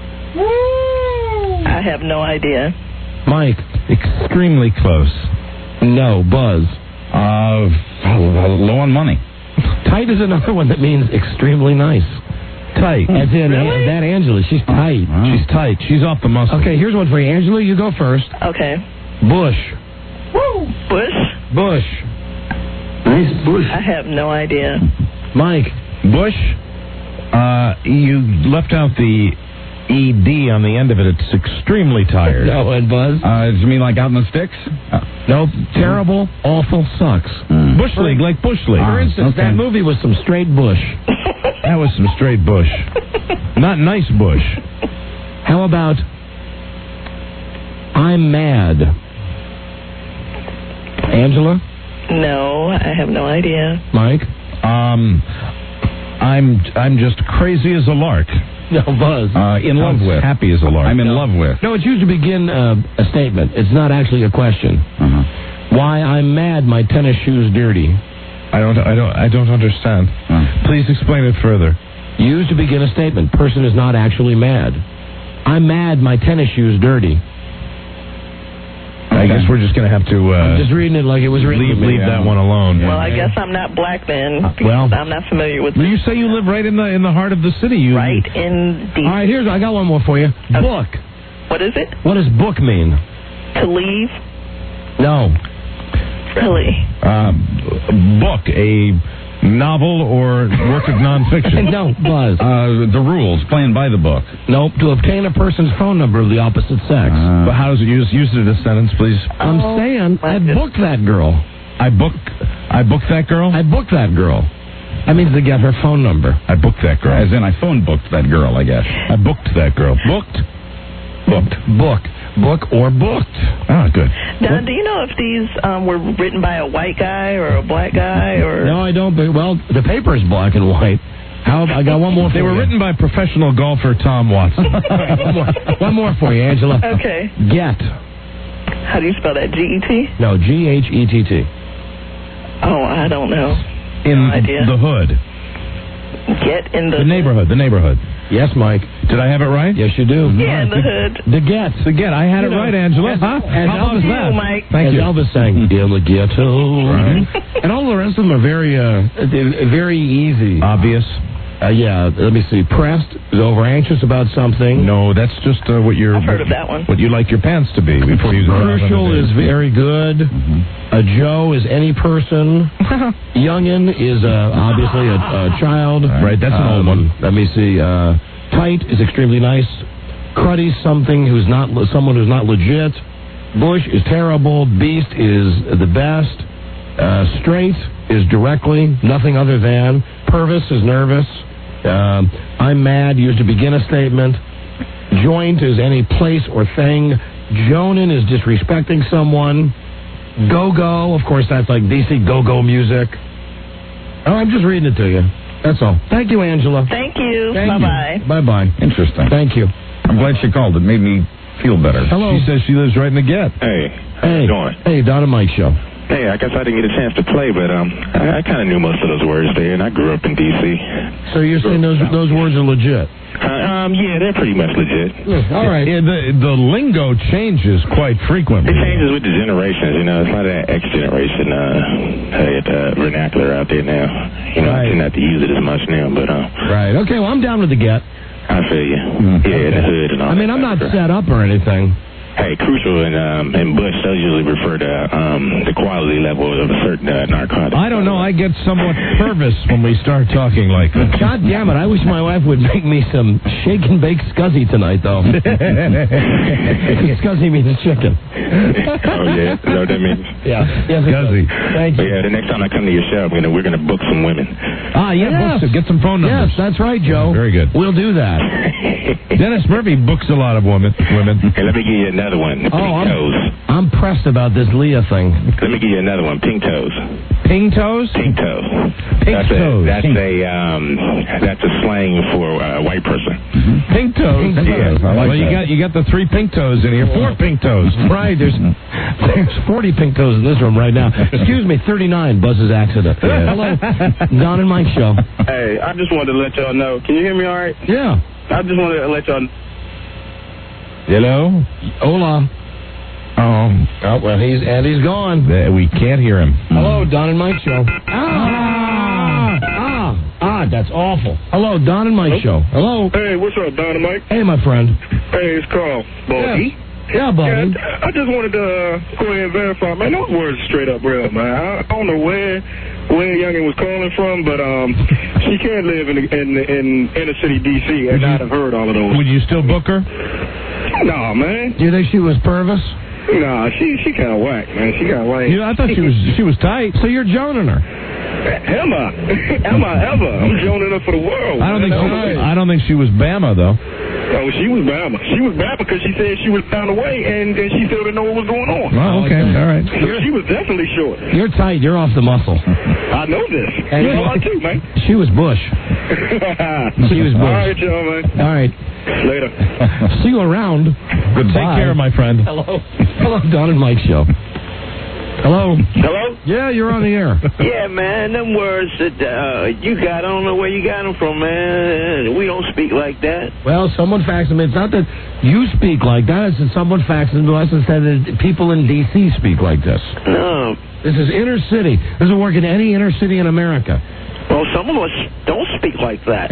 I have no idea. Mike. Extremely close. No, Buzz. Uh, low on money. Tight is another one that means extremely nice. Tight. As in Really? that Angela. She's tight. Oh. She's tight. She's off the muscle. Okay, here's one for you. Angela, you go first. Okay. Bush. Woo. Bush? Bush. Nice bush. I have no idea. Mike. Bush, uh, you left out the E D on the end of it. It's extremely tired. No, and Buzz. Uh, does it mean like out in the sticks? Uh, Nope. Terrible, awful, sucks. Mm. Bush League, like Bush League. For instance, okay. that movie was some straight bush. That was some straight bush. Not nice bush. How about I'm mad? Angela? No, I have no idea. Mike? Um, I'm I'm just crazy as a lark. No, Buzz. Uh, in love with. Happy as a lark. I'm in love with. No, it's used to begin uh, a statement. It's not actually a question. Uh-huh. Why I'm mad my tennis shoes dirty. I don't I don't I don't understand. Uh. Please explain it further. Used to begin a statement. Person is not actually mad. I'm mad my tennis shoes dirty. I guess we're just going to have to uh, I'm just reading it like it was written. leave, to me. leave that one alone. Well, I guess I'm not black then. Because well, I'm not familiar with Well, you say you live right in the in the heart of the city. You right in D C. All right, here's I got one more for you. Okay. Book. What is it? What does book mean? To leave? No. Really? Uh, book, a novel or work of nonfiction? No, Buzz. Uh, the rules, playing by the book. Nope, to obtain a person's phone number of the opposite sex. Uh, But how does it use? Use it in a sentence, please. I'm Oh, saying I booked that girl. I booked. I booked that girl. I booked that girl. That means to get her phone number. I booked that girl. As in, I phone booked that girl, I guess. I booked that girl. Booked. Booked. Book. Book or booked. Ah, good. Don, do you know if these um, were written by a white guy or a black guy or? No, I don't. But, well, the paper is black and white. How? I got one more for They you. were written by professional golfer Tom Watson. one, more, one more for you, Angela. Okay. Get. How do you spell that? G E T? No, G H E T T. Oh, I don't know. In No idea. the hood. Get in the. The neighborhood. The neighborhood. Yes, Mike. Did I have it right? Yes, you do. Yeah, in the hood. The get. The get. I had You it know, right, Angela. as- huh? as How was Elvis- that? Mike. Thank As you. Elvis sang, in the ghetto. Right. And all the rest of them are very, uh, they're very easy. Obvious. Uh, yeah, let me see. Pressed, is over anxious about something. No, that's just uh, what you're. I've heard of that one. What you like your pants to be before you go out on a Crucial date. is very good. Mm-hmm. A Joe is any person. Youngin is uh, obviously a, a child. Right, that's an old one. Let me see. Uh, tight is extremely nice. Cruddy something who's not someone who's not legit. Bush is terrible. Beast is the best. Uh, straight is directly nothing other than. Purvis is nervous. Um, I'm mad used to begin a statement. Joint is any place or thing. Jonin is disrespecting someone. Go-go, of course, that's like D C go-go music. Oh, I'm just reading it to you. That's all. Thank you, Angela. Thank you. Thank Bye bye. you. Bye-bye. Interesting. Thank you. I'm glad she called. It made me feel better. Hello. She says she lives right in the get. Hey, how Hey. you doing? Hey, Don and Mike Show. Hey, I guess I didn't get a chance to play, but um, I, I kind of knew most of those words there, and I grew up in D C. So you're saying those those words are legit? Uh, um, yeah, they're pretty much legit. All right. Yeah, the the lingo changes quite frequently. It changes with the generations, you know. It's not that X generation uh, uh, vernacular out there now. You know, Right. I tend not to use it as much now, but uh, Right. Okay, well, I'm down with the get. I feel you. Yeah, in the hood and all I mean, that I'm not stuff. set up or anything. Hey, Crucial and um, and Bush, those usually refer to um, the quality level of a certain uh, narcotic. I don't know. I get somewhat nervous when we start talking like that. God damn it, I wish my wife would make me some shake and bake scuzzy tonight, though. Scuzzy means chicken. Oh, yeah? Is that what that means? Yeah. Yes, it Scuzzy. does. Thank But you. yeah, the next time I come to your show, I'm gonna, we're going to book some women. Ah, yeah, Yes. books, get some phone numbers. Yes, that's right, Joe. Very good. We'll do that. Dennis Murphy books a lot of women. Women. Hey, let me give you another one. Pink Oh, toes. I'm, I'm pressed about this Leah thing. Let me give you another one. Pink toes. Ping toes. Pink toes. Pink that's toes. A, that's a um, that's a slang for a white person. Pink toes. Pink toes. I like well, you that. got you got the three pink toes in here. Four pink toes. Right, there's there's forty pink toes in this room right now. Excuse me, thirty-nine, Buzz's accident. Hello, Don and Mike Show. Hey, I just wanted to let y'all know. Can you hear me all right? Yeah. I just wanted to let y'all know. Hello. Hola. Um. Oh, well, he's and he's gone. We can't hear him. Hello, Don and Mike Show. Ah, ah, ah, that's awful. Hello, Don and Mike Show. Hello. Hey, what's up, Dynamite? Hey, my friend. Hey, it's Carl. Bogey. Yeah, buddy. Yeah, I just wanted to uh, go ahead and verify, man. Those words are straight up real, man. I, I don't know where where Youngin was calling from, but um, she can't live in in in inner city D C and not have heard all of those. Would you still book her? Nah, man. Do you think she was Purvis? Nah, she she kind of whack, man. She got like. You know, I thought she was she was tight. So you're joning her. Am I? Am I ever? I'm joining her for the world. I don't think man. she, I don't think she was Bama though. Oh, she was Bama. She was Bama because she said she was found away and, and she still didn't know what was going on. Oh, okay, all right. So she was definitely short. You're tight. You're off the muscle. I know this. And You know I too, man. She was Bush. She was Bush. All right, y'all, man. All right. Later. See you around. Goodbye. Take care, my friend. Hello. Hello, Don and Mike Show. Hello. Hello? Yeah, you're on the air. Yeah, man, them words that uh, you got, I don't know where you got them from, man. We don't speak like that. Well, someone faxed them. It's not that you speak like that. It's that someone faxed them to us and said that people in D C speak like this. No. This is inner city. This will work in any inner city in America. Well, some of us don't speak like that.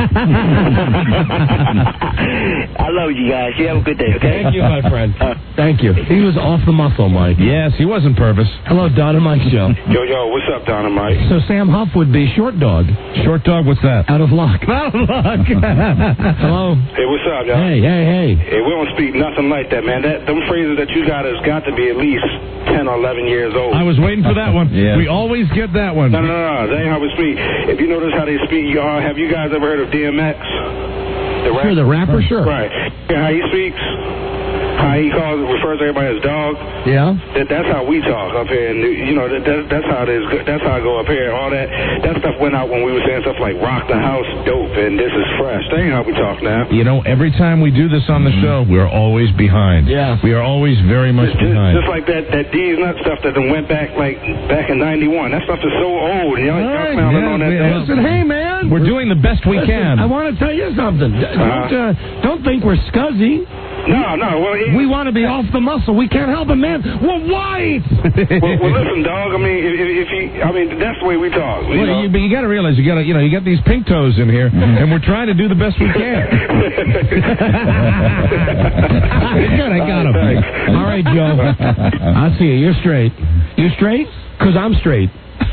I love you guys. You have a good day, okay? Thank you, my friend. Uh, Thank you. He was off the muscle, Mike. Yes, he wasn't Purvis. Hello, Don and Mike show. Yo, yo, what's up, Don and Mike? So Sam Huff would be short dog. Short dog, what's that? Out of luck. Out of luck. Hello. Hey, what's up, y'all? Hey, hey, hey. Hey, we don't speak nothing like that, man. That them phrases that you got has got to be at least ten or eleven years old. I was waiting for that one. Yeah. We always get that one. No, no, no, no. That ain't how we speak. If you notice how they speak, you all, have you guys ever heard of D M X? The rapper? Sure, the rapper, sure. Right. Yeah, how he speaks, how he calls, refers to everybody as dog. Yeah. That, that's how we talk up here, and you know that, that that's how it is. That's how I go up here. All that that stuff went out when we were saying stuff like "rock the house, dope," and "this is fresh." That ain't how we talk now. You know, every time we do this on the show, we're always behind. Yeah. We are always very much Just, behind. just like that that D's Nut stuff that then went back like back in ninety-one. That stuff is so old. You know, All right, clowning yeah, on that. yeah. Listen, hey, man. We're doing the best we Listen, can. I want to tell you something. D- Don't, uh, don't think we're scuzzy. No, no. Well, it, We want to be off the muscle. We can't help it, man. We're white. well, well, listen, dog. I mean, if, if, if he, I mean, that's the way we talk. You Well, know? you, but you got to realize you got to, you know, you got these pink toes in here, and we're trying to do the best we can. Good, I got him. All right, Joe. I see you. You're straight. You straight? Because I'm straight.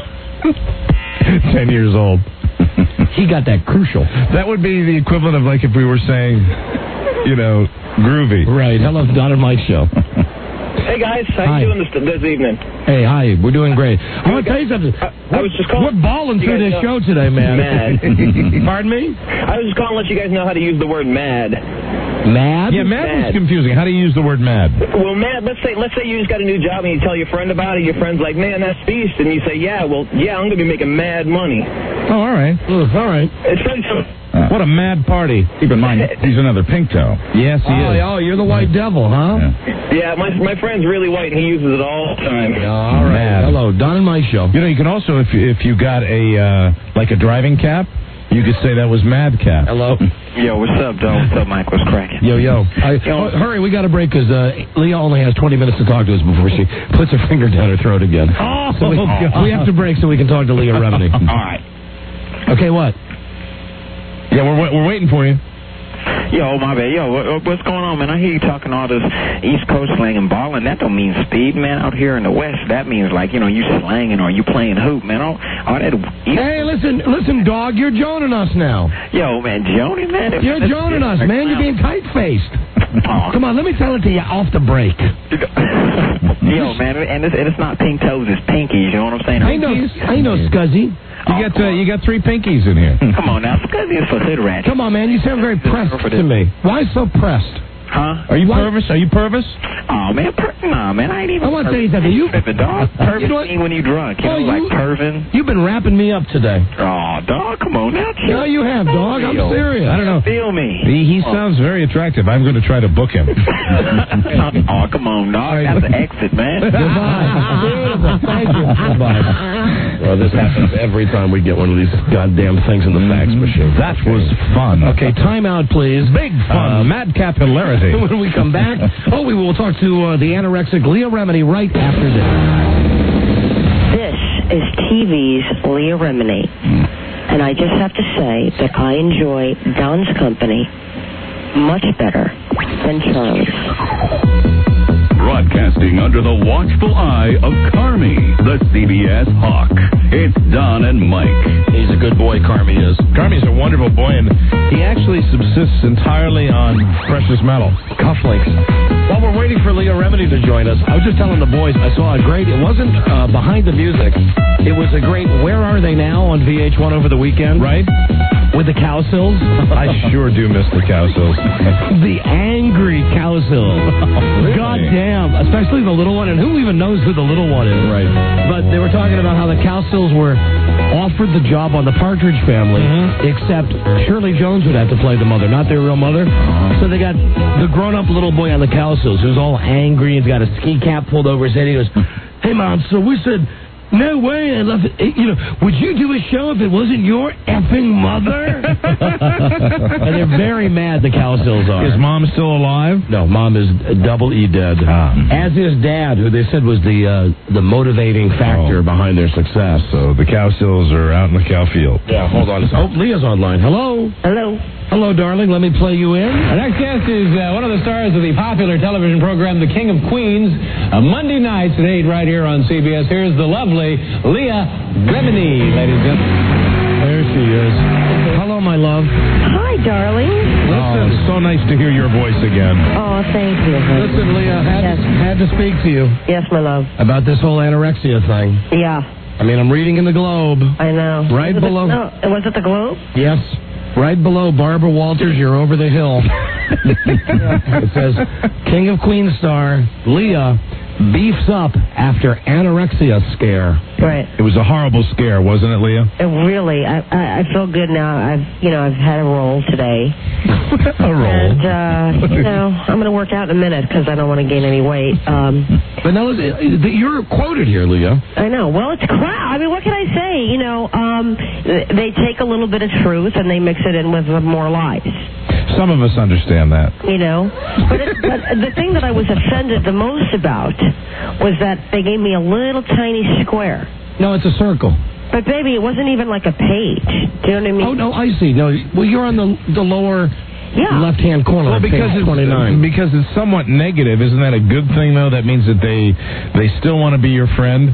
Ten years old. He got that crucial. That would be the equivalent of like if we were saying, you know, groovy. Right. Hello, Don and Mike show. Hey, guys. How Hi. you doing this, this evening? Hey, hi. We're doing great. I want to tell you something. I, I was just calling. We're balling You through guys this know- show today, man. Mad. Pardon me? I was just calling to let you guys know how to use the word mad. Mad? Yeah, mad, Mad. was confusing. How do you use the word mad? Well, mad. Let's say let's say you just got a new job and you tell your friend about it. Your friend's like, "Man, that's beast," and you say, "Yeah, well, yeah, I'm gonna be making mad money." Oh, all right. Ugh, all right. It's really so. Uh, What a mad party. keep in mind, he's another pink toe. Yes, he Oh, is. oh, you're the white devil, huh? Yeah. Yeah, my my friend's really white and he uses it all the time. All right. Mad. Hello, Don and Mike show. You know, you can also, if you, if you got a, uh, like a driving cap, you could say that was mad cap. Hello. Yo, what's up, Don? What's up, Mike? What's cracking? Yo, yo. I, oh, hurry, we got to break because uh, Leah only has twenty minutes to talk to us before she puts her finger down her throat again. Oh, so we, God. we have to break so we can talk to Leah Remini. All right. Okay, what? Yeah, we're, we're waiting for you. Yo, my bad. Yo, what, what's going on, man? I hear you talking all this East Coast slang and balling. That don't mean speed, man. Out here in the West, that means like, you know, you slanging or you playing hoop, man. All, all that. Hey, listen, listen, dog, you're joning us now. Yo, man, Joni, man. if- You're that's- joning us, man. You're being tight-faced. Oh. Come on, let me tell it to you off the break. Yo, man, and it's, and it's not pink toes, it's pinkies. You know what I'm saying? I know, I know, Scuzzy. You got uh, you got three pinkies in here. Come on now, Scuzzy is for hood rats. Come on, man, you sound very pressed to me. Why so pressed? Huh? Are you Purvis? Are you Purvis? Oh, man, per- nah, man, I ain't even. I want to tell you something. You, The dog, Pervin You know what? mean when you drunk. You Oh, know, like you- Pervin. You've been wrapping me up today. Oh, dog, come on now. No, you have, dog. I'm Feel- serious. I don't know. Feel me. He, he sounds very attractive. I'm going to try to book him. Oh, come on, dog. That's the exit, man. Goodbye. Beautiful. Thank you. Goodbye. Well, this happens every time we get one of these goddamn things in the fax machine. That was fun. Okay, time out, please. Big fun. Uh, Madcap hilarity. When we come back, oh, we will talk to uh, the anorexic Leah Remini right after this. This is T V's Leah Remini, and I just have to say that I enjoy Don's company much better than Charlie's. Broadcasting under the watchful eye of Carmi, the C B S Hawk. It's Don and Mike. He's a good boy, Carmi is. Carmi's a wonderful boy, and he actually subsists entirely on precious metal. Cufflinks. While we're waiting for Leah Remini to join us, I was just telling the boys I saw a great, it wasn't uh, behind the music, it was a great Where Are They Now on V H one over the weekend. Right? With the Cowsills. I sure do miss the Cowsills. The angry Cowsills. God damn. Especially the little one, and who even knows who the little one is. Right. But they were talking about how the Cowsills were offered the job on the Partridge Family, Mm-hmm. except Shirley Jones would have to play the mother, not their real mother. So they got the grown-up little boy on the Cowsills who's all angry and got a ski cap pulled over his head. He goes, "Hey, Mom, so we said No way. I love it. You know, would you do a show if it wasn't your effing mother? And they're very mad, the Cowsills are. Is Mom still alive? No, Mom is double E dead. Ah. As is Dad, who they said was the uh, the motivating factor Oh. behind their success. So the Cowsills are out in the cow field. Yeah, hold on. Oh, Leah's online. Hello. Hello. Hello, darling. Let me play you in. Our next guest is uh, one of the stars of the popular television program The King of Queens, uh, Monday nights at eight right here on C B S. Here's the lovely Leah Remini, ladies and gentlemen. There she is. Hello, my love. Hi, darling. Oh, it's so nice to hear your voice again. Oh, thank you. honey. Listen, Leah, had, Yes. had to speak to you Yes, my love. about this whole anorexia thing. Yeah, I mean, I'm reading in the Globe. I know. Right was it below- The, no, was it the Globe? Yes. Right below Barbara Walters, you're over the hill. It says, King of Queens star Leah beefs up after anorexia scare. Right. It was a horrible scare, wasn't it, Leah? It really, I, I I feel good now. I've you know I've had a roll today, A roll. and uh, you know I'm going to work out in a minute because I don't want to gain any weight. Um, But now, listen, you're quoted here, Leah. I know. Well, it's crap. I mean, what can I say? You know, um, they take a little bit of truth and they mix it in with more lies. Some of us understand that. You know, but, it, but the thing that I was offended the most about was that they gave me a little tiny square. No, it's a circle. But baby, it wasn't even like a page. Do you know what I mean? Oh, no, I see. No, well, you're on the the lower Yeah. left-hand corner. Well, of because page it's, twenty-nine. because it's somewhat negative. Isn't that a good thing, though? That means that they they still want to be your friend?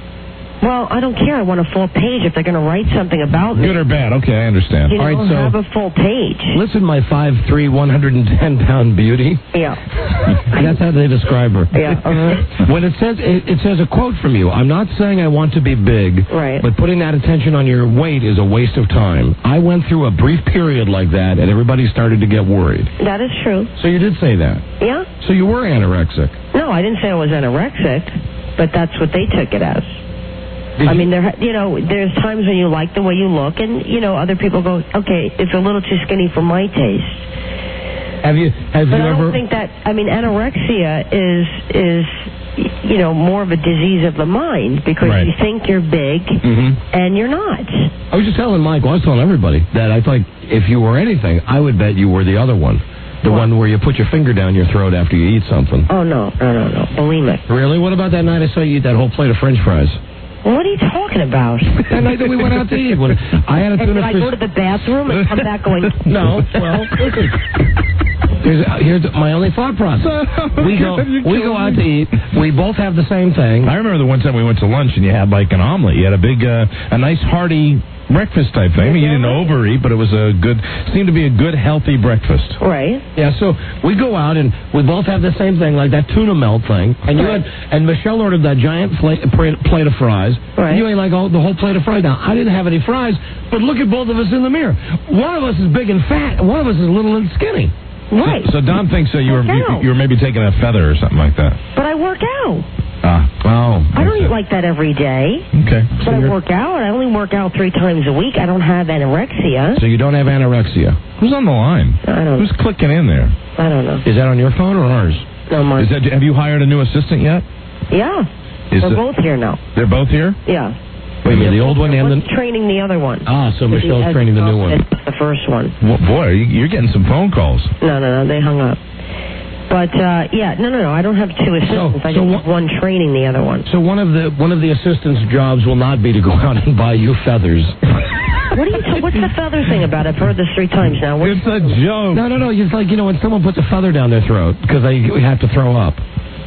Well, I don't care. I want a full page if they're going to write something about me. Good or bad? Okay, I understand. You know, All right, so- have a full page. Listen, my five three, one hundred ten pound beauty. Yeah. That's how they describe her. Yeah. Uh-huh. When it says it, it says a quote from you. I'm not saying I want to be big, Right. but putting that attention on your weight is a waste of time. I went through a brief period like that, and everybody started to get worried. That is true. So you did say that. Yeah. So you were anorexic. No, I didn't say I was anorexic, but that's what they took it as. Did I you- mean, there, you know, there's times when you like the way you look, and you know, other people go, okay, it's a little too skinny for my taste. Have you have But you I ever? don't think that. I mean, anorexia is is you know more of a disease of the mind because Right. you think you're big Mhm. and you're not. I was just telling Michael, I was telling everybody that I thought if you were anything, I would bet you were the other one. The one where you put your finger down your throat after you eat something. Oh, no, no, no, no. Bulimic. Really? What about that night I saw you eat that whole plate of French fries? What are you talking about? That night that we went out to eat. When I had a And tuna did I fish. go to the bathroom and come back going... No, well, listen. Here's, here's my only thought process. We go, we go out to eat. We both have the same thing. I remember the one time we went to lunch and you had like an omelet. You had a big, uh, a nice hearty breakfast type thing. I mean, you didn't overeat, but it was a good, seemed to be a good, healthy breakfast. Right. Yeah, so we go out and we both have the same thing, like that tuna melt thing. And you had, and Michelle ordered that giant fla- pra- plate of fries. Right. And you ate like all, the whole plate of fries. Now, I didn't have any fries, but look at both of us in the mirror. One of us is big and fat, and one of us is little and skinny. Right. So Don thinks that you were Work you, out. you were maybe taking a feather or something like that. But I work out. Ah, oh. I don't that's eat it. like that every day. Okay. But I work out. I only work out three times a week. I don't have anorexia. So you don't have anorexia. Who's on the line? I don't Who's clicking in there? I don't know. Is that on your phone or ours? No, mine. Is that, have you hired a new assistant yet? Yeah. Is We're the- both here now. They're both here? Yeah. Wait a minute, the old one and One's the... training the other one. Ah, so Michelle's As- training the new one. as The first one. Well, boy, you- you're getting some phone calls. No, no, no. They hung up. But uh, yeah, no, no, no. I don't have two assistants. I so just what- have one training the other one. So one of the one of the assistants' jobs will not be to go out and buy you feathers. What are you? T- what's the feather thing about? I've heard this three times now. What's It's a joke. No, no, no. It's like, you know, when someone puts a feather down their throat because they have to throw up.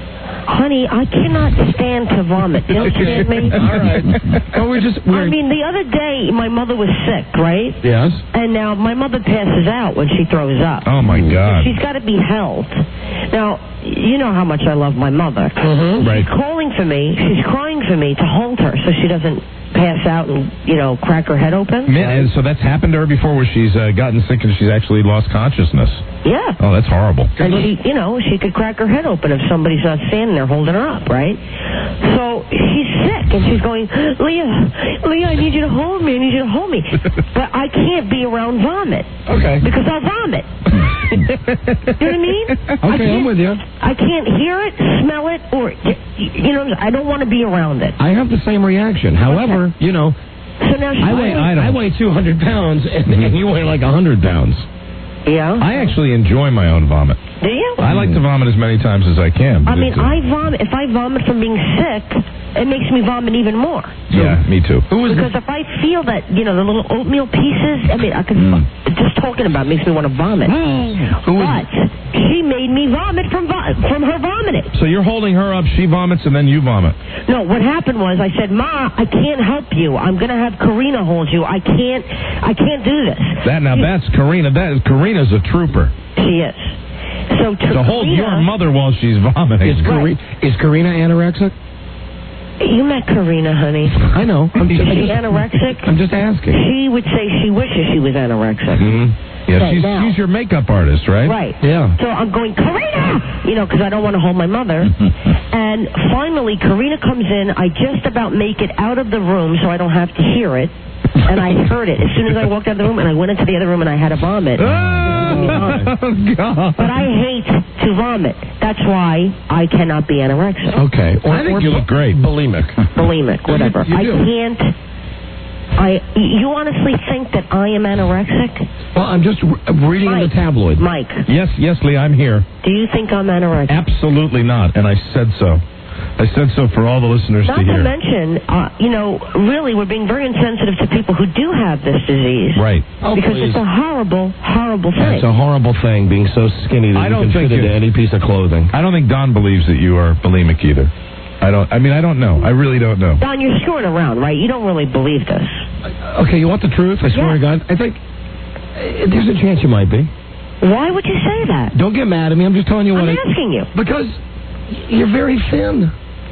Honey, I cannot stand to vomit. You understand me? All right. Well, we're just... We're, I mean, the other day, my mother was sick, right? Yes? And now my mother passes out when she throws up. Oh, my God. She's got to be held. Now, you know how much I love my mother. Mm-hmm. Right. She's calling for me. She's crying for me to hold her so she doesn't pass out and, you know, crack her head open. Man, and so that's happened to her before where she's uh, gotten sick and she's actually lost consciousness. Yeah. Oh, that's horrible. And she, you know, she could crack her head open if somebody's not standing there holding her up, right? So she's sick, and she's going, Leah, Leah, I need you to hold me. I need you to hold me. But I can't be around vomit. Okay. Because I'll vomit. You know what I mean? Okay, I'm with you. I can't hear it, smell it, or, you know, I don't want to be around it. I have the same reaction. However, you know, so now she I weigh I, I weigh two hundred pounds, and, and you weigh like one hundred pounds. Yeah? I actually enjoy my own vomit. Do you? I like to vomit as many times as I can. but I mean, it's, uh, I vomit. If I vomit from being sick, it makes me vomit even more. Yeah, me too. Because if I feel that, you know, the little oatmeal pieces, I mean, I could, Mm. just talking about it makes me want to vomit. But she made me vomit from vo- from her vomiting. So you're holding her up, she vomits, and then you vomit. No, what happened was I said, Ma, I can't help you. I'm going to have Karina hold you. I can't, I can't do this. That now, that's Karina. That is Karina's a trooper. She is. So to, To hold Karina, your mother while she's vomiting. Is, Kari- is Karina anorexic? You met Karina, honey. I know. I'm Is just, she anorexic? I'm just asking. She would say she wishes she was anorexic. Mm-hmm. Yeah, Right she's, now. she's your makeup artist, right? Right. Yeah. So I'm going, Karina! You know, because I don't want to hold my mother. And finally, Karina comes in. I just about make it out of the room so I don't have to hear it. And I heard it as soon as I walked out of the room, and I went into the other room and I had a vomit. Oh, God. But I hate to vomit. That's why I cannot be anorexic. Okay. Or, I think or you look great. Bulimic. Bulimic, whatever. You- you I do. can't. I. You honestly think that I am anorexic? Well, I'm just re- reading in the tabloid. Mike, Yes, yes, Lee, I'm here. do you think I'm anorexic? Absolutely not, and I said so. I said so for all the listeners Not to to hear. mention, uh, you know, really, we're being very insensitive to people who do have this disease. Right. because it's a horrible, horrible thing. It's a horrible thing being so skinny that I you don't can think fit into you- any piece of clothing. I don't think Don believes that you are bulimic either. I don't. I mean, I don't know. I really don't know. Don, you're screwing around, right? You don't really believe this. Okay, you want the truth? I swear to God. I think uh, there's a chance you might be. Why would you say that? Don't get mad at me. I'm just telling you what I'm I... asking you. Because you're very thin.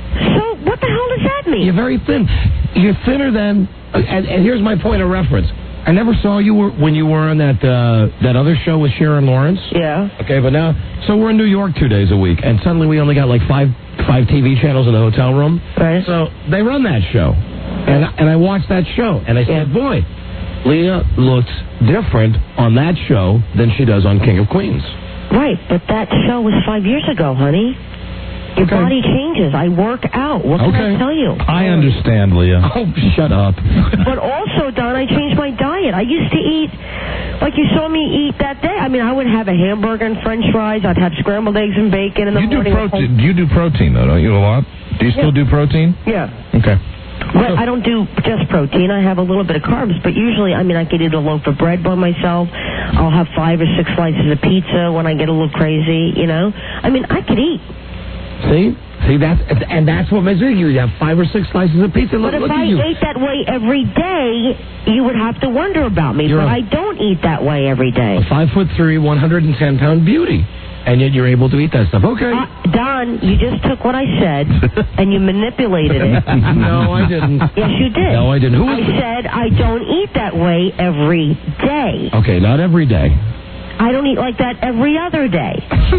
So what the hell does that mean? You're very thin. You're thinner than... And, and here's my point of reference. I never saw you when you were on that uh, that other show with Sharon Lawrence. Yeah. Okay, but now... So we're in New York two days a week, and suddenly we only got like five five T V channels in the hotel room. Right. So they run that show. And, I- and I watched that show, and I said, boy, Leah looks different on that show than she does on King of Queens. Right, but that show was five years ago, honey. Your Okay. body changes. I work out. What can Okay. I tell you? I understand, Leah. Oh, shut up. But also, Don, I changed my diet. I used to eat, like you saw me eat that day. I mean, I would have a hamburger and french fries. I'd have scrambled eggs and bacon in the You do morning. protein. You do protein though, don't you? A lot. Do you still Yeah. do protein? Yeah. Okay. But I don't do just protein. I have a little bit of carbs. But usually, I mean, I could eat a loaf of bread by myself. I'll have five or six slices of pizza when I get a little crazy, you know? I mean, I could eat. See? See, that's, and that's what makes it. You have five or six slices of pizza. Look, But if look I at you. ate that way every day, you would have to wonder about me. You're but a- I don't eat that way every day. A five foot three, one hundred ten pound beauty. And yet you're able to eat that stuff. Okay. Uh, Don, you just took what I said and you manipulated it. No, I didn't. Yes, you did. No, I didn't. Who I was said I don't eat that way every day. Okay, not every day. I don't eat like that every other day.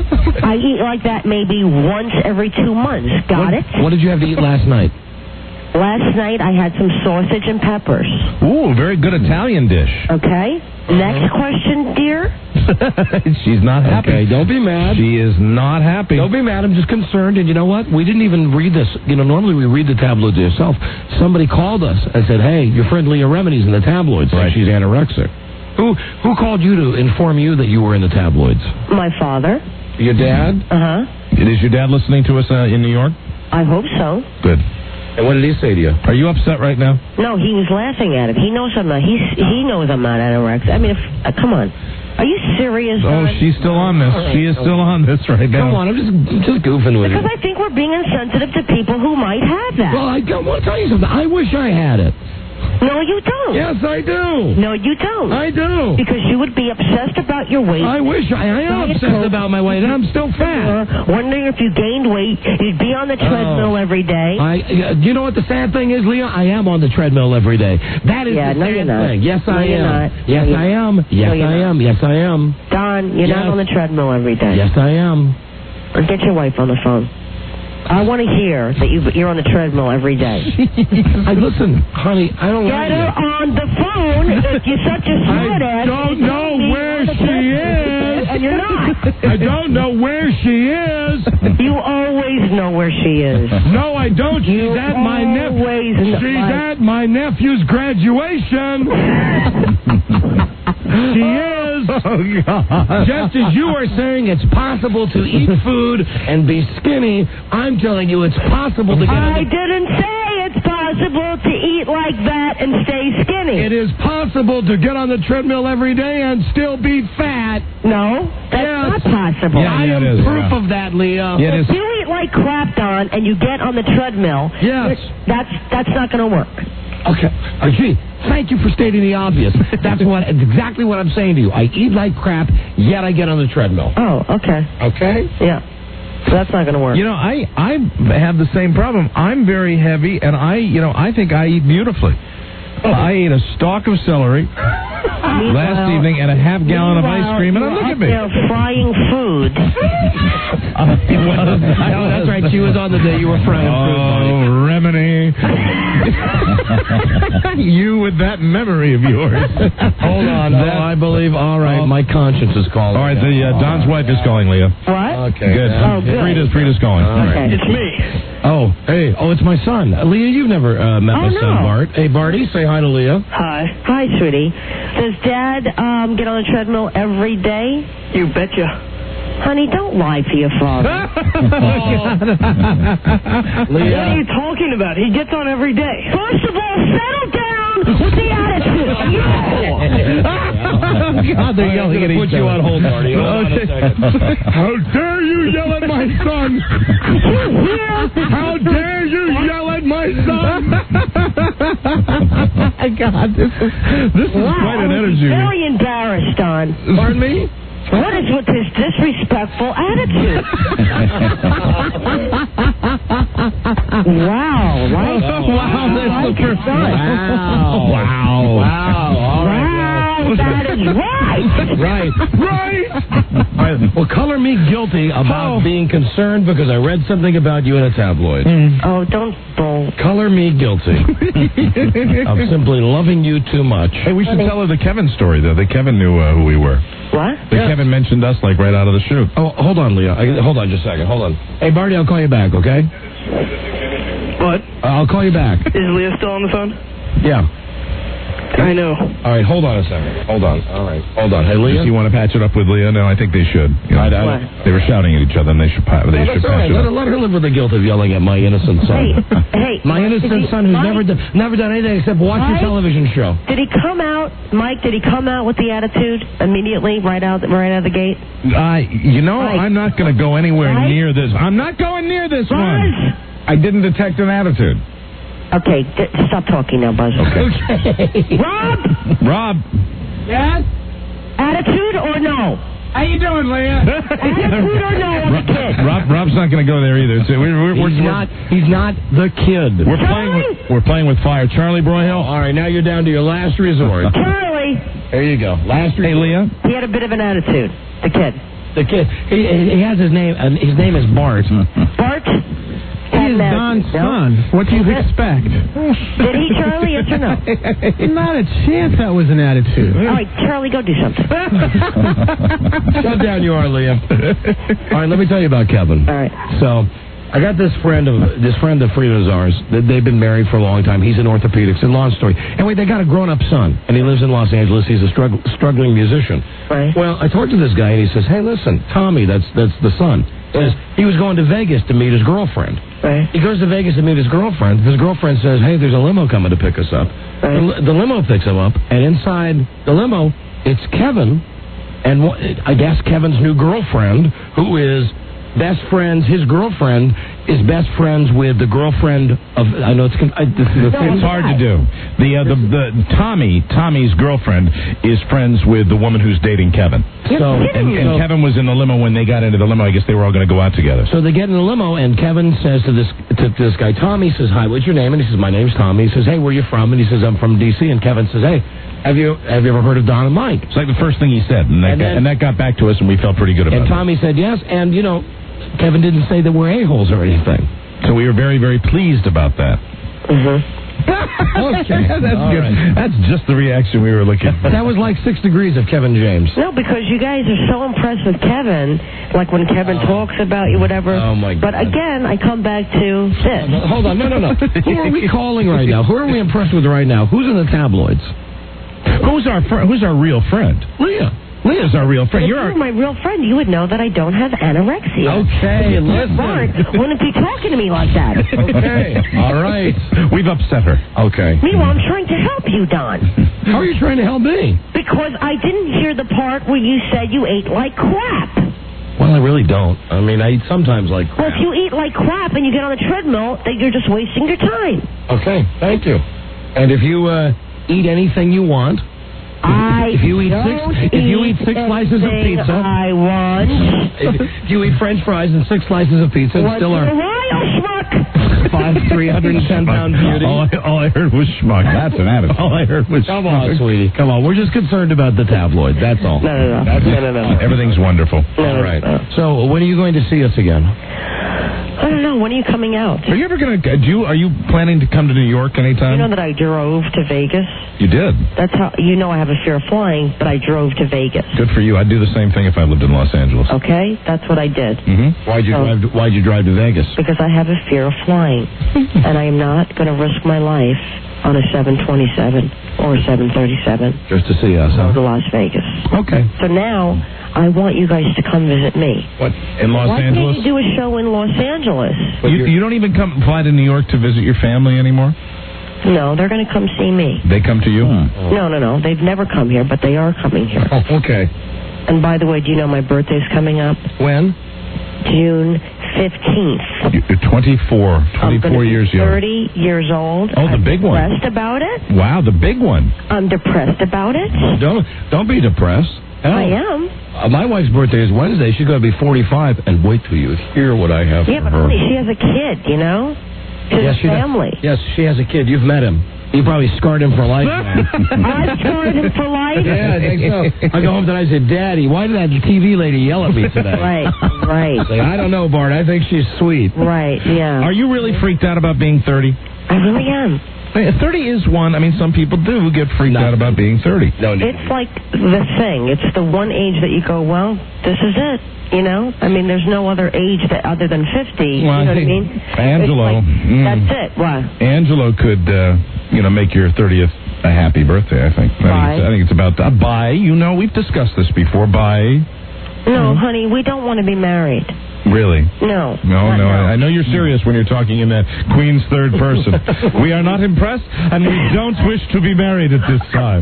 I eat like that maybe once every two months. Got what, it? What did you have to eat last night? Last night I had some sausage and peppers. Ooh, very good Italian dish. Okay? Next question, dear. She's not happy. Okay, don't be mad. She is not happy. Don't be mad. I'm just concerned. And you know what? We didn't even read this. You know, normally we read the tabloids yourself. Somebody called us and said, hey, your friend Leah Remini's in the tabloids. Right. She's anorexic. Who who called you to inform you that you were in the tabloids? My father. Your dad? Uh-huh. Is your dad listening to us uh, in New York? I hope so. Good. And what did he say to you? Are you upset right now? No, he was laughing at it. He knows I'm not. He's, he knows I'm not anorexic. I mean, if, uh, come on. Are you serious? Oh, Don? she's still on this. She is still on this right now. Come on, I'm just just goofing with you. Because I think we're being insensitive to people who might have that. Well, I, I want to tell you something. I wish I had it. No, you don't. Yes, I do. No, you don't. I do. Because you would be obsessed about your weight. I wish I, I am Diet obsessed Coke. about my weight, and I'm still fat. Wondering if you gained weight. You'd be on the treadmill Oh. every day. I, you know what the sad thing is, Leah? I am on the treadmill every day. That is Yeah, the no, sad you're not. thing. Yes, No, I you're am. not. Yes, No, you're I am. not. Yes, No, you're I not. am. Yes, I am. Don, you're Yes. not on the treadmill every day. Yes, I am. Or get your wife on the phone. I want to hear that you, you're on the treadmill every day. I listen, honey. I don't Get like her you. on the phone if you're such a smart ass. I don't know where she is. and you're not. I don't know where she is. You always know where she is. No, I don't. She's You at my nephew. always know- She's my- at my nephew's graduation. She is. Oh, God. Just as you are saying it's possible to eat food and be skinny, I'm telling you it's possible to get I on the... didn't say it's possible to eat like that and stay skinny. It is possible to get on the treadmill every day and still be fat. No, that's Yes. not possible. Yeah, I yeah, am it is, proof yeah. of that, Leah. Yeah, it If is. you eat like crap, Don, and you get on the treadmill, Yes. that's that's not going to work. Okay. Uh, gee, thank you for stating the obvious. That's what exactly what I'm saying to you. I eat like crap, yet I get on the treadmill. Oh, okay. Okay? Yeah. So that's not going to work. You know, I, I have the same problem. I'm very heavy, and I, you know, I think I eat beautifully. I ate a stalk of celery last evening and a half gallon of ice cream, and Meanwhile, look at you me. were up there frying food. Oh, that's right. She was on the day you were frying fruit. Oh, Remini. You with that memory of yours. Hold on. That- oh, I believe. All right, my conscience is calling. All right, the uh, Don's wife is calling, Leah. What? Okay. Good. Oh, good. Frida's, Frida's calling. All right. Okay. It's me. Oh, hey. Oh, it's my son. Uh, Leah, you've never uh, met Oh, my son, no. Bart. Hey, Barty, say hi to Leah. Hi. Hi, sweetie. Does Dad um, get on the treadmill every day? You betcha. Honey, don't lie to your father. What are Leah. you talking about? He gets on every day. First of all, settle down with the attitude. God, they're yelling at each other. Put you on hold, Barty. Hold on a second. How dare you yell at my son? How dare you yell at my son? God, this is This is quite an energy. Very embarrassed, Don. Pardon me? What is with this disrespectful attitude? Wow, right? Wow, that's the first time. Wow. Wow. Wow. All right. Wow, that is right. Right. Right. All right. Well, color me guilty about Oh. being concerned because I read something about you in a tabloid. Oh, don't bull. Color me guilty of simply loving you too much. Hey, we should tell her the Kevin story, though. That Kevin knew uh, who we were. What? That Kevin mentioned us, like, right out of the chute. Oh, hold on, Leah. I, hold on just a second. Hold on. Hey, Barty, I'll call you back, okay? What? Uh, I'll call you back. Is Leah still on the phone? Yeah. I know. All right, hold on a second. Hold on. All right. Hold on. Hey, Leah? Does he want to patch it up with Leah? No, I think they should. You know, I- I- they were shouting at each other, and they should, pa- they Well, should that's all patch right. it Let her, up. let her live with the guilt of yelling at my innocent son. Hey, hey. My Mike, innocent did he- son who's Mike, never done, never done anything except watch your Mike? television show. Did he come out, Mike? Did he come out with the attitude immediately, right out, right out of the gate? Uh, you know, Right. I'm not going to go anywhere Right? near this. I'm not going near this Buzz. one. I didn't detect an attitude. Okay, d- stop talking now, Buzz. Okay. Rob, Rob. Yes? attitude or no? How you doing, Leah? Attitude or no on the kid? Rob, Rob's not going to go there either. So we're, we're, we're, He's we're- not. He's not the kid. We're playing. With, we're playing with fire. Charlie Broyhill. All right, now you're down to your last resort. Charlie, There you go. Last resort. Hey, Leah. he had a bit of an attitude. The kid. The kid. He, he has his name. Uh, his name is Bart. Bart. He is Don's son. What do you expect? Did he, Charlie? Yes or no? Not a chance that was an attitude. All right, Charlie, go do something. Shut down you are, Leah. All right, let me tell you about Kevin. All right. So, I got this friend of this friend of Frida's ours. They- They've been married for a long time. He's in orthopedics. And long story. Anyway, they got a grown-up son, and he lives in Los Angeles. He's a strugg- struggling musician. Right. Well, I talked to this guy, and he says, "Hey, listen, Tommy, that's that's the son. Says he was going to Vegas to meet his girlfriend. Right. He goes to Vegas to meet his girlfriend. His girlfriend says, "Hey, there's a limo coming to pick us up." Right. The, li- the limo picks him up, and inside the limo, it's Kevin, and wha- I guess Kevin's new girlfriend, who is best friends. His girlfriend is best friends with the girlfriend of. I know it's. con- I, this is a It's hard to do. The, uh, the the Tommy Tommy's girlfriend is friends with the woman who's dating Kevin. So And, and so- Kevin was in the limo when they got into the limo. I guess they were all going to go out together. So they get in the limo, and Kevin says to this to this guy, Tommy says, "Hi, what's your name?" And he says, "My name's Tommy." He says, "Hey, where you from?" And he says, "I'm from D C" And Kevin says, "Hey, have you have you ever heard of Don and Mike?" It's like the first thing he said, and that, And got, then- and that got back to us, and we felt pretty good about And it. Tommy said yes, and you know, Kevin didn't say that we're a-holes or anything. So we were very, very pleased about that. Mm-hmm. Okay. That's All good. right. That's just the reaction we were looking for. That was like six degrees of Kevin James. No, because you guys are so impressed with Kevin, like when Kevin talks about you, whatever. Oh, my God. But again, I come back to this. Hold on, no, no, no. Who are we calling right now? Who are we impressed with right now? Who's in the tabloids? Who's our fr- Who's our real friend? Leah. Leah's our real friend. If You're you our... were my real friend, you would know that I don't have anorexia. Okay, listen. Bart wouldn't be talking to me like that. Okay, all right. We've upset her. Okay. Meanwhile, I'm trying to help you, Don. How are you trying to help me? Because I didn't hear the part where you said you ate like crap. Well, I really don't. I mean, I eat sometimes like Well, crap. if you eat like crap and you get on a treadmill, then you're just wasting your time. Okay, thank you. And if you uh, eat anything you want, I if you eat don't six, if you eat six slices of anything pizza, I want. if, if you eat French fries and six slices of pizza, it's Once still in a our while, schmuck. five, three hundred and ten pound beauty. All I, all I heard was schmuck. That's an attitude. All I heard was Come schmuck. on, sweetie. Come on. We're just concerned about the tabloid. That's all. No, no, no. That's no, no, no. Everything's wonderful. No, All right. no. So, when are you going to see us again? I don't know. When are you coming out? Are you ever going to... Do you, are you planning to come to New York anytime? You know that I drove to Vegas? You did. That's how, you know I have a fear of flying, but I drove to Vegas. Good for you. I'd do the same thing if I lived in Los Angeles. Okay? That's what I did. Mm-hmm. Why'd you So- drive? To, why'd you drive to Vegas? Because I have a fear of flying. And I am not going to risk my life on a seven twenty-seven or a seven thirty-seven Just to see us, huh? to Las Vegas. Okay. So now, I want you guys to come visit me. What? In Los Why Angeles? can't you do a show in Los Angeles? You, you don't even come fly to New York to visit your family anymore? No, they're going to come see me. They come to you? No, no, no. They've never come here, but they are coming here. Oh, okay. And by the way, do you know my birthday's coming up? When? June fifteenth. You're twenty-four. I'm twenty-four gonna years be young. thirty years old. Oh, the I'm big one. depressed about it. Wow, the big one. I'm depressed about it. Don't don't be depressed. Hell, I am. Uh, my wife's birthday is Wednesday. She's going to be forty-five, and wait till you hear what I have Yeah, for but her. honey, she has a kid, you know? She has yes, a she does. family. Yes, she has a kid. You've met him. You probably scarred him for life. man. I scarred him for life? Yeah, I think so. I go home tonight and say, Daddy, why did that T V lady yell at me today? Right, right. Say, I don't know, Bart. I think she's sweet. Right, yeah. Are you really freaked out about being thirty? I really am. thirty is one. I mean, some people do get freaked out about being thirty. No, It's like the thing. It's the one age that you go, well, this is it. You know? I mean, there's no other age that other than fifty. Well, you know I what I think mean? Angelo, It's like, mm. That's it. What? Angelo could, uh, you know, make your thirtieth a happy birthday, I think. I think, Bye. it's, I think it's about that. Bye. You know, we've discussed this before. Bye. No, honey, we don't want to be married. Really? No. No, Not no. no. I, I know you're serious when you're talking in that Queen's third person. We are not impressed, and we don't wish to be married at this time.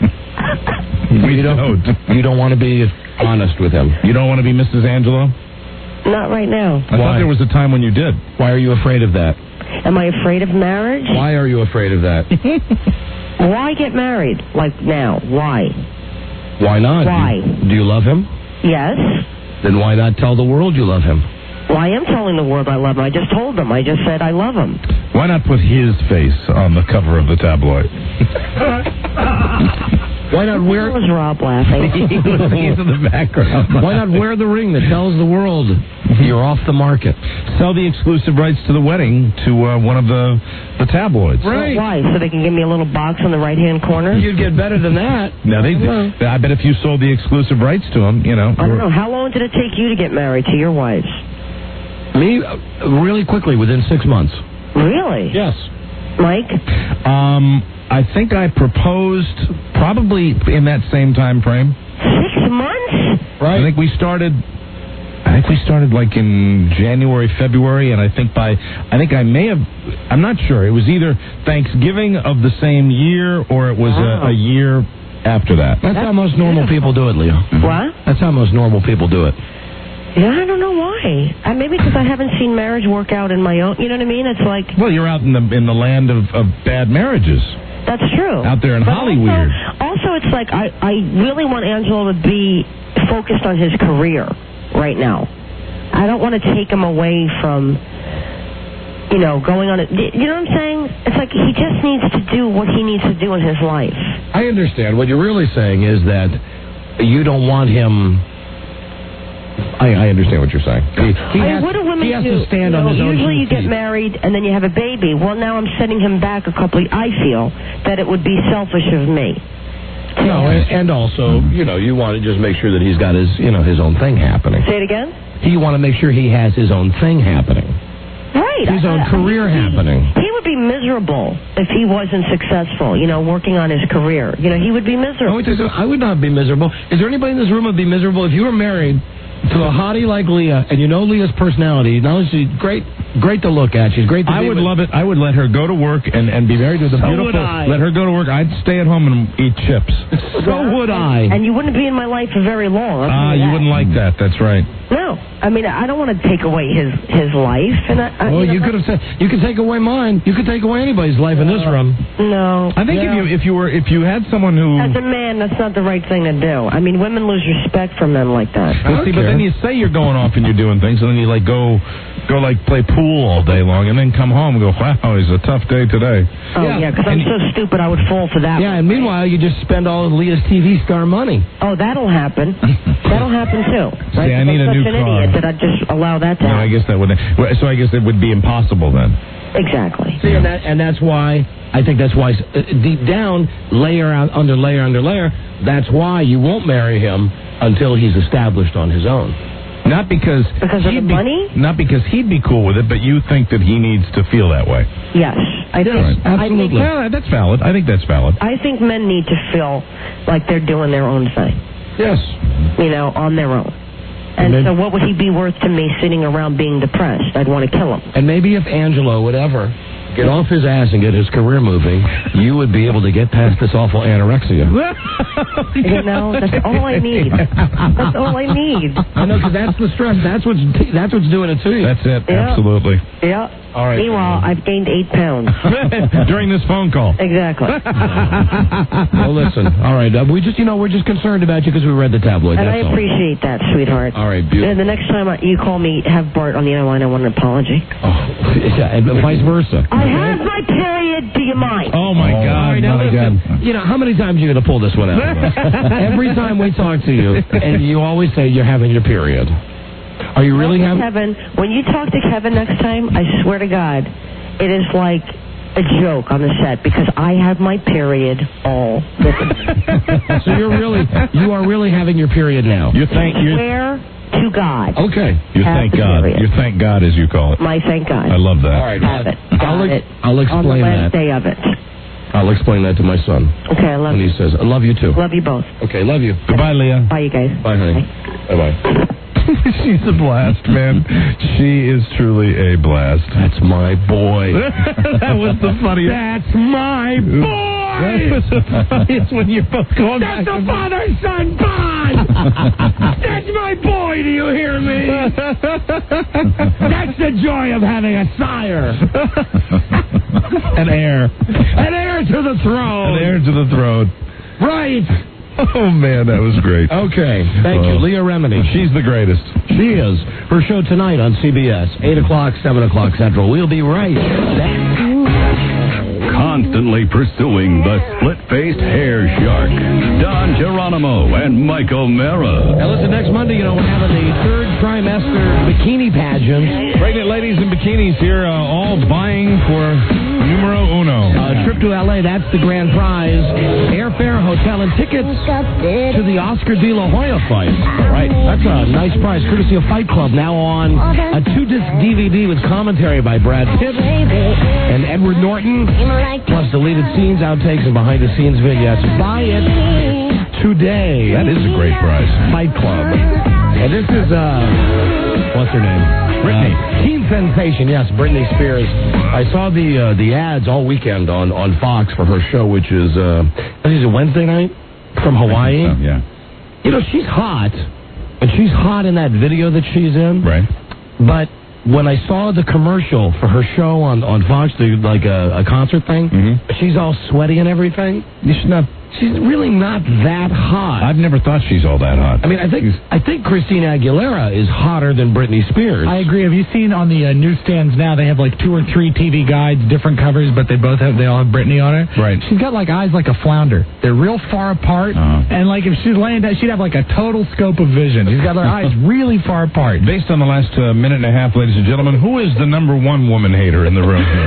We you don't, don't. You don't want to be honest with him. You don't want to be Missus Angelo? Not right now. I thought there was a time when you did. Why are you afraid of that? Am I afraid of marriage? Why are you afraid of that? Why get married? Like now? Why? Why not? Why? Do you, do you love him? Yes. Then why not tell the world you love him? Well, I am telling the world I love him. I just told them. I just said I love him. Why not put his face on the cover of the tabloid? Why not wear? What was Rob laughing? He's in the background. Why not wear the ring that tells the world you're off the market? Sell the exclusive rights to the wedding to uh, one of the the tabloids. Right. Why? So they can give me a little box on the right-hand corner? You'd get better than that. Now they, I bet if you sold the exclusive rights to them, you know. I don't know. How long did it take you to get married to your wives? Me, uh, really quickly, within six months. Really? Yes. Mike? Um, I think I proposed probably in that same time frame. Six months? Right. I think we started. I think we started like in January, February, and I think by I think I may have. I'm not sure. It was either Thanksgiving of the same year or it was Wow. a, a year after that. That's, That's how most normal beautiful. people do it, Leo. What? That's how most normal people do it. Yeah, I don't know why. Uh, maybe because I haven't seen marriage work out in my own. You know what I mean? It's like. Well, you're out in the in the land of, of bad marriages. That's true. Out there in But Hollywood. Also, also, it's like I, I really want Angelo to be focused on his career right now. I don't want to take him away from, you know, going on it. You know what I'm saying? It's like he just needs to do what he needs to do in his life. I understand. What you're really saying is that you don't want him. I, I understand what you're saying. He, he I, has, what do women usually He has do. to stand you on know, his own Usually two you get feet. married and then you have a baby. Well, now I'm sending him back a couple of, I feel that it would be selfish of me. No, and, and also, you know, you want to just make sure that he's got his, you know, his own thing happening. Say it again? You want to make sure he has his own thing happening. Right. His own I- I- career happening. He would be miserable if he wasn't successful, you know, working on his career. You know, he would be miserable. Oh, wait, so I would not be miserable. Is there anybody in this room who would be miserable if you were married to a hottie like Leah, and you know Leah's personality? Not only is she great, great to look at, she's great to I be would with. love it. I would let her go to work and, and be married with a So beautiful. would I. Let her go to work. I'd stay at home and eat chips. So would I. And you wouldn't be in my life for very long. I'll tell Ah, you you that. wouldn't like that. That's right. No, I mean I don't want to take away his his life. And I, I, Well, you, you know, could have said you could take away mine. You could take away anybody's life in this room. No. I think Yeah. if you if you were if you had someone who. As a man, that's not the right thing to do. I mean, women lose respect for men like that. Well, see, but then you say you're going off and you're doing things, and then you like go, go like play pool all day long, and then come home and go, wow, it's a tough day today. Oh yeah, because I'm so stupid I would fall for that. Yeah, and meanwhile you just spend all of Leah's T V star money. Oh, that'll happen. That'll happen too. See, Right? I need I'm a such new an car. idiot that I'd just allow that to No, I happen. guess that would. well, So I guess it would be impossible then. Exactly. See, and, that, and that's why I think that's why uh, deep down, layer out under layer under layer, that's why you won't marry him until he's established on his own. Not because Because of the he'd be, money? Not because he'd be cool with it, but you think that he needs to feel that way. Yes, I think. Right. I think, Yeah, that's valid. I think that's valid. I think men need to feel like they're doing their own thing. Yes. You know, on their own. And, And then- so, what would he be worth to me sitting around being depressed? I'd want to kill him. And maybe if Angelo would ever get off his ass and get his career moving, you would be able to get past this awful anorexia. You know, that's all I need. That's all I need. I know, because that's the stress. That's what's that's what's doing it to you. That's it. Yeah. Absolutely. Yeah. All right. Meanwhile, I've gained eight pounds. During this phone call. Exactly. Well, listen. All right. Uh, we just, you know, we're just concerned about you because we read the tabloid. And That's I all. appreciate that, sweetheart. All right, beautiful. And the next time I- you call me, have Bart on the other line. I want an apology. Oh, yeah, and vice versa. I have my period. Do you mind? Oh my All God! right, now my listen, God! you know, how many times are you going to pull this one out? Every time we talk to you, and you always say you're having your period. Are you really having? Kevin, when you talk to Kevin next time, I swear to God, it is like a joke on the set because I have my period all the time. So you're really, you are really having your period now. You thank you. Swear to God. Okay. You Have thank the God. period. You thank God, as you call it. My thank God. I love that. All right. Have it. I'll, Got ex- it. I'll On the explain last that. day of it. I'll explain that to my son Okay, I love when you. he says, "I love you too." Love you both. Okay, love you. Goodbye, Leah. Bye, you guys. Bye, honey. Bye, bye. She's a blast, man. She is truly a blast. That's my boy. That was the funniest. That's my boy. That was the funniest when you're both going That's back the and forth. father-son bond. That's my boy. Do you hear me? That's the joy of having a sire. An heir. An heir to the throne. An heir to the throne. Right. Oh, man, that was great. Okay. Thank you, Oh. Leah Remini. She's the greatest. She is. Her show tonight on C B S, eight o'clock, seven o'clock Central. We'll be right back. Constantly pursuing the split-faced hair shark, Don Geronimo and Michael Mara. Now listen, next Monday, you know, we're having the third trimester bikini pageant. Pregnant ladies in bikinis here, uh, all vying for numero uno. A trip to L A, that's the grand prize. Airfare, hotel, and tickets to the Oscar De La Hoya fight. Right. That's a nice prize, courtesy of Fight Club, now on a two-disc D V D with commentary by Brad Pitt and Edward Norton, plus deleted scenes, outtakes, and behind-the-scenes vignettes. Buy it today. That is a great prize. Fight Club. And this is, uh, what's her name? Britney. Uh, teen sensation, yes, Britney Spears. I saw the uh, the ads all weekend on, on Fox for her show, which is, uh, I think it's a Wednesday night from Hawaii. So, yeah. You know, she's hot, and she's hot in that video that she's in. Right. But when I saw the commercial for her show on, on Fox, the, like a, a concert thing, Mm-hmm. she's all sweaty and everything. She's not she's really not that hot. I've never thought she's all that hot. I mean, I think I think Christina Aguilera is hotter than Britney Spears. I agree. Have you seen on the uh, newsstands now? They have like two or three T V guides, different covers, but they both have they all have Britney on it. Right. She's got like eyes like a flounder. They're real far apart, Uh-huh. and like if she's laying down, she'd have like a total scope of vision. She's got her eyes really far apart. Based on the last uh, minute and a half, ladies and gentlemen, who is the number one woman hater in the room here?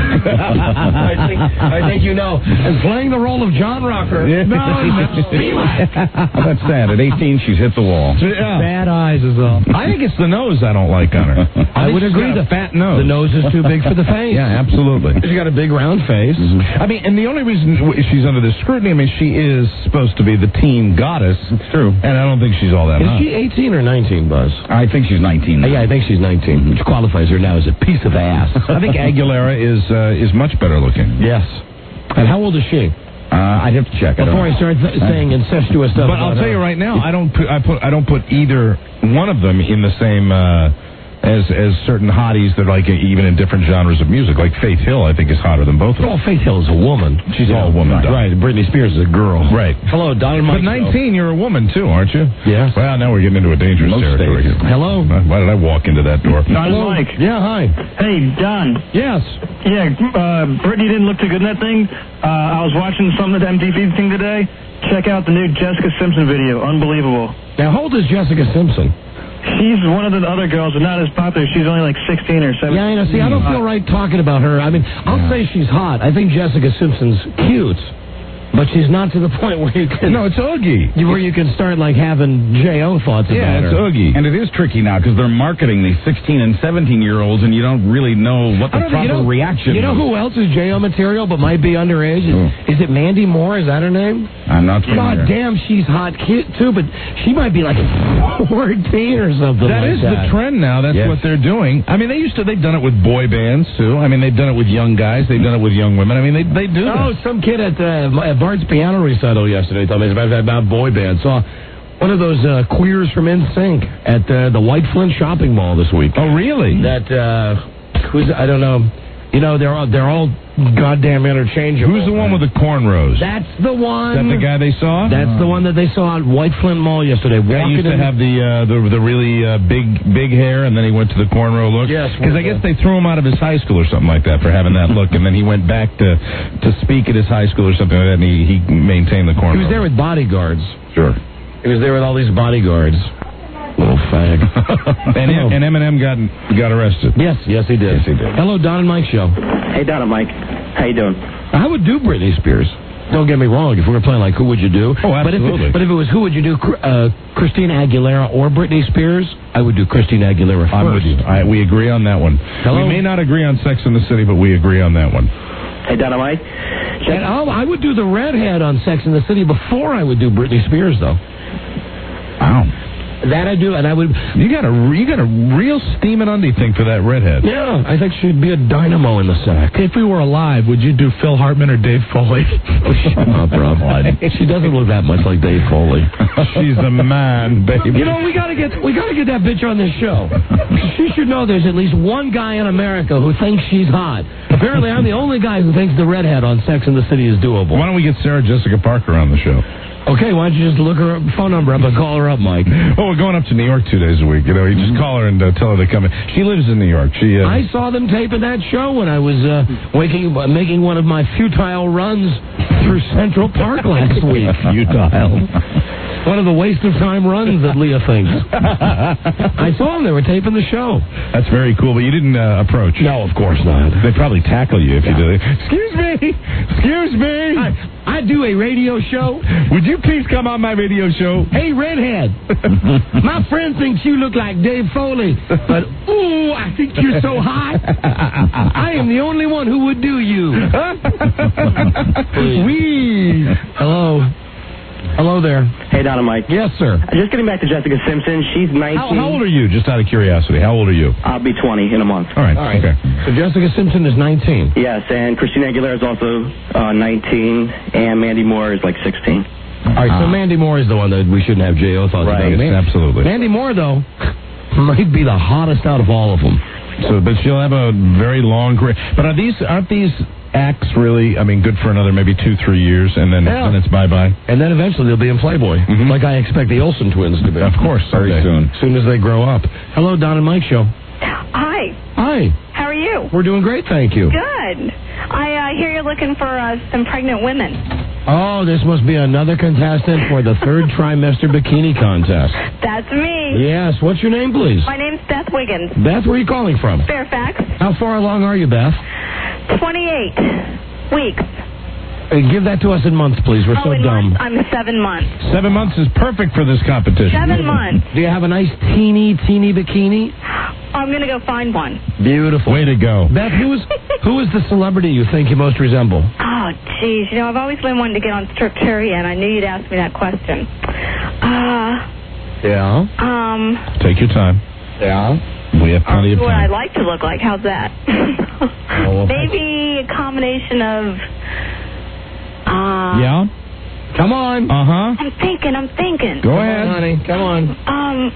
I think I think you know. And playing the role of John Rocker. Yeah. No, no. That's sad. At eighteen, she's hit the wall. Yeah. Bad eyes is all. I think it's the nose I don't like on her. I would agree. The The fat nose. The nose is too big for the face. Yeah, absolutely. She's got a big round face. Mm-hmm. I mean, and the only reason w- she's under this scrutiny, I mean, she is supposed to be the teen goddess. It's true. And I don't think she's all that Is hot. she eighteen or nineteen, Buzz? I think she's nineteen. Uh, yeah, I think she's nineteen, which qualifies her now as a piece of ass. I think Aguilera is uh, is much better looking. Yes. And how old is she? Uh, I'd have to check. I Before I, don't start th- saying incestuous stuff. But I'll about tell her. you right now, I don't put I put I don't put either one of them in the same uh, as as certain hotties that like even in different genres of music. Like Faith Hill, I think is hotter than both of them. Well, Faith Hill is a woman. She's all woman. Right. right. Britney Spears is a girl. Right. Hello, Don and But Mike. nineteen, you're a woman too, aren't you? Yes. Well, now we're getting into a dangerous Most territory. states. Here. Hello. Why did I walk into that door? Don Hello. Mike. Yeah, hi. Hey, Don. Yes. Yeah, uh, Brittany didn't look too good in that thing. Uh, I was watching some of the M T V thing today. Check out the new Jessica Simpson video. Unbelievable. Now, how old is Jessica Simpson? She's one of the other girls, but not as popular. She's only like sixteen or seventeen. Yeah, I know. See, I don't feel right talking about her. I mean, I'll Yeah. say she's hot. I think Jessica Simpson's cute. But she's not to the point where you can... No, it's Oogie. Where you can start, like, having J O thoughts Yeah, about it's her. Oogie. And it is tricky now because they're marketing these sixteen and seventeen-year-olds, and you don't really know what the I don't know, proper you know, reaction You know is. who else is J O material but might be underage? Is, is it Mandy Moore? Is that her name? I'm not familiar. God damn, she's hot kid too, but she might be like fourteen or something That like is that. the trend now. That's Yes. what they're doing. I mean, they used to. They've done it with boy bands too. I mean, they've done it with young guys. They've done it with young women. I mean, they they do. Oh, that. some kid at, uh, at Bart's piano recital yesterday told me about about boy band. Saw one of those uh, queers from N Sync at uh, the White Flint shopping mall this week. Oh, really? That uh, who's I don't know. You know, they're all they're all goddamn interchangeable. Who's the one with the cornrows? That's the one. Is that the guy they saw? That's the one that they saw at White Flint Mall yesterday. Guy Walking used to in- have the uh, the the really uh, big big hair, and then he went to the cornrow look. Yes, because I guess they threw him out of his high school or something like that for having that look, and then he went back to to speak at his high school or something like that, and he, he maintained the cornrow. He was there with bodyguards. Sure. He was there with all these bodyguards. Little fag. and, and Eminem got got arrested. Yes, yes, he did. Yes, he did. Hello, Don and Mike show. Hey, Don and Mike. How you doing? I would do Britney Spears. Don't get me wrong. If we were playing like Who Would You Do? Oh, But if absolutely. it, but if it was Who Would You Do, uh, Christina Aguilera or Britney Spears, I would do Christina Aguilera first. I'm with you. I, we agree on that one. Hello? We may not agree on Sex in the City, but we agree on that one. Hey, Don and Mike. And oh, I would do the redhead on Sex in the City before I would do Britney Spears, though. Wow. That I do, and I would. You got a you got a real steaming undie thing for that redhead. Yeah, I think she'd be a dynamo in the sack. If we were alive, would you do Phil Hartman or Dave Foley? Oh, shut up, Rob. She doesn't look that much like Dave Foley. She's a man, baby. You know, we gotta get we gotta get that bitch on this show. She should know there's at least one guy in America who thinks she's hot. Apparently, I'm the only guy who thinks the redhead on Sex and the City is doable. Why don't we get Sarah Jessica Parker on the show? Okay, why don't you just look her phone number up and call her up, Mike? Oh, we're going up to New York two days a week. You know, you just call her and uh, tell her to come in. She lives in New York. She. Uh, I saw them taping that show when I was uh, waking, uh, making one of my futile runs through Central Park last week. Futile. One of the waste of time runs that Leah thinks. I saw them. They were taping the show. That's very cool, but you didn't uh, approach. No, of course not. They'd probably tackle you if you did it. Excuse me. Excuse me. I, I do a radio show. Would you please come on my radio show? Hey, redhead. My friend thinks you look like Dave Foley, but ooh, I think you're so hot. I am the only one who would do you. Wee. Hello. Hello there. Hey, Don and Mike. Yes, sir. Just getting back to Jessica Simpson. She's nineteen. How, how old are you? Just out of curiosity. How old are you? I'll be twenty in a month. All right. All right. Okay. So Jessica Simpson is nineteen. Yes, and Christina Aguilera is also uh, nineteen, and Mandy Moore is like sixteen. All right, so Mandy Moore is the one that we shouldn't have J O thoughts Right. about. Yes, absolutely. Mandy Moore, though, might be the hottest out of all of them. So, but she'll have a very long career. But are these aren't these X really, I mean, good for another maybe two, three years, and then, Yeah. then it's bye-bye. And then eventually they'll be in Playboy, Mhm. like I expect the Olsen twins to be. Of course, very someday. soon. As soon as they grow up. Hello, Don and Mike Show. Hi. Hi. How are you? We're doing great, thank you. Good. I uh, hear you're looking for uh, some pregnant women. Oh, this must be another contestant for the third trimester bikini contest. That's me. Yes. What's your name, please? My name's Beth Wiggins. Beth, where are you calling from? Fairfax. How far along are you, Beth? twenty-eight weeks. Hey, give that to us in months, please. We're oh, so in dumb. months. I'm seven months. Seven months is perfect for this competition. Seven months. Do you have a nice teeny, teeny bikini? I'm going to go find one. Beautiful. Way to go. Beth, who is, who is the celebrity you think you most resemble? Oh, geez. You know, I've always been wanting to get on Strip Trivia, and I knew you'd ask me that question. Uh, Yeah. um, Take your time. Yeah. We have plenty of what I'd time. like to look like. How's that? well, Maybe a combination of... Uh, Yeah? Come on. Uh-huh. I'm thinking, I'm thinking. Go Come ahead. on, honey. Come on. Um,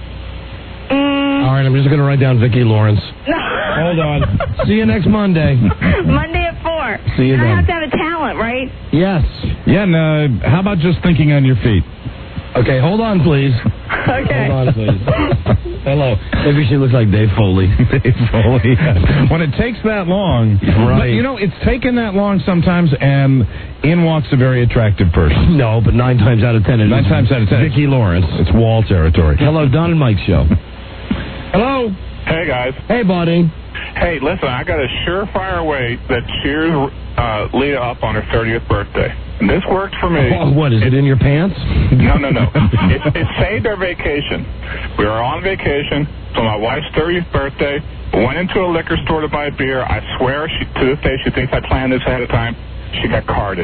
mm, All right, I'm just going to write down Vicki Lawrence. Hold on. See you next Monday. Monday at four. See you and then. I have to have a talent, right? Yes. Yeah, and uh, how about just thinking on your feet? Okay, hold on, please. Okay. Hold on, please. Hello. Maybe she looks like Dave Foley. Dave Foley. When it takes that long, Right. But, you know, it's taken that long sometimes, and in walks a very attractive person. No, but nine times out of ten, it Nine is times out of ten, Vicki Lawrence. It's wall territory. Hello, Don and Mike Show. Hello. Hey, guys. Hey, buddy. Hey, listen, I got a surefire way that cheers uh, Leah up on her thirtieth birthday. And this worked for me. Oh, what, is it in your pants? No, no, no. it, it saved our vacation. We were on vacation for my wife's thirtieth birthday. Went into a liquor store to buy a beer. I swear, she, to this day, she thinks I planned this ahead of time. She got carded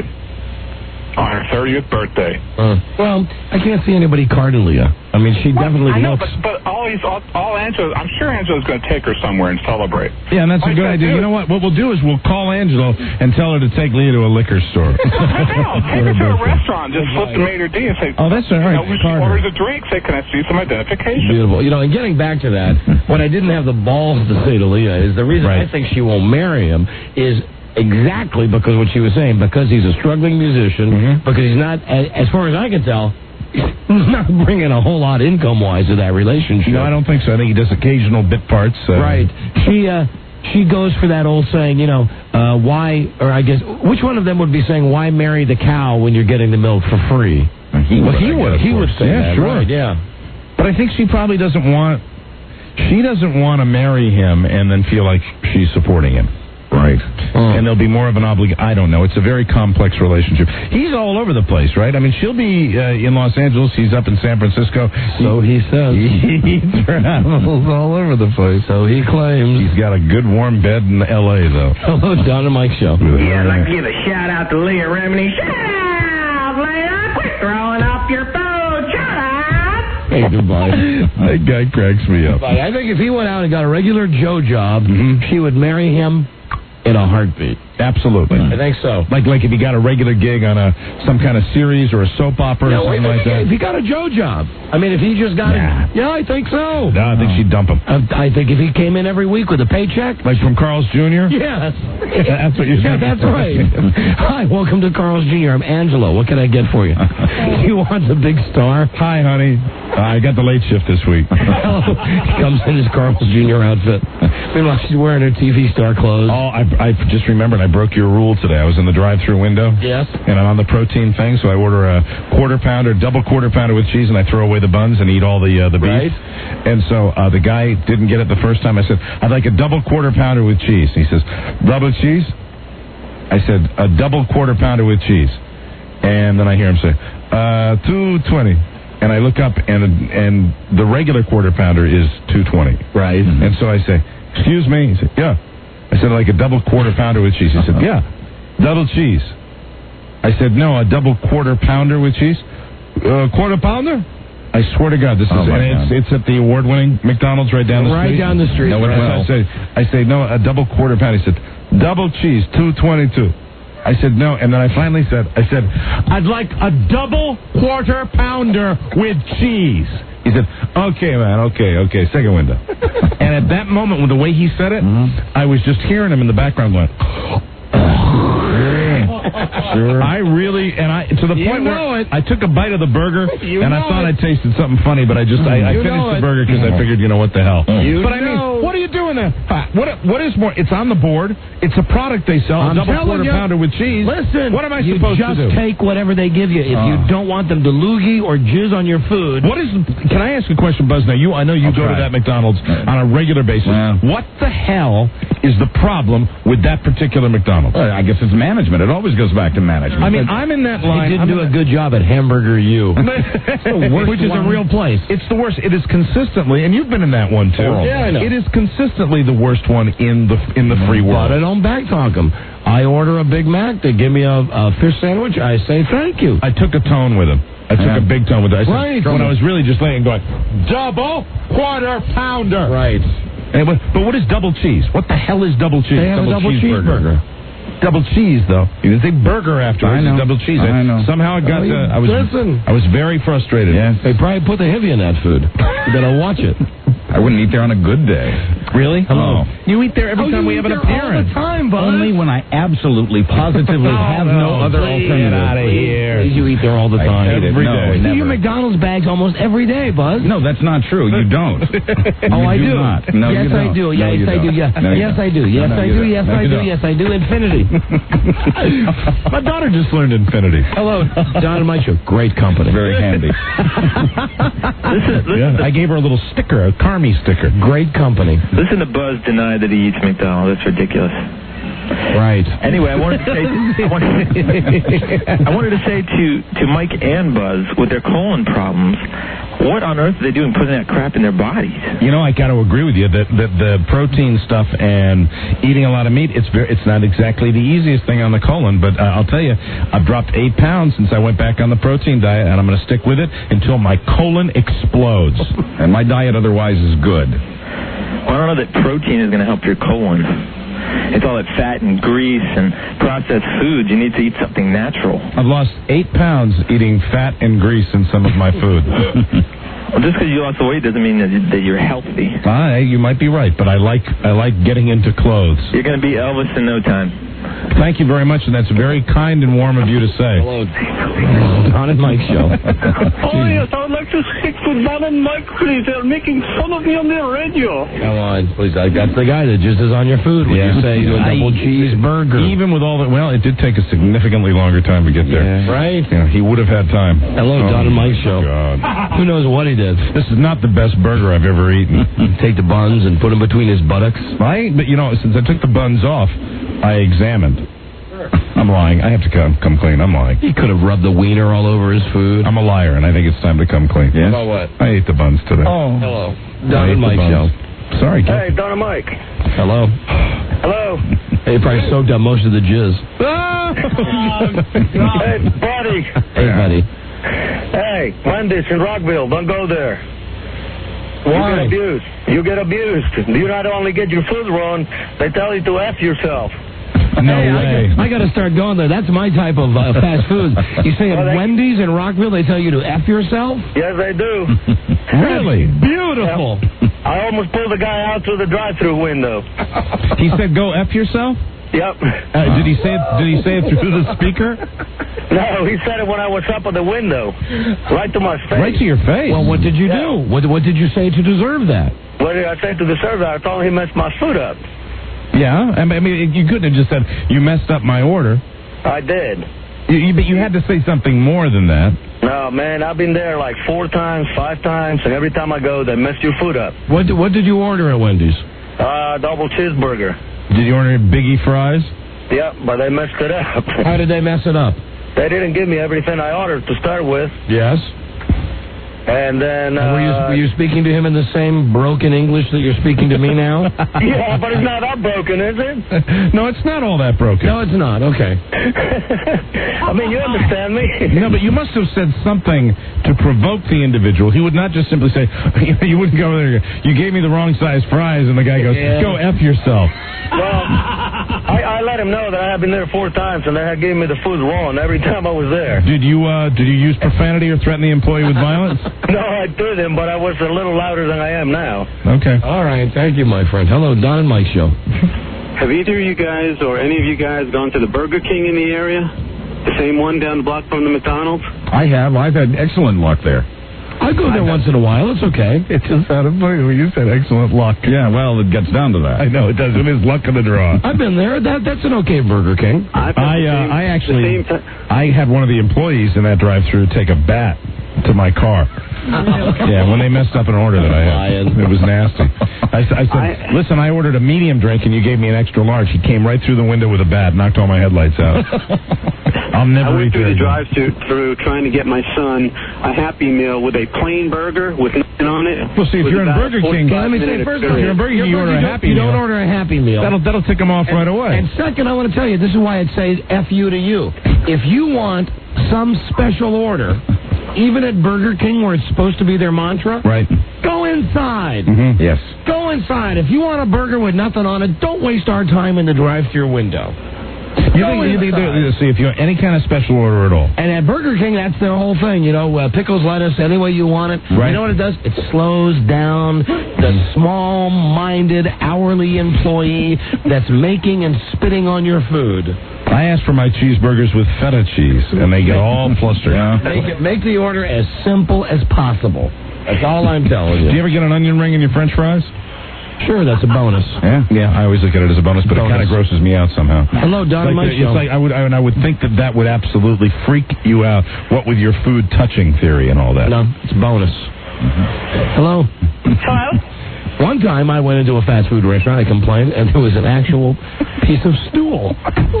on her thirtieth birthday. Uh, well, I can't see anybody carding Leah. I mean, she definitely I know, looks... but, but all, he's, all, all Angela, I'm sure Angela's going to take her somewhere and celebrate. Yeah, and that's All a you good gotta idea. do You know what? What we'll do is we'll call Angelo and tell her to take Leah to a liquor store. Hell, take her to a restaurant. Just flip the maitre d' and say, Oh, that's all right. You know, when she Card her. orders a drink, say, can I see some identification? Beautiful. You know, and getting back to that, what I didn't have the balls to say to Leah is the reason Right. I think she won't marry him is exactly because what she was saying, because he's a struggling musician, Mm-hmm. because he's not, a- as far as I can tell, he's not bringing a whole lot income-wise to that relationship. No, I don't think so. I think he does occasional bit parts. Uh, Right. She, uh, she goes for that old saying, you know, uh, why, or I guess, which one of them would be saying, why marry the cow when you're getting the milk for free? He well, would, he I would. guess, He of would course. say Yeah, that. sure. Right, yeah. But I think she probably doesn't want, she doesn't want to marry him and then feel like she's supporting him. Right. And there'll be more of an obligation. I don't know. It's a very complex relationship. He's all over the place, right? I mean, she'll be uh, in Los Angeles. He's up in San Francisco. So he says. He travels all over the place. So he claims. He's got a good warm bed in L A, though. Hello, Don and Mike Show. Yeah, I'd like to give a shout out to Leah Remini. Shut up, Leah! Quit throwing up your food! Shut up! Hey, goodbye. That guy cracks me up. I think if he went out and got a regular Joe job, she would marry him in a heartbeat. Absolutely. I think so. Like like if he got a regular gig on a some kind of series or a soap opera No, or something wait, like that. if he got a Joe job. I mean, if he just got Nah. it. Yeah, I think so. No, I think she'd dump him. I, I think if he came in every week with a paycheck. Like from Carl's Junior? Yes. That's what you're Yeah, saying. that's right. Hi, welcome to Carl's Junior I'm Angelo. What can I get for you? You want the big star? Hi, honey. Uh, I got the late shift this week. He comes in his Carl's Junior outfit. Meanwhile, she's wearing her T V star clothes. Oh, I, I just remembered I broke your rule today. I was in the drive-through window. Yes. And I'm on the protein thing, so I order a quarter pounder, double quarter pounder with cheese, and I throw away the buns and eat all the uh, the beef. Right. And so uh, the guy didn't get it the first time. I said, I'd like a double quarter pounder with cheese. He says, double cheese? I said, a double quarter pounder with cheese. And then I hear him say, uh, two twenty. And I look up, and and the regular quarter pounder is two twenty. Right. And so I say, excuse me? He said, yeah. I said, like a double quarter pounder with cheese. He said, yeah. Double cheese. I said, no, a double quarter pounder with cheese. Uh, quarter pounder? I swear to God, this Oh, is, my and it's, it's at the award-winning McDonald's right down the Right street. down the street. No, Right. I say, I say, no, a double quarter pounder. He said, double cheese, two twenty-two. I said, no, and then I finally said, I said, I'd like a double quarter pounder with cheese. He said, okay, man, okay, okay, second window. And at that moment, with the way he said it, I was just hearing him in the background going, Sure. I really, and I to the You point know where it. I took a bite of the burger, You and I know thought it. I tasted something funny, but I just I, I You finished know the it. burger because I figured, you know what the hell. You but I know. mean, what are you doing there? Uh, What what is more? It's on the board. It's a product they sell. I'm a double telling quarter you. pounder with cheese. Listen, what am I you supposed just to do? take whatever they give you. If you Oh. don't want them to loogie or jizz on your food. What is? Can I ask a question, Buzz? Now you, I know you I'll go try. to that McDonald's on a regular basis. Yeah. What the hell is the problem with that particular McDonald's? Well, I guess it's management. It always goes back to management. I mean, I'm in that They line. didn't I'm do in a good job at Hamburger U, the worst which is one. a real place. It's the worst. It is consistently, and you've been in that one too. Horrible. Yeah, I know. It is consistently the worst one in the in the free world. But I don't backtalk them. I order a Big Mac. They give me a, a fish sandwich. I say thank you. I took a tone with him. I took Yeah. a big tone with it. I said, Right. when I was really just laying going, double quarter pounder. Right. And what, but what is double cheese? What the hell is double cheese? They have a double cheeseburger. Double cheese, though. You didn't say burger afterwards. I know. It's double cheese. I know. Somehow it got. Oh, you- to, I was. listen. I was very frustrated. Yes. They probably put the heavy in that food. You better watch it. I wouldn't eat there on a good day. Really? Hello. You eat there every Oh, time you we eat have an there all appearance. the time, Buzz. Only when I absolutely, positively have no, no, other please, alternative. get outta here. You eat there all the I time. hate it. Every no, day. You never. see your McDonald's bags almost every day, Buzz. No, that's not true. You don't. Oh, You I do do. not. No, yes, you I don't. do. No, Yes, you I do. don't. Yes, No, you yes, don't. I do. Yes, No, no, I you do. don't. Yes, No, I you do. don't. Yes, I do. Infinity. My daughter just learned Infinity. Hello, Don and Mike Show. Great company. Very handy. Listen, listen, Yeah, I gave her a little sticker, a Carmi sticker. Great company. listen to Buzz deny that he eats McDonald's. That's ridiculous. Right. Anyway, I wanted to say, I wanted, I wanted to say to, to Mike and Buzz with their colon problems, what on earth are they doing putting that crap in their bodies? You know, I got to agree with you that, that the protein stuff and eating a lot of meat, it's very, it's not exactly the easiest thing on the colon, but uh, I'll tell you, I've dropped eight pounds since I went back on the protein diet, and I'm going to stick with it until my colon explodes. And my diet otherwise is good. Well, I don't know that protein is going to help your colon. It's all that fat and grease and processed foods. You need to eat something natural. I've lost eight pounds eating fat and grease in some of my food. Well, just because you lost the weight doesn't mean that, that you're healthy. I, you might be right, but I like I like getting into clothes. You're going to be Elvis in no time. Thank you very much, and that's very kind and warm of you to say. Hello, Don and Mike Show. Oh, yes, I would like to speak to Don and Mike, please. They're making fun of me on the radio. Come on, please. That's the guy that just is on your food when Yeah. you say a double I- cheeseburger. Even with all that, well, it did take a significantly longer time to get there. Yeah. Right? You know, he would have had time. Hello, Oh, Don and Mike Show. God. Who knows what he did? This is not the best burger I've ever eaten. Take the buns and put them between his buttocks. I, but you know, since I took the buns off, I examined. I'm lying. I have to come come clean. I'm lying. He could have rubbed the wiener all over his food. I'm a liar, and I think it's time to come clean. Yes? About what? I ate the buns today. Oh. Hello. I Don ate and the Mike buns. Show. Sorry, Ken. Hey, Don and Mike. Hello. Hello. He probably soaked up most of the jizz. Hey, buddy. Hey, buddy. Hey, Wendy's in Rockville. Don't go there. You Why? get abused. You get abused. You not only get your food wrong, they tell you to F yourself. No hey, way. I got to start going there. That's my type of uh, fast food. You say at Well, they- Wendy's in Rockville, they tell you to F yourself? Yes, they do. Really? Beautiful. I almost pulled the guy out through the drive-through window. He said, "Go F yourself." Yep. Uh, did he say it? Did he say it through the speaker? No, he said it when I was up at the window, right to my face. Right to your face. Well, what did you Yeah. do? What, what did you say to deserve that? What did I say to the server? I told him he messed my food up. Yeah, I mean, you couldn't have just said you messed up my order. I did. You, you, but you had to say something more than that. No, man, I've been there like four times, five times, and every time I go, they mess your food up. What did, what did you order at Wendy's? Uh, double cheeseburger. Did you order Biggie fries? Yep, but they messed it up. How did they mess it up? They didn't give me everything I ordered to start with, Yes. and then... Uh, were, you, were you speaking to him in the same broken English that you're speaking to me now? Yeah, but it's not that broken, is it? No, it's not all that broken. No, it's not. Okay. I mean, you understand me. No, but you must have said something to provoke the individual. He would not just simply say, you wouldn't go there, you gave me the wrong size fries, and the guy goes, Yeah. go F yourself. Well, I, I let him know that I have been there four times, and they had given me the food wrong every time I was there. Did you uh, did you use profanity or threaten the employee with violence? No, I didn't, but I was a little louder than I am now. Okay. All right. Thank you, my friend. Hello, Don and Mike Show. have either of you guys or any of you guys gone to the Burger King in the area? The same one down the block from the McDonald's? I have. I've had excellent luck there. I go there once in a while. It's okay. It just sounded funny when you said excellent luck. Yeah, well, it gets down to that. I know, it does. It is luck of the draw. I've been there. That That's an okay Burger King. I uh, I actually, I had one of the employees in that drive-thru take a bat to my car. Yeah, when they messed up an order that I had. It was nasty. I, I said, listen, I ordered a medium drink and you gave me an extra large. He came right through the window with a bat, knocked all my headlights out. I'll never I went eat through that the again. drive-through through trying to get my son a Happy Meal with a plain burger with nothing on it. Well, see, if With you're in about Burger King, forty-five Let me say, minute first of all, if you're in Burger King, you order a don't- Happy You Meal. don't order a Happy Meal. That'll that'll tick them off and, right away. And second, I want to tell you, this is why I'd say F you to you. If you want some special order, even at Burger King where it's supposed to be their mantra, right? Go inside. Mm-hmm. Yes. Go inside. If you want a burger with nothing on it, don't waste our time in the drive-thru window. You think, you think they're- see if you want any kind of special order at all. And at Burger King, that's their whole thing. You know, uh, pickles, lettuce, any way you want it. Right. You know what it does? It slows down the small-minded hourly employee that's making and spitting on your food. I asked for my cheeseburgers with feta cheese, and they get all flustered. Make, it, make the order as simple as possible. That's all I'm telling you. Do you ever get an onion ring in your French fries? Sure, that's a bonus. Yeah, yeah. I always look at it as a bonus, but Bonus. it kind of grosses me out somehow. Hello, Don. It's like, my the- show. it's like I would, I, and I would think that that would absolutely freak you out. What with your food touching theory and all that? No, it's bonus. Hello. Hello? One time I went into a fast food restaurant, I complained, and there was an actual piece of stool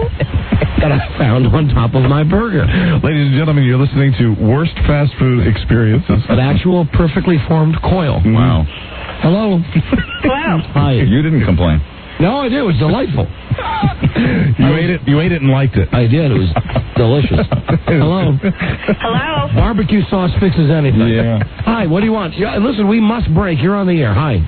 that I found on top of my burger. Ladies and gentlemen, you're listening to Worst Fast Food Experiences. An actual perfectly formed coil. Wow. Hello. Hello? Hi. You didn't complain. No, I did. It was delightful. You ate it. You ate it and liked it. I did. It was delicious. Hello. Hello? Barbecue sauce fixes anything. Yeah. Hi, what do you want? Yeah, listen, we must break. You're on the air. Hi.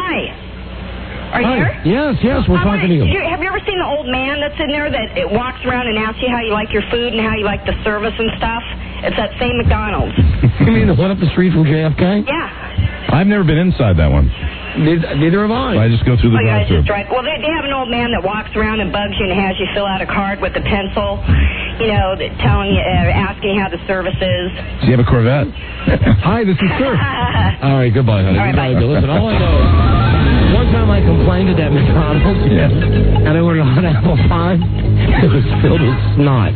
Hi. Are you Hi. here? Yes, yes, we're I talking to wanna- you. did Have you ever seen the old man that's in there that it walks around and asks you how you like your food and how you like the service and stuff? It's that same McDonald's. You mean the one up the street from J F K? Yeah. I've never been inside that one. Neither, neither have I. I just go through the Oh, you guys drive-thru. just drive. Well, they, they have an old man that walks around and bugs you and has you fill out a card with a pencil, you know, that telling you, uh, asking how the service is. Do you have a Corvette? Hi, this is Sir. All right, goodbye, honey. All right, Goodbye. bye. Listen, all I know is one time I complained at that McDonald's, Yeah. and I ordered a hot apple pie. It was filled with snot.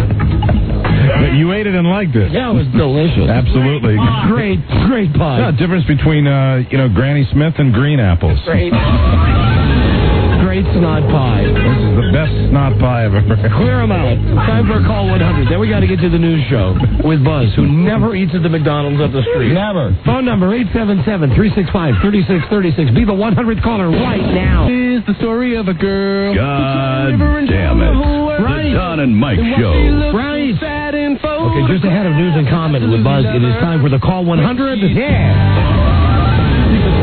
But you ate it and liked it. Yeah, it was delicious. Absolutely. Great, great pie. No difference between uh, you know Granny Smith and green apples. Great. Great snot pie. This is the best snot pie I've ever. Clear them out. Time for a call one hundred. Then we got to get to the news show with Buzz, who never eats at the McDonald's up the street. Never. Phone number eight seven seven, three six five, three six three six. Be the one hundredth caller right now. Is the story of a girl. God Right. damn it. Right. The Don and Mike Show. Right. Okay, just ahead of news and comment with Buzz, it is time for the call one hundred. Yeah. The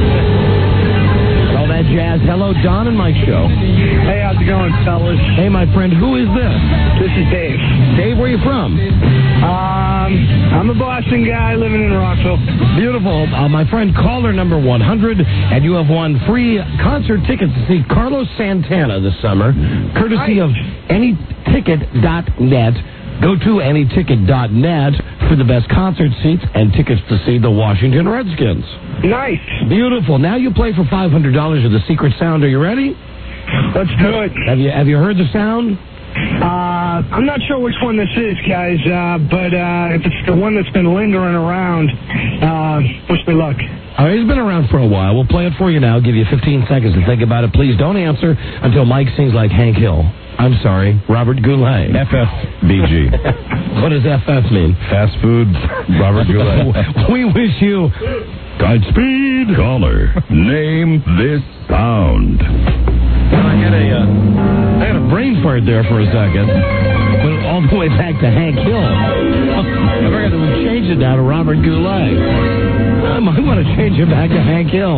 sound. All that jazz. Hello, Don and Mike Show. Hey, how's it going, fellas? Hey, my friend, who is this? This is Dave. Dave, where are you from? Um, I'm a Boston guy living in Rockville. Beautiful. Uh, my friend, caller number one hundred, and you have won free concert tickets to see Carlos Santana this summer, courtesy of any ticket dot net. Go to any ticket dot net for the best concert seats and tickets to see the Washington Redskins. Nice. Beautiful. Now you play for five hundred dollars of the secret sound. Are you ready? Let's do it. Have you Have you heard the sound? Uh, I'm not sure which one this is, guys, uh, but uh, if it's the one that's been lingering around, uh, wish me luck. All right, it's been around for a while. We'll play it for you now. Give you fifteen seconds to think about it. Please don't answer until Mike sings like Hank Hill. I'm sorry, Robert Goulet. F F B G. What does F F mean? Fast food, Robert Goulet. We wish you Godspeed. Caller, name this sound. I had a, uh, I had a brain fart there for a second. Went all the way back to Hank Hill. I forgot that we changed it now to Robert Goulet. I might want to change it back to Hank Hill.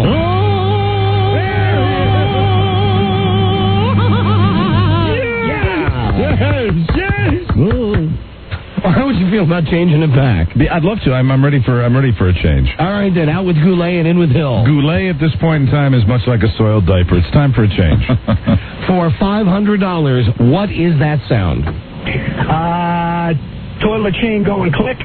Yeah. Yes, yes. How would you feel about changing it back? I'd love to. I'm, I'm ready for I'm ready for a change. All right, then. Out with Goulet and in with Hill. Goulet at this point in time is much like a soiled diaper. It's time for a change. For five hundred dollars, what is that sound? Uh, toilet chain going click.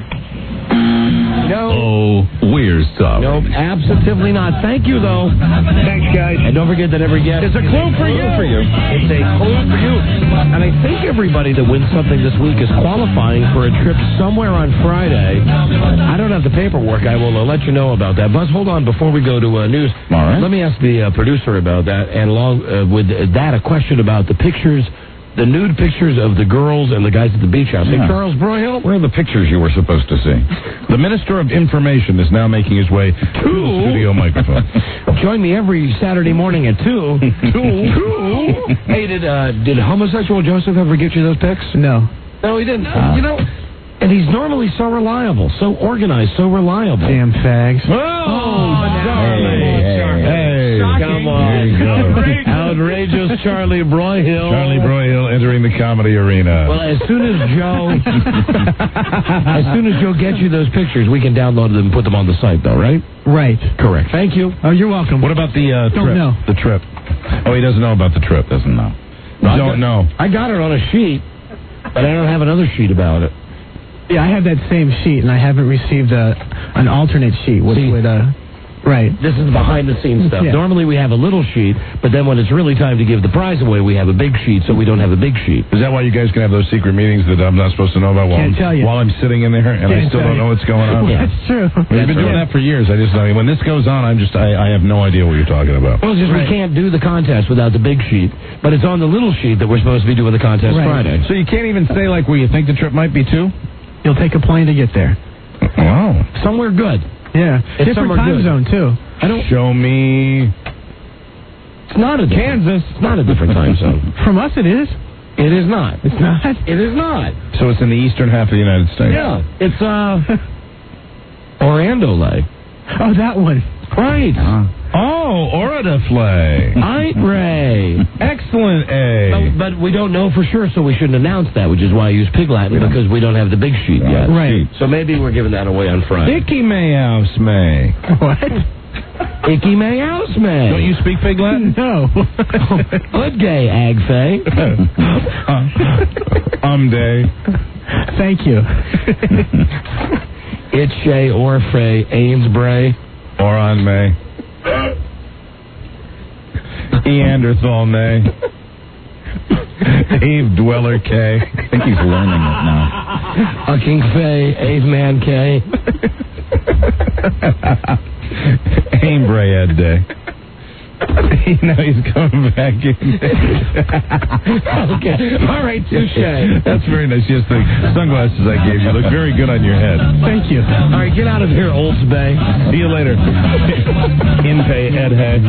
No. Oh, we're sorry. Nope, absolutely not. Thank you, though. Thanks, guys. And don't forget that every guest It's a clue for you. for you. It's a clue for you. And I think everybody that wins something this week is qualifying for a trip somewhere on Friday. I don't have the paperwork. I will uh, let you know about that. Buzz, hold on before we go to uh, news. All right. Let me ask the uh, producer about that. And along uh, with that, a question about the pictures, the nude pictures of the girls and the guys at the beach house. Yeah. Hey, Charles Broyhill? Where are the pictures you were supposed to see? The Minister of Information is now making his way to the studio microphone. Join me every Saturday morning at two. two. two. Hey, did uh, did homosexual Joseph ever get you those pics? No. No, he didn't. Uh, you know, and he's normally so reliable, so organized, so reliable. Damn fags. Oh, oh Charlie. Hey, hey, hey. Come on. There you go. Outrageous Charlie Broyhill. Charlie Broyhill entering the comedy arena. Well, as soon as Joe, as soon as Joe gets you those pictures, we can download them and put them on the site, though, right? Right. Correct. Thank you. Oh, you're welcome. What about the uh, Don't trip? know. The trip. Oh, he doesn't know about the trip. Doesn't know. No, Don't I got, know. I got it on a sheet, but I don't have another sheet about it. Yeah, I have that same sheet, and I haven't received a, an alternate sheet. Which See, would, uh, right. This is behind-the-scenes stuff. Yeah. Normally we have a little sheet, but then when it's really time to give the prize away, we have a big sheet, so we don't have a big sheet. Is that why you guys can have those secret meetings that I'm not supposed to know about while, Can't I'm, tell you. while I'm sitting in there and Can't I still tell don't you. know what's going on? Yeah. That's true. We've That's been doing right. that for years. I just know when this goes on, I'm just I, I have no idea what you're talking about. Well, it's just Right. we can't do the contest without the big sheet, but it's on the little sheet that we're supposed to be doing the contest Right. Friday. So you can't even say like where you think the trip might be to? You'll take a plane to get there. Wow. Somewhere good. Yeah. It's Different somewhere time good. zone, too. I don't. Show me. It's not a Kansas. It's not a different time zone. From us, it is. It is not. It's not. It is not. So it's in the eastern half of the United States. Yeah. It's uh Orlando Lay. Oh, that one. Right. Oh, Oradaflay. Aight Ray. Excellent, A. But, but we don't know for sure, so we shouldn't announce that, which is why I use Pig Latin, because we don't have the big sheet yet. Right. So maybe we're giving that away on Friday. Icky Mayhouse May. What? Icky May House May. Don't you speak Pig Latin? No. Good gay, Agfay. Um day. Thank you. Itche, Orfe, Ainsbray. Oron May. Neanderthal May. Ave Dweller K. I think he's learning it now. Ucking Fay, Ave Man K. Aimbray Ed Day. Now he's coming back in. Okay. All right, touche. That's very nice. Yes, the sunglasses I gave you look very good on your head. Thank you. All right, get out of here, Olds Bay. See you later. Inpay Ed Hay.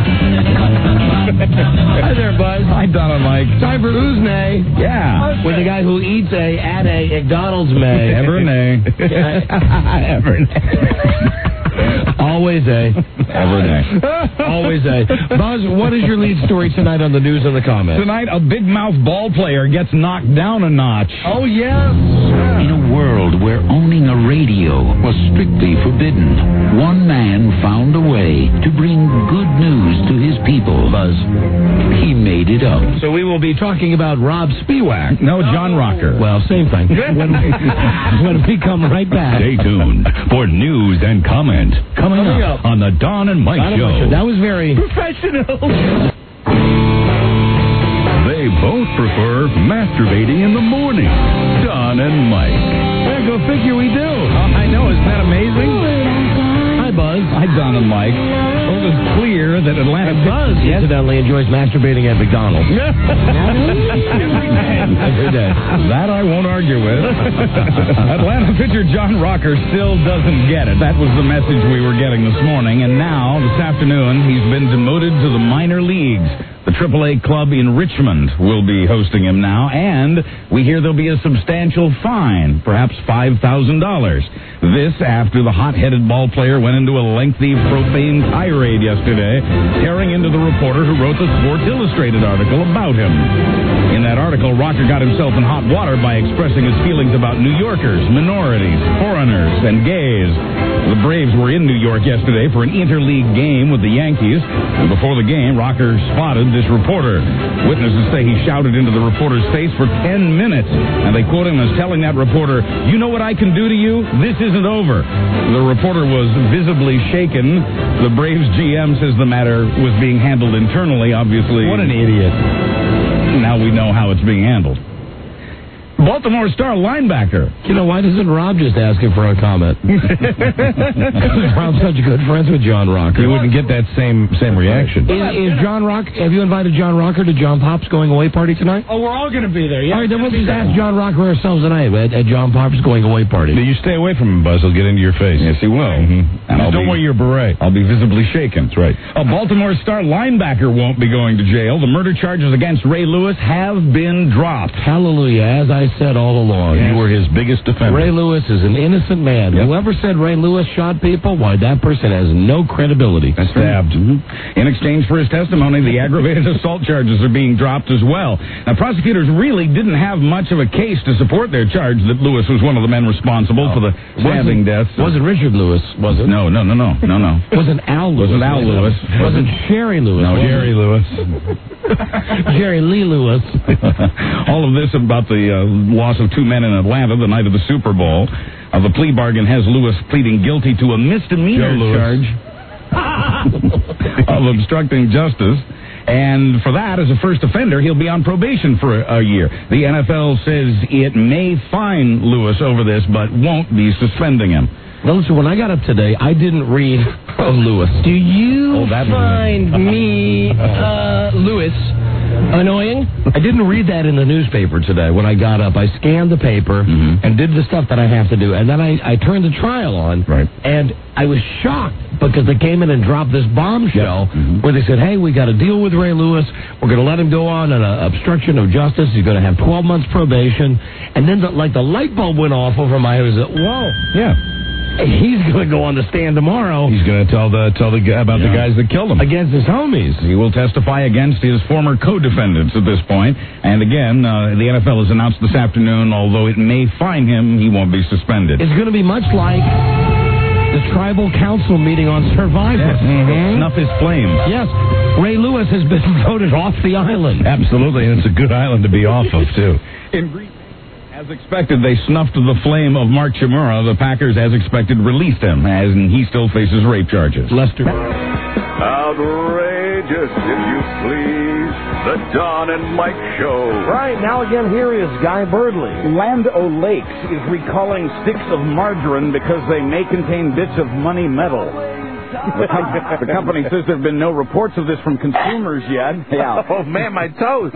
Hi there, Buzz. Hi, Don and Mike. Time for Who's Nay. Yeah. With the guy who eats a at a McDonald's May. Ever nay. Ever nay. Always a. Ever nay. Always a. Buzz, what is your lead story tonight on the news and the comments? Tonight, a big mouth ball player gets knocked down a notch. Oh, yes. In a world where owning a radio was strictly forbidden, one man found a way to bring good news to his people. Buzz, he made it up. So we will be talking about Rob Spiewak. No, John Rocker. Well, same thing. when, we, when we come right back. Stay tuned for news and comment coming, Coming up, up on the Don and Mike Don and Show. Mike Show. That was very professional. They both prefer masturbating in the morning. Don and Mike. Yeah, go figure we do. Uh, I know, isn't that amazing? Hi, Buzz. Hi, Don and Mike. Well, it was clear that Atlanta... And Buzz, yes? incidentally, enjoys masturbating at McDonald's. Every day. That I won't argue with. Atlanta pitcher John Rocker still doesn't get it. That was the message we were getting this morning. And now, this afternoon, he's been demoted to the minor leagues. The triple A club in Richmond will be hosting him now, and we hear there'll be a substantial fine, perhaps five thousand dollars. This after the hot-headed ball player went into a lengthy profane tirade yesterday, tearing into the reporter who wrote the Sports Illustrated article about him. In that that article, Rocker got himself in hot water by expressing his feelings about New Yorkers, minorities, foreigners, and gays. The Braves were in New York yesterday for an interleague game with the Yankees, and before the game, Rocker spotted this reporter. Witnesses say he shouted into the reporter's face for ten minutes, and they quote him as telling that reporter, "You know what I can do to you? This isn't over." The reporter was visibly shaken. The Braves G M says the matter was being handled internally, obviously. What an idiot. Now we know how it's being handled. Baltimore Star linebacker. You know, why doesn't Rob just ask him for a comment? Because Rob's such good friends with John Rocker. You wouldn't get that same same reaction. Is, is John Rock? Have you invited John Rocker to John Pop's going away party tonight? Oh, we're all going to be there. Yeah. All right, then let's just ask John Rocker ourselves tonight at, at John Pop's going away party. You stay away from him, Buzz. He'll get into your face. Yes, he will. Mm-hmm. And I'll don't be, wear your beret. I'll be visibly shaken. That's right. A Baltimore Star linebacker won't be going to jail. The murder charges against Ray Lewis have been dropped. Hallelujah. As I said all along. Yes. You were his biggest defender. Ray Lewis is an innocent man. Yep. Whoever said Ray Lewis shot people, why, that person has no credibility. Stabbed. Mm-hmm. In exchange for his testimony, the aggravated assault charges are being dropped as well. Now, prosecutors really didn't have much of a case to support their charge that Lewis was one of the men responsible oh. for the stabbing deaths. Wasn't Richard Lewis, was it? No, no, no, no, no, no. Wasn't Al Lewis. Wasn't Al Lewis. Wasn't Sherry Lewis. No, Jerry Lewis. Jerry Lee Lewis. All of this about the uh, loss of two men in Atlanta the night of the Super Bowl. Uh, the plea bargain has Lewis pleading guilty to a misdemeanor charge of obstructing justice. And for that, as a first offender, he'll be on probation for a, a year. The N F L says it may fine Lewis over this, but won't be suspending him. Now, listen, when I got up today, I didn't read oh, Lewis. Do you oh, that find me, uh, Lewis, annoying? I didn't read that in the newspaper today when I got up. I scanned the paper mm-hmm. and did the stuff that I have to do. And then I, I turned the trial on. Right. And I was shocked because they came in and dropped this bombshell yep. mm-hmm. where they said, hey, we got to deal with Ray Lewis. We're going to let him go on an uh, obstruction of justice. He's going to have twelve months probation. And then, the, like, the light bulb went off over my head. I was like, whoa. Yeah. He's going to go on the stand tomorrow. He's going to tell the tell the about yeah. the guys that killed him against his homies. He will testify against his former co-defendants at this point. And again, uh, the N F L has announced this afternoon, although it may fine him, he won't be suspended. It's going to be much like the tribal council meeting on Survivor. Yes. Mm-hmm. Snuff his flames. Yes. Ray Lewis has been voted off the island. Absolutely, and it's a good island to be off of too. In Green. As expected, they snuffed the flame of Mark Chimura. The Packers, as expected, released him, as he still faces rape charges. Lester. Outrageous, if you please. The Don and Mike Show. Right, now again, here is Guy Birdley. Land O'Lakes is recalling sticks of margarine because they may contain bits of money metal. The, com- the company says there have been no reports of this from consumers yet. Yeah. Oh, man, my toes.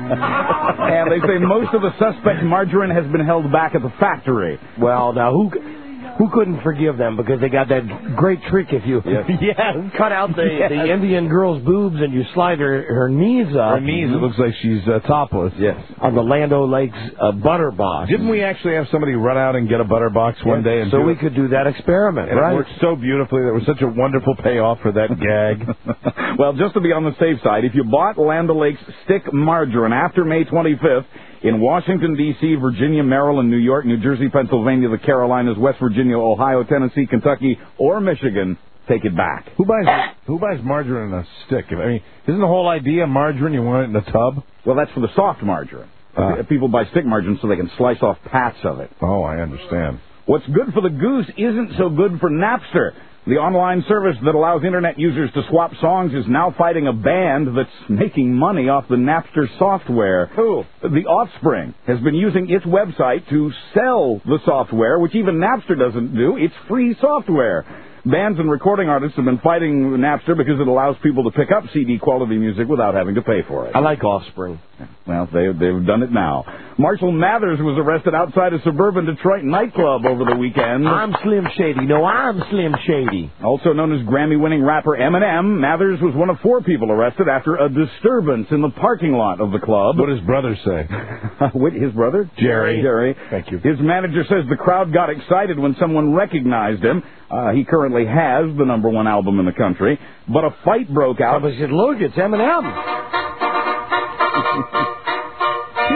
And they say most of the suspect margarine has been held back at the factory. Well, now, who who couldn't forgive them because they got that great trick if you yes. yeah, cut out the, yes. the Indian girl's boobs and you slide her, her knees up. Her knees, it looks like she's uh, topless. Yes. On the Land O'Lakes uh, butter box. Didn't we actually have somebody run out and get a butter box one yes. day? And so we it? could do that experiment, and right? It worked so beautifully. There was such a wonderful payoff for that gag. Well, just to be on the safe side, if you bought Land O'Lakes stick margarine after May twenty-fifth, in Washington, D C, Virginia, Maryland, New York, New Jersey, Pennsylvania, the Carolinas, West Virginia, Ohio, Tennessee, Kentucky, or Michigan, take it back. Who buys who buys margarine in a stick? I mean, isn't the whole idea margarine you want it in a tub? Well, that's for the soft margarine. Uh, People buy stick margarine so they can slice off pats of it. Oh, I understand. What's good for the goose isn't so good for Napster. The online service that allows Internet users to swap songs is now fighting a band that's making money off the Napster software. Who? The Offspring has been using its website to sell the software, which even Napster doesn't do. It's free software. Bands and recording artists have been fighting Napster because it allows people to pick up C D quality music without having to pay for it. I like Offspring. Well, they, they've done it now. Marshall Mathers was arrested outside a suburban Detroit nightclub over the weekend. I'm Slim Shady. No, I'm Slim Shady. Also known as Grammy-winning rapper Eminem, Mathers was one of four people arrested after a disturbance in the parking lot of the club. What does brother say? His brother? Jerry. Jerry. Thank you. His manager says the crowd got excited when someone recognized him. Uh, he currently has the number one album in the country, but a fight broke out. I said, look, it's Eminem.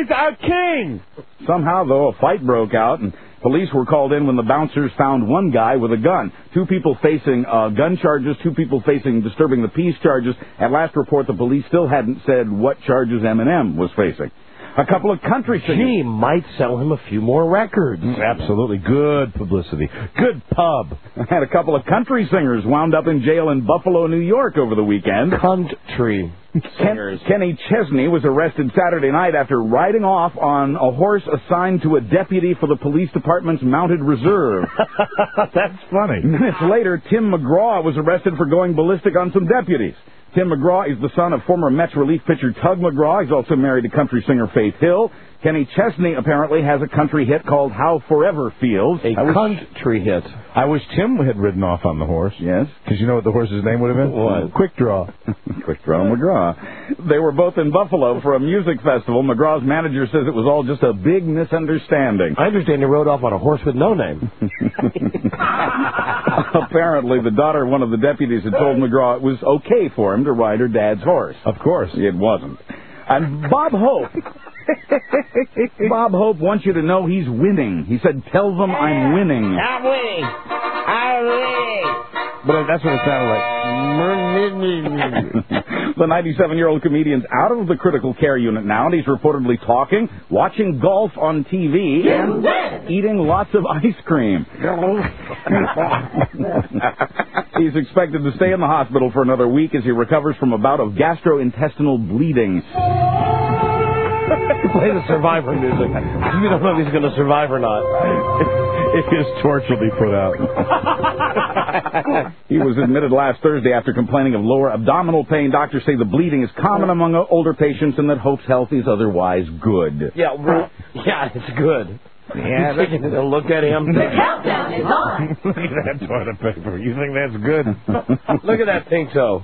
He's our king! Somehow, though, a fight broke out, and police were called in when the bouncers found one guy with a gun. Two people facing uh, gun charges, two people facing disturbing the peace charges. At last report, the police still hadn't said what charges Eminem was facing. A couple of country singers. Gee, might sell him a few more records. Mm, absolutely. Good publicity. Good pub. And a couple of country singers wound up in jail in Buffalo, New York over the weekend. Country singers. Ken, Kenny Chesney was arrested Saturday night after riding off on a horse assigned to a deputy for the police department's mounted reserve. That's funny. Minutes later, Tim McGraw was arrested for going ballistic on some deputies. Tim McGraw is the son of former Mets relief pitcher Tug McGraw. He's also married to country singer Faith Hill. Kenny Chesney apparently has a country hit called How Forever Feels. A country hit. I wish Tim had ridden off on the horse. Yes. Because you know what the horse's name would have been? What? Quick Draw. Quick Draw McGraw. They were both in Buffalo for a music festival. McGraw's manager says it was all just a big misunderstanding. I understand he rode off on a horse with no name. Apparently, the daughter of one of the deputies had told McGraw it was okay for him to ride her dad's horse. Of course. It wasn't. And Bob Hope... Bob Hope wants you to know he's winning. He said, tell them I'm winning. I'm winning. I'm winning. But that's what it sounded like. The ninety-seven-year-old comedian's out of the critical care unit now, and he's reportedly talking, watching golf on T V, and eating lots of ice cream. He's expected to stay in the hospital for another week as he recovers from a bout of gastrointestinal bleeding. Play the Survivor music. We don't know if he's going to survive or not. If his torch will be put out. He was admitted last Thursday after complaining of lower abdominal pain. Doctors say the bleeding is common among older patients and that Hope's health is otherwise good. Yeah, well, yeah, it's good. Yeah, taking a look at him. The countdown is on. Look at that toilet paper. You think that's good? Look at that pink toe.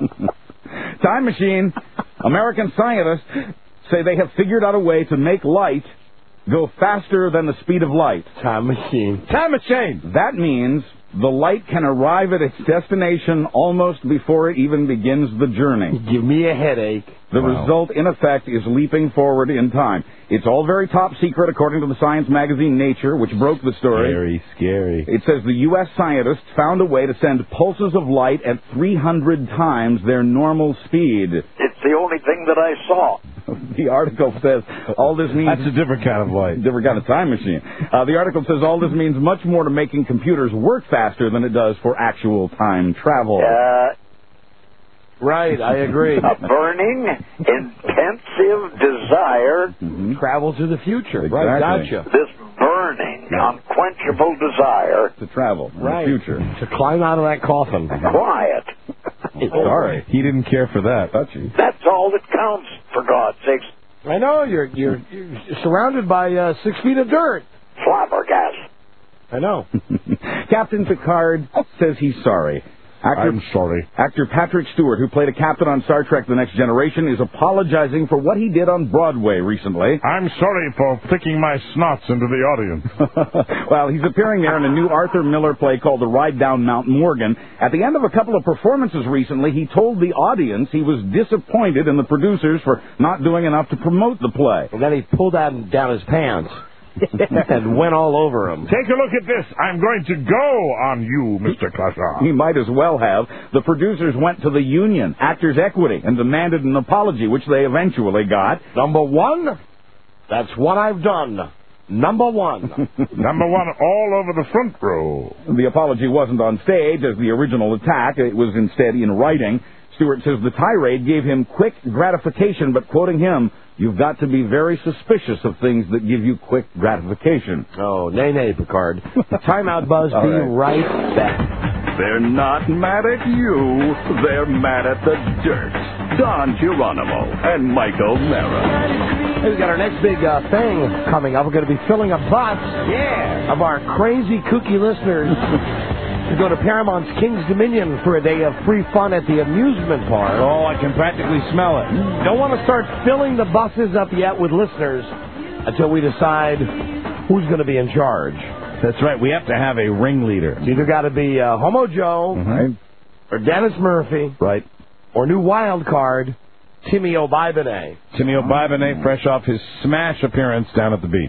Time machine. American scientists say they have figured out a way to make light go faster than the speed of light. Time machine. Time machine! That means the light can arrive at its destination almost before it even begins the journey. Give me a headache. The Wow. result, in effect, is leaping forward in time. It's all very top secret, according to the science magazine Nature, which broke the story. Scary, scary. It says the U S scientists found a way to send pulses of light at three hundred times their normal speed. It's the only thing that I saw. The article says all this means... That's a different kind of light. Different kind of time machine. Uh, the article says all this means much more to making computers work faster than it does for actual time travel. Uh, right, I agree. A burning, intensive desire. Mm-hmm. Travel to the future. Exactly. Right, gotcha. This burning, unquenchable desire. To travel right. in the future. To climb out of that coffin. Quiet. Sorry. He didn't care for that. Touchy. That's all that counts, for God's sakes. I know, you're, you're, you're surrounded by uh, six feet of dirt. Flabbergasted. I know. Captain Picard says he's sorry. Actor, I'm sorry. Actor Patrick Stewart, who played a captain on Star Trek The Next Generation, is apologizing for what he did on Broadway recently. I'm sorry for sticking my snots into the audience. Well, he's appearing there in a new Arthur Miller play called The Ride Down Mount Morgan. At the end of a couple of performances recently, he told the audience he was disappointed in the producers for not doing enough to promote the play. And then he pulled down, down his pants. And went all over him. Take a look at this. I'm going to go on you, Mister Klassar. He might as well have. The producers went to the union, Actors Equity, and demanded an apology, which they eventually got. Number one, that's what I've done. Number one. Number one all over the front row. The apology wasn't on stage as the original attack. It was instead in writing. Stewart says the tirade gave him quick gratification, but quoting him, you've got to be very suspicious of things that give you quick gratification. Oh, nay, nay, Picard. Timeout, Buzz. Be right. right back. They're not mad at you. They're mad at the dirt. Don Geronimo and Michael Mara. Hey, we got our next big uh, thing coming up. We're going to be filling a bus yeah. of our crazy, kooky listeners to go to Paramount's King's Dominion for a day of free fun at the amusement park. Oh, I can practically smell it. Don't want to start filling the buses up yet with listeners until we decide who's going to be in charge. That's right. We have to have a ringleader. It's either got to be uh, Homo Joe mm-hmm. or Dennis Murphy right. or new wild card Timmy O'Bibonay. Timmy O'Bibonay, fresh off his smash appearance down at the beach.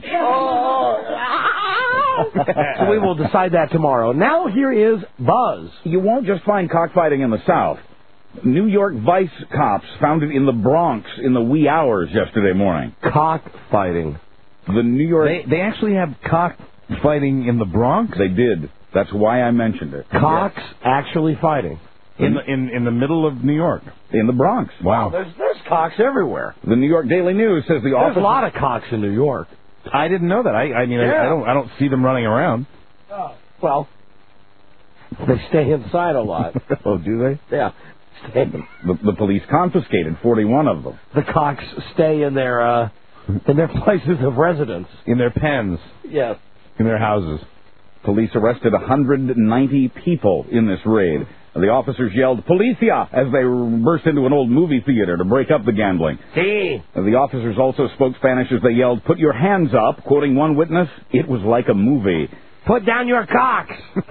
So we will decide that tomorrow. Now here is Buzz. You won't just find cockfighting in the South. New York Vice cops found it in the Bronx in the wee hours yesterday morning. Cockfighting. The New York... They, they actually have cockfighting in the Bronx? They did. That's why I mentioned it. Cocks yes. actually fighting. In the, in, in the middle of New York? In the Bronx. Wow. There's, there's cocks everywhere. The New York Daily News says the officer... There's a lot of cocks in New York. I didn't know that. I, I mean, yeah. I, I don't I don't see them running around. Oh. Well, they stay inside a lot. Oh, do they? Yeah. Stay. The, the police confiscated forty-one of them. The cocks stay in their uh, in their places of residence. In their pens. Yes. In their houses. Police arrested one hundred ninety people in this raid. The officers yelled, "Policia!" as they burst into an old movie theater to break up the gambling. Sí. The officers also spoke Spanish as they yelled, "Put your hands up." Quoting one witness, "It was like a movie." Put down your cocks.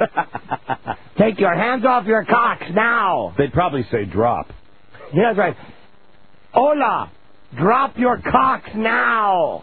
Take your hands off your cocks now. They'd probably say drop. Yeah, that's right. Hola, drop your cocks now.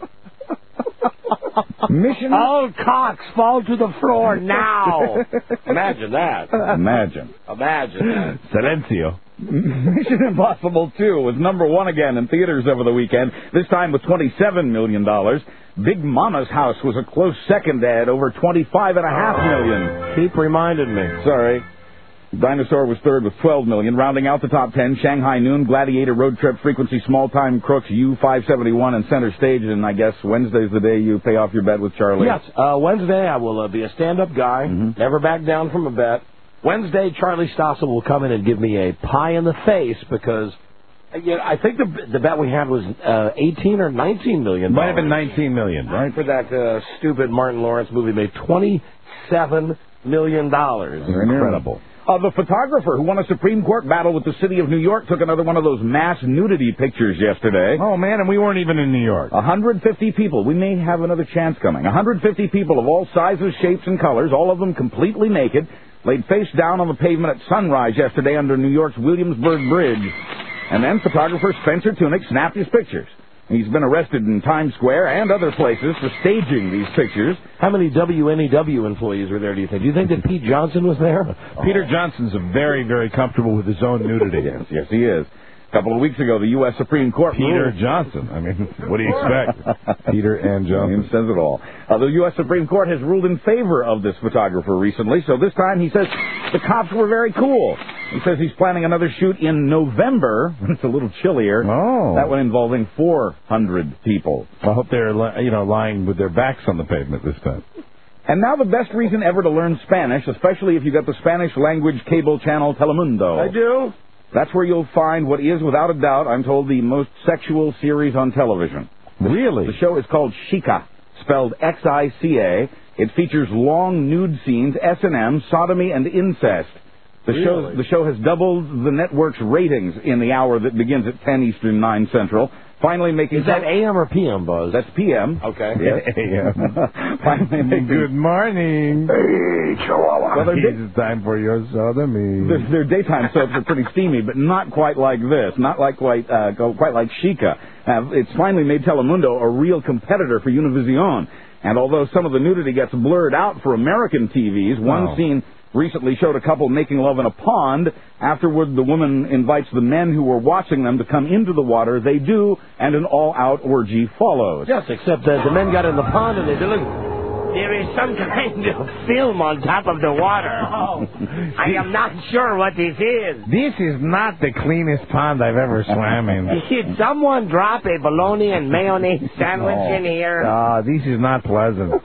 Mission. All cocks fall to the floor now. Imagine that. Imagine. Imagine that. Silencio. Mission Impossible two was number one again in theaters over the weekend, this time with twenty-seven million dollars. Big Mama's House was a close second at over twenty-five and a half million. Keep reminding me. Sorry. Dinosaur was third with twelve million. Rounding out the top ten, Shanghai Noon, Gladiator, Road Trip, Frequency, Small Time Crooks, U five seventy-one, and Center Stage. And I guess Wednesday's the day you pay off your bet with Charlie. Yes, uh, Wednesday I will uh, be a stand-up guy, mm-hmm. never back down from a bet. Wednesday, Charlie Stossel will come in and give me a pie in the face because you know, I think the the bet we had was uh, eighteen or nineteen million. Might have been nineteen million, right? For that uh, stupid Martin Lawrence movie, made twenty-seven million dollars. Incredible. Uh, the photographer who won a Supreme Court battle with the city of New York took another one of those mass nudity pictures yesterday. Oh, man, and we weren't even in New York. one hundred fifty people. We may have another chance coming. one hundred fifty people of all sizes, shapes, and colors, all of them completely naked, laid face down on the pavement at sunrise yesterday under New York's Williamsburg Bridge. And then photographer Spencer Tunick snapped his pictures. He's been arrested in Times Square and other places for staging these pictures. How many W N E W employees were there, do you think? Do you think that Pete Johnson was there? Oh. Peter Johnson's very, very comfortable with his own nudity. Yes, yes, he is. A couple of weeks ago, the U S Supreme Court Peter ruled... Johnson. I mean, what do you expect? Peter and Johnson. He says it all. Uh, the U S Supreme Court has ruled in favor of this photographer recently, so this time he says the cops were very cool. He says he's planning another shoot in November. It's a little chillier. Oh. That one involving four hundred people. I hope they're, you know, lying with their backs on the pavement this time. And now the best reason ever to learn Spanish, especially if you got the Spanish language cable channel Telemundo. I do. That's where you'll find what is, without a doubt, I'm told, the most sexual series on television. Really? The show is called Chica, spelled X I C A. It features long nude scenes, S and M, sodomy, and incest. The, really? show, the show has doubled the network's ratings in the hour that begins at ten Eastern, nine Central. Finally making... Is that A M or P M, Buzz? That's P M. Okay. Yes. A M. Finally making... Good morning. Hey, Chihuahua. Well, it's time for your sodomy. Their, their daytime soaps are pretty steamy, but not quite like this. Not like quite uh, quite like Chica. Uh, it's finally made Telemundo a real competitor for Univision. And although some of the nudity gets blurred out for American T Vs, one oh. scene recently showed a couple making love in a pond. Afterward, the woman invites the men who were watching them to come into the water. They do, and an all-out orgy follows. Yes, except that the men got in the pond and they said, look, there is some kind of film on top of the water. Oh, I am not sure what this is. This is not the cleanest pond I've ever swam in. Did someone drop a bologna and mayonnaise sandwich no. in here? Ah, uh, this is not pleasant.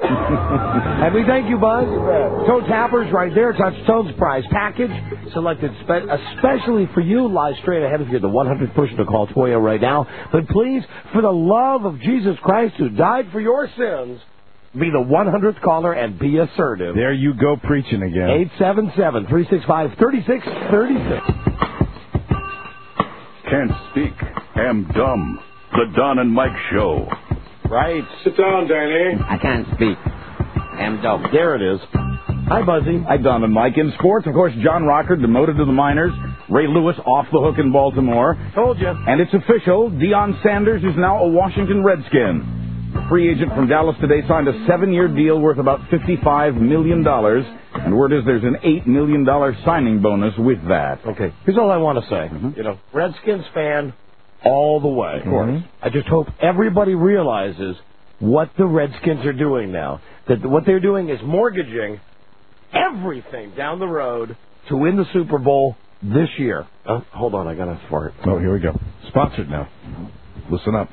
And we thank you, Buzz. Toe Tappers right there. Touch Toad's prize package. Selected spe- especially for you. Lies straight ahead if you're the one hundredth person to call Toya right now. But please, for the love of Jesus Christ who died for your sins, be the one hundredth caller and be assertive. There you go preaching again. eight seven seven, three six five, three six three six. Can't speak. Am dumb. The Don and Mike Show. Right. Sit down, Danny. I can't speak. Am dumb. There it is. Hi, Buzzy. Hi, Don and Mike. In sports, of course, John Rocker demoted to the minors. Ray Lewis off the hook in Baltimore. Told you. And it's official. Deion Sanders is now a Washington Redskin. The free agent from Dallas today signed a seven-year deal worth about fifty-five million dollars. And word is there's an eight million dollars signing bonus with that. Okay, here's all I want to say. Mm-hmm. You know, Redskins fan all the way. Of course. Mm-hmm. I just hope everybody realizes what the Redskins are doing now. That what they're doing is mortgaging everything down the road to win the Super Bowl this year. Oh, hold on, I got to fart. Oh, here we go. Sponsored now. Listen up.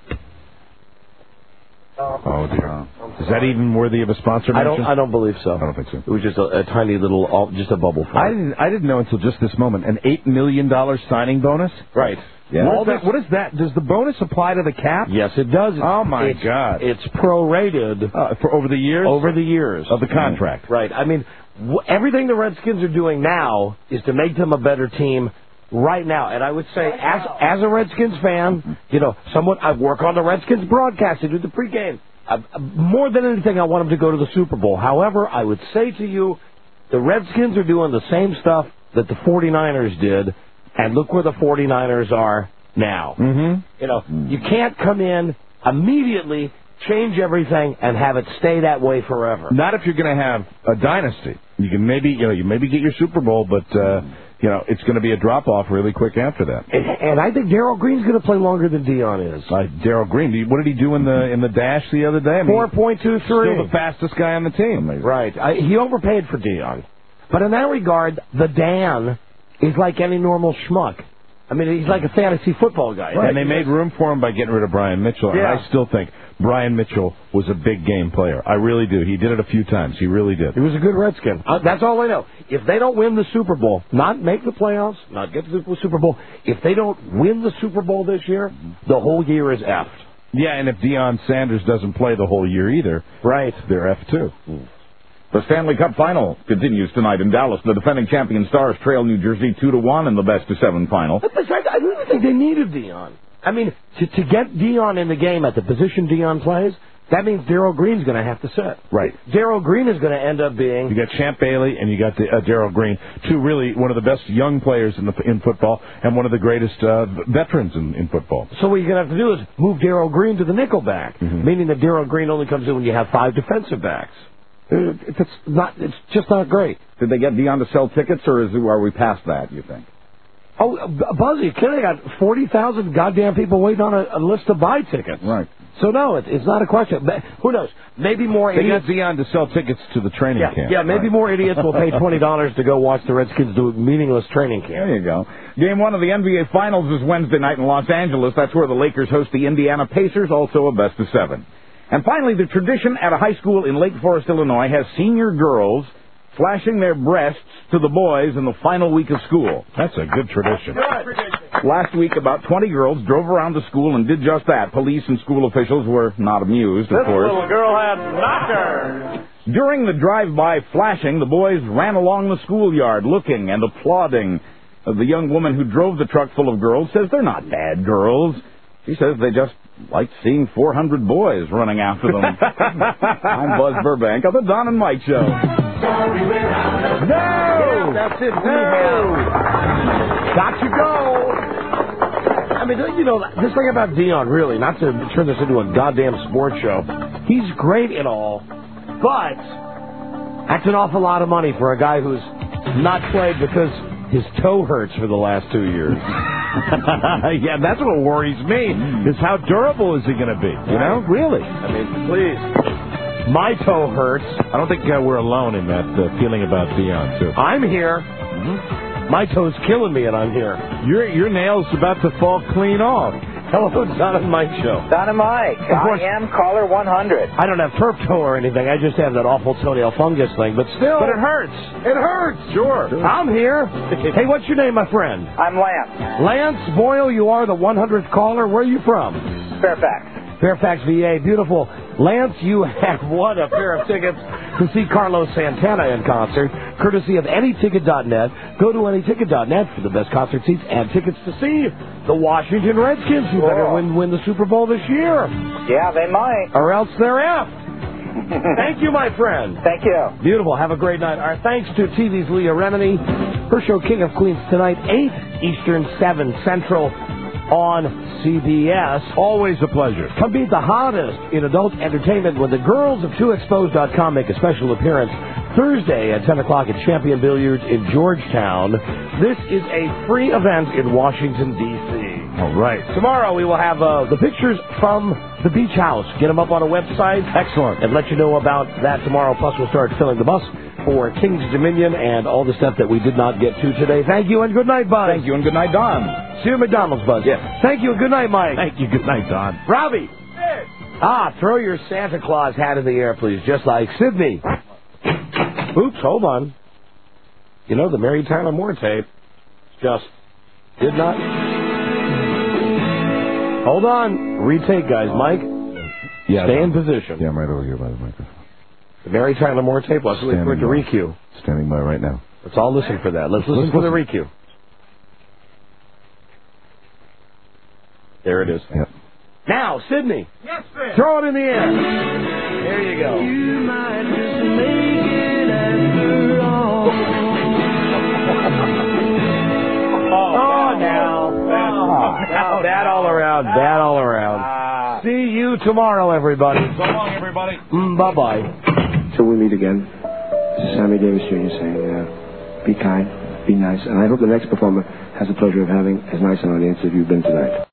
Oh dear! Is that even worthy of a sponsor mention? I don't. I don't believe so. I don't think so. It was just a, a tiny little, just a bubble fart. I didn't. I didn't know until just this moment. An eight million dollar signing bonus. Right. Yeah. What, is that, what is that? Does the bonus apply to the cap? Yes, it does. Oh my it's, God! It's prorated uh, for over the years. Over the years of the contract. Right. I mean, w- everything the Redskins are doing now is to make them a better team. Right now, and I would say, as as a Redskins fan, you know, someone I work on the Redskins broadcast, I do the pregame. Uh, more than anything, I want them to go to the Super Bowl. However, I would say to you, the Redskins are doing the same stuff that the forty-niners did, and look where the forty-niners are now. Mm-hmm. You know, you can't come in immediately, change everything, and have it stay that way forever. Not if you're going to have a dynasty. You can maybe, you know, you maybe get your Super Bowl, but. Uh, You know, it's going to be a drop-off really quick after that. And, and I think Darrell Green's going to play longer than Deion is. Uh, Darrell Green, what did he do in the in the dash the other day? I mean, four point two three. Still the fastest guy on the team. Right. I, he overpaid for Deion. But in that regard, the Dan is like any normal schmuck. I mean, he's like a fantasy football guy. Right. And they made room for him by getting rid of Brian Mitchell. Yeah. And I still think Brian Mitchell was a big game player. I really do. He did it a few times. He really did. He was a good Redskin. Uh, that's all I know. If they don't win the Super Bowl, not make the playoffs, not get to the Super Bowl, if they don't win the Super Bowl this year, the whole year is effed. Yeah, and if Deion Sanders doesn't play the whole year either, right, they're F too. Mm. The Stanley Cup Final continues tonight in Dallas. The defending champion Stars trail New Jersey two to one in the best of seven final. But besides, I really think they needed Deion. I mean, to, to get Deion in the game at the position Deion plays, that means Darrell Green's going to have to sit. Right. Darrell Green is going to end up being... You got Champ Bailey and you got the, uh, Darrell Green, two really one of the best young players in the in football and one of the greatest uh, veterans in, in football. So what you're going to have to do is move Darrell Green to the nickel back, mm-hmm. meaning that Darrell Green only comes in when you have five defensive backs. It's not. It's just not great. Did they get Deion to sell tickets, or is are we past that? You think? Oh, Buzzy, they got forty thousand goddamn people waiting on a, a list to buy tickets. Right. So no, it, it's not a question. But who knows? Maybe more they idiots. They got Deion to sell tickets to the training yeah, camp. Yeah, maybe right. more idiots will pay twenty dollars to go watch the Redskins do meaningless training camp. There you go. Game one of the N B A Finals is Wednesday night in Los Angeles. That's where the Lakers host the Indiana Pacers, also a best of seven. And finally, the tradition at a high school in Lake Forest, Illinois, has senior girls flashing their breasts to the boys in the final week of school. That's a good tradition. Last week, about twenty girls drove around the school and did just that. Police and school officials were not amused, of This course. little girl had knockers. During the drive-by flashing, the boys ran along the schoolyard looking and applauding. The young woman who drove the truck full of girls says they're not bad girls. She says they just like seeing four hundred boys running after them. I'm Buzz Burbank of the Don and Mike Show. No! That's it. No! Got to go! I mean, you know, this thing about Deion, really, not to turn this into a goddamn sports show, he's great and all, but that's an awful lot of money for a guy who's not played because his toe hurts for the last two years. Yeah, that's what worries me, is how durable is he going to be, you know? Really. I mean, please. My toe hurts. I don't think uh, we're alone in that uh, feeling about Deion, too. I'm here. Mm-hmm. My toe's killing me, and I'm here. Your your nail's about to fall clean off. Hello, Don and Mike Show. Don and Mike. I am caller one hundred. I don't have turf toe or anything. I just have that awful toenail fungus thing. But still. But it hurts. It hurts. Sure. I'm here. Hey, what's your name, my friend? I'm Lance. Lance Boyle, you are the one hundredth caller. Where are you from? Fairfax. Fairfax, V A. Beautiful. Lance, you have won a pair of tickets to see Carlos Santana in concert, courtesy of any ticket dot net. Go to any ticket dot net for the best concert seats and tickets to see the Washington Redskins, who better win, win the Super Bowl this year. Yeah, they might. Or else they're F. Thank you, my friend. Thank you. Beautiful. Have a great night. Our thanks to T V's Leah Remini. Her show, King of Queens, tonight, eight Eastern, seven Central on C B S. Always a pleasure. Come meet the hottest in adult entertainment when the girls of two expos dot com make a special appearance Thursday at ten o'clock at Champion Billiards in Georgetown. This is a free event in Washington, D C All right. Tomorrow we will have uh, the pictures from the beach house. Get them up on a website. Excellent. And let you know about that tomorrow. Plus we'll start filling the bus for King's Dominion and all the stuff that we did not get to today. Thank you and good night, Buzz. Thank you and good night, Don. See you at McDonald's, Buzz. Yes. Thank you and good night, Mike. Thank you. Good night, Don. Robbie. Ah, throw your Santa Claus hat in the air, please, just like Sydney. Oops, hold on. You know, the Mary Tyler Moore tape just did not... Hold on. Retake, guys. Mike, Yeah, stay in no. position. Yeah, I'm right over here by the microphone. The Mary Tyler Moore tape, let's wait for it to by. re-cue. Standing by right now. Let's all listen for that. Let's listen Let's for the listen. re-cue. There it is. Yep. Now, Sydney. Yes, sir. Throw it in the air. There you go. You might just make it after all. Oh, now. Oh, now. Bad all around. Bad all around. See you tomorrow, everybody. So long, everybody. Mm, bye-bye. Till we meet again, this is Sammy Davis Junior saying, uh, be kind, be nice, and I hope the next performer has the pleasure of having as nice an audience as you've been tonight.